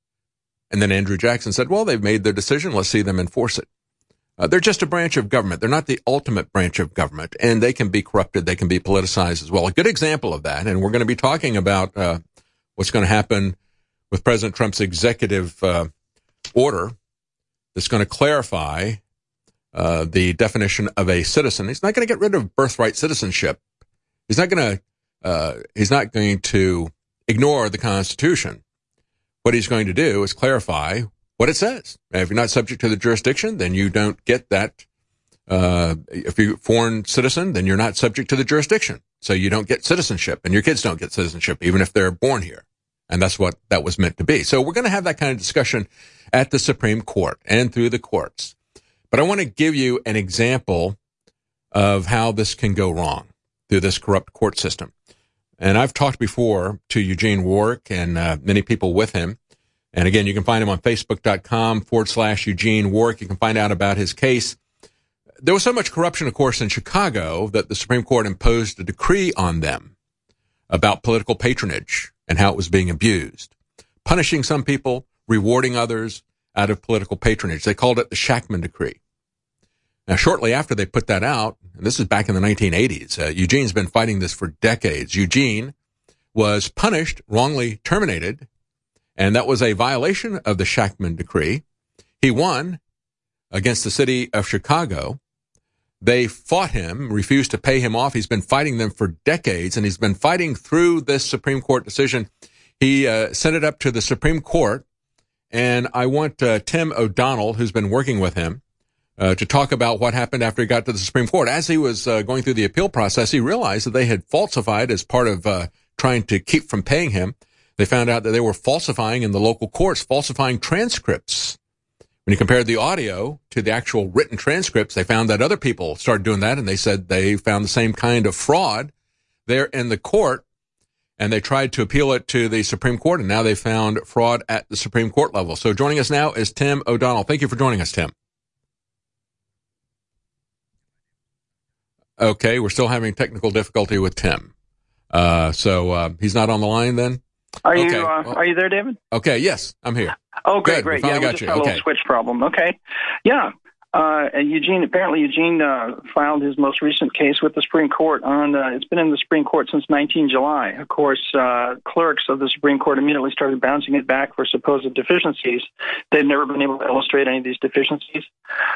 And then Andrew Jackson said, well, they've made their decision. Let's see them enforce it. Uh, they're just a branch of government. They're not the ultimate branch of government, and they can be corrupted. They can be politicized as well. A good example of that, and we're going to be talking about uh, what's going to happen with President Trump's executive uh, order that's going to clarify uh, the definition of a citizen. He's not going to get rid of birthright citizenship. He's not going to. Uh, he's not going to ignore the Constitution. What he's going to do is clarify what it says. If you're not subject to the jurisdiction, then you don't get that. Uh, if you're a foreign citizen, then you're not subject to the jurisdiction. So you don't get citizenship, and your kids don't get citizenship, even if they're born here. And that's what that was meant to be. So we're going to have that kind of discussion at the Supreme Court and through the courts. But I want to give you an example of how this can go wrong through this corrupt court system. And I've talked before to Eugene Warwick and uh, many people with him. And again, you can find him on Facebook.com forward slash Eugene Warwick. You can find out about his case. There was so much corruption, of course, in Chicago that the Supreme Court imposed a decree on them about political patronage and how it was being abused, punishing some people, rewarding others out of political patronage. They called it the Shachtman Decree. Now, shortly after they put that out, and this is back in the nineteen eighties, uh, Eugene's been fighting this for decades. Eugene was punished, wrongly terminated, and that was a violation of the Shachtman Decree. He won against the city of Chicago. They fought him, refused to pay him off. He's been fighting them for decades, and he's been fighting through this Supreme Court decision. He uh, sent it up to the Supreme Court, and I want uh, Tim O'Donnell, who's been working with him, uh, to talk about what happened after he got to the Supreme Court. As he was uh, going through the appeal process, he realized that they had falsified as part of uh, trying to keep from paying him. They found out that they were falsifying in the local courts, falsifying transcripts. When you compared the audio to the actual written transcripts, they found that other people started doing that, and they said they found the same kind of fraud there in the court, and they tried to appeal it to the Supreme Court, and now they found fraud at the Supreme Court level. So joining us now is Tim O'Donnell. Thank you for joining us, Tim. Okay, we're still having technical difficulty with Tim. Uh, so uh, he's not on the line then? Are you okay. uh, well, are you there, David? Okay, yes, I'm here. Oh, great, Good. great. We Yeah, we got just you. had a Okay. little switch problem. Okay. Yeah. Uh, and Eugene, apparently Eugene uh, filed his most recent case with the Supreme Court on, uh, it's been in the Supreme Court since nineteenth of July. Of course, uh, clerks of the Supreme Court immediately started bouncing it back for supposed deficiencies. They've never been able to illustrate any of these deficiencies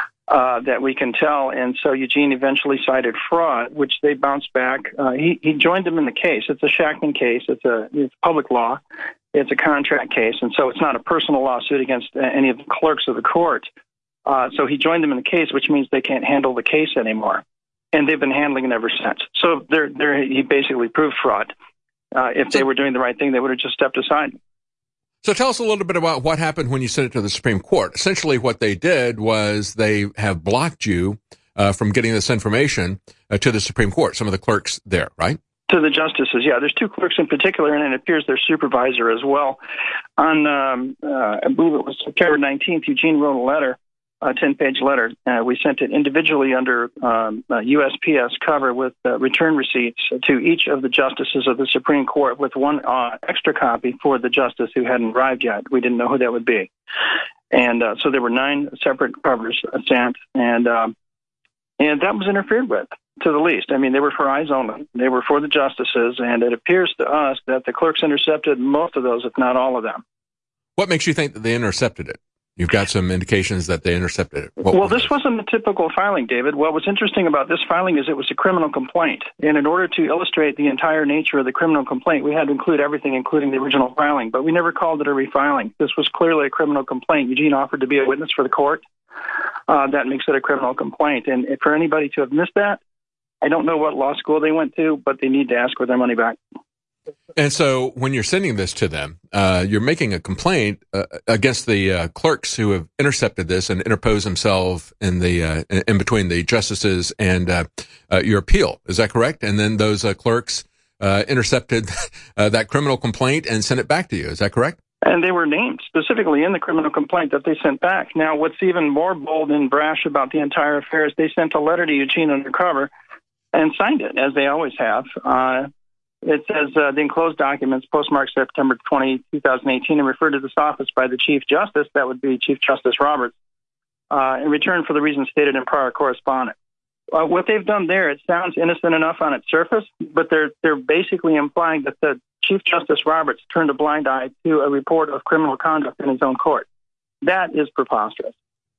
uh, that we can tell. And so Eugene eventually cited fraud, which they bounced back. Uh, he, he joined them in the case. It's a Shackman case. It's a it's public law. It's a contract case. And so it's not a personal lawsuit against any of the clerks of the court. Uh, so he joined them in the case, which means they can't handle the case anymore. And they've been handling it ever since. So they're, they're, he basically proved fraud. Uh, if they were doing the right thing, they would have just stepped aside. So tell us a little bit about what happened when you sent it to the Supreme Court. Essentially what they did was they have blocked you uh, from getting this information uh, to the Supreme Court, some of the clerks there, right? To the justices, yeah. There's two clerks in particular, and it appears their supervisor as well. On, um, uh, I believe it was September nineteenth, Eugene wrote a letter, a ten-page letter. Uh, we sent it individually under um, uh, U S P S cover with uh, return receipts to each of the justices of the Supreme Court, with one uh, extra copy for the justice who hadn't arrived yet. We didn't know who that would be. And uh, so there were nine separate covers sent, and, um, and that was interfered with, to the least. I mean, they were for eyes only. They were for the justices, and it appears to us that the clerks intercepted most of those, if not all of them. What makes you think that they intercepted it? You've got some indications that they intercepted it. What well, was this it? wasn't a typical filing, David. What was interesting about this filing is it was a criminal complaint. And in order to illustrate the entire nature of the criminal complaint, we had to include everything, including the original filing. But we never called it a refiling. This was clearly a criminal complaint. Eugene offered to be a witness for the court. Uh, that makes it a criminal complaint. And for anybody to have missed that, I don't know what law school they went to, but they need to ask for their money back. And so when you're sending this to them, uh, you're making a complaint uh, against the uh, clerks who have intercepted this and interposed themselves in the uh, in between the justices and uh, uh, your appeal. Is that correct? And then those uh, clerks uh, intercepted uh, that criminal complaint and sent it back to you. Is that correct? And they were named specifically in the criminal complaint that they sent back. Now, what's even more bold and brash about the entire affair is they sent a letter to Eugene undercover and signed it, as they always have. Uh, it says uh, the enclosed documents postmarked September twentieth, twenty eighteen, and referred to this office by the Chief Justice, that would be Chief Justice Roberts, uh, in return for the reasons stated in prior correspondence. Uh, what they've done there, it sounds innocent enough on its surface, but they're they're basically implying that the Chief Justice Roberts turned a blind eye to a report of criminal conduct in his own court. That is preposterous.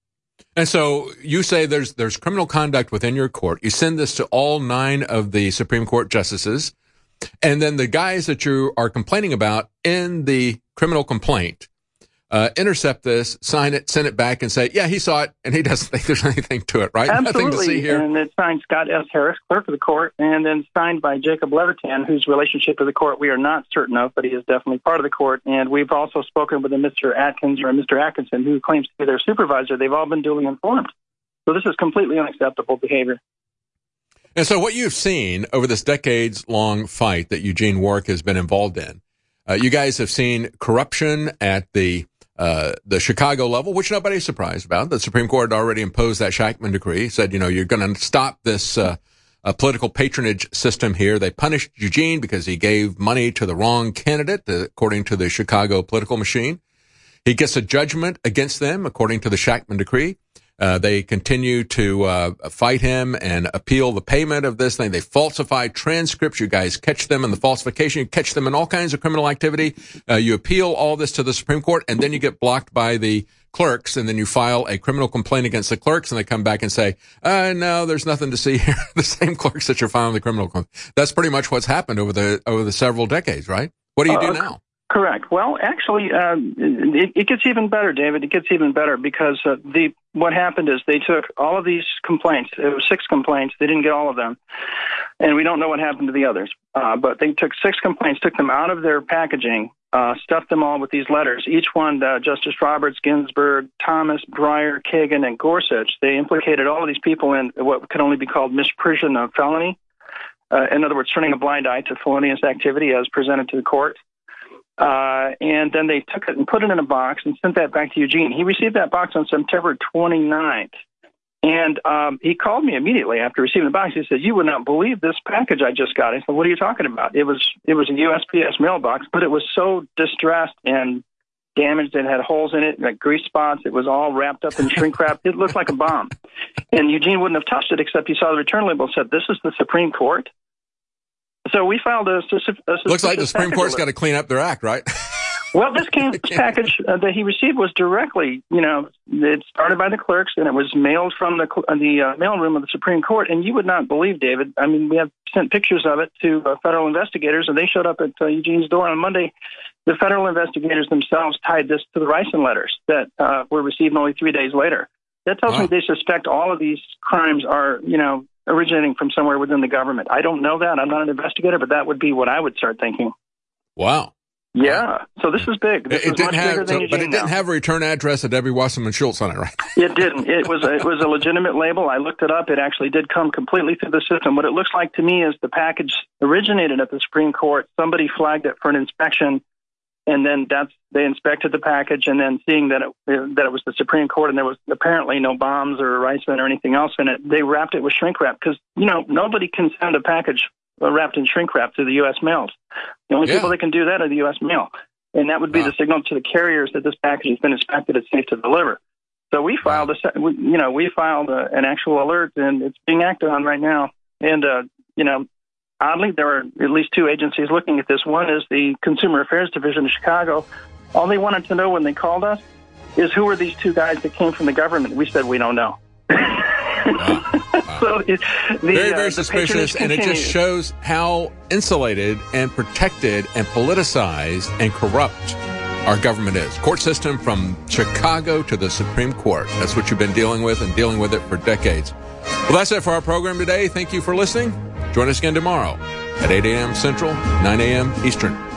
And so you say there's there's criminal conduct within your court. You send this to all nine of the Supreme Court justices, and then the guys that you are complaining about in the criminal complaint uh, intercept this, sign it, send it back, and say, yeah, he saw it, and he doesn't think there's anything to it, right? Absolutely. Nothing to see here. And it's signed Scott S. Harris, clerk of the court, and then signed by Jacob Levitan, whose relationship to the court we are not certain of, but he is definitely part of the court. And we've also spoken with a Mister Atkins or a Mister Atkinson, who claims to be their supervisor. They've all been duly informed. So this is completely unacceptable behavior. And so what you've seen over this decades-long fight that Eugene Warwick has been involved in, uh, you guys have seen corruption at the uh, the Chicago level, which nobody's surprised about. The Supreme Court had already imposed that Shackman decree, said, you know, you're going to stop this uh, uh, political patronage system here. They punished Eugene because he gave money to the wrong candidate, uh, according to the Chicago political machine. He gets a judgment against them, according to the Shackman decree. Uh, they continue to uh, fight him and appeal the payment of this thing. They falsify transcripts. You guys catch them in the falsification. You catch them in all kinds of criminal activity. Uh, you appeal all this to the Supreme Court, and then you get blocked by the clerks, and then you file a criminal complaint against the clerks, and they come back and say, uh, no, there's nothing to see here. The same clerks that you're filing the criminal complaint. That's pretty much what's happened over the over the several decades, right? What do you do uh, now? Correct. Well, actually, uh, it, it gets even better, David. It gets even better because uh, the what happened is they took all of these complaints. It was six complaints. They didn't get all of them, and we don't know what happened to the others. Uh, but they took six complaints, took them out of their packaging, uh, stuffed them all with these letters. Each one, uh, Justice Roberts, Ginsburg, Thomas, Breyer, Kagan, and Gorsuch. They implicated all of these people in what could only be called misprision of felony. Uh, in other words, turning a blind eye to felonious activity as presented to the court. Uh, and then they took it and put it in a box and sent that back to Eugene. He received that box on September twenty-ninth. And um, he called me immediately after receiving the box. He said, you would not believe this package I just got. I said, what are you talking about? It was it was a U S P S mailbox, but it was so distressed and damaged. It had holes in it, like grease spots. It was all wrapped up in shrink wrap. It looked like a bomb. And Eugene wouldn't have touched it except he saw the return label and said, this is the Supreme Court? So we filed a... a, a Looks like the Supreme Court's got to clean up their act, right? Well, this came, this package uh, that he received was directly, you know, it started by the clerks, and it was mailed from the uh, the uh, mailroom of the Supreme Court. And you would not believe, David, I mean, we have sent pictures of it to uh, federal investigators, and they showed up at uh, Eugene's door on Monday. The federal investigators themselves tied this to the Ricin letters that uh, were received only three days later. That tells wow. me they suspect all of these crimes are, you know, originating from somewhere within the government. I don't know that. I'm not an investigator, but that would be what I would start thinking. Wow. Yeah. So this is big. This it, it is didn't much have, bigger than so, Eugene but it didn't now. have a return address of Debbie Wasserman Schultz on it, right? It didn't. It was a, it was a legitimate label. I looked it up. It actually did come completely through the system. What it looks like to me is the package originated at the Supreme Court. Somebody flagged it for an inspection, and then that's they inspected the package, and then seeing that it that it was the Supreme Court and there was apparently no bombs or Ricin or anything else in it, they wrapped it with shrink wrap because, you know, nobody can send a package wrapped in shrink wrap through the U S mails. The only yeah. people that can do that are the U S mail. And that would be wow. the signal to the carriers that this package has been inspected, it's safe to deliver. So we filed, a, you know, we filed a, an actual alert, and it's being acted on right now. And, uh, you know, oddly, there are at least two agencies looking at this. One is the Consumer Affairs Division of Chicago. All they wanted to know when they called us is who were these two guys that came from the government. We said, we don't know. Wow. Wow. So it, the, very, very uh, suspicious, and it just shows how insulated and protected and politicized and corrupt our government is. Court system from Chicago to the Supreme Court. That's what you've been dealing with and dealing with it for decades. Well, that's it for our program today. Thank you for listening. Join us again tomorrow at eight a.m. Central, nine a.m. Eastern.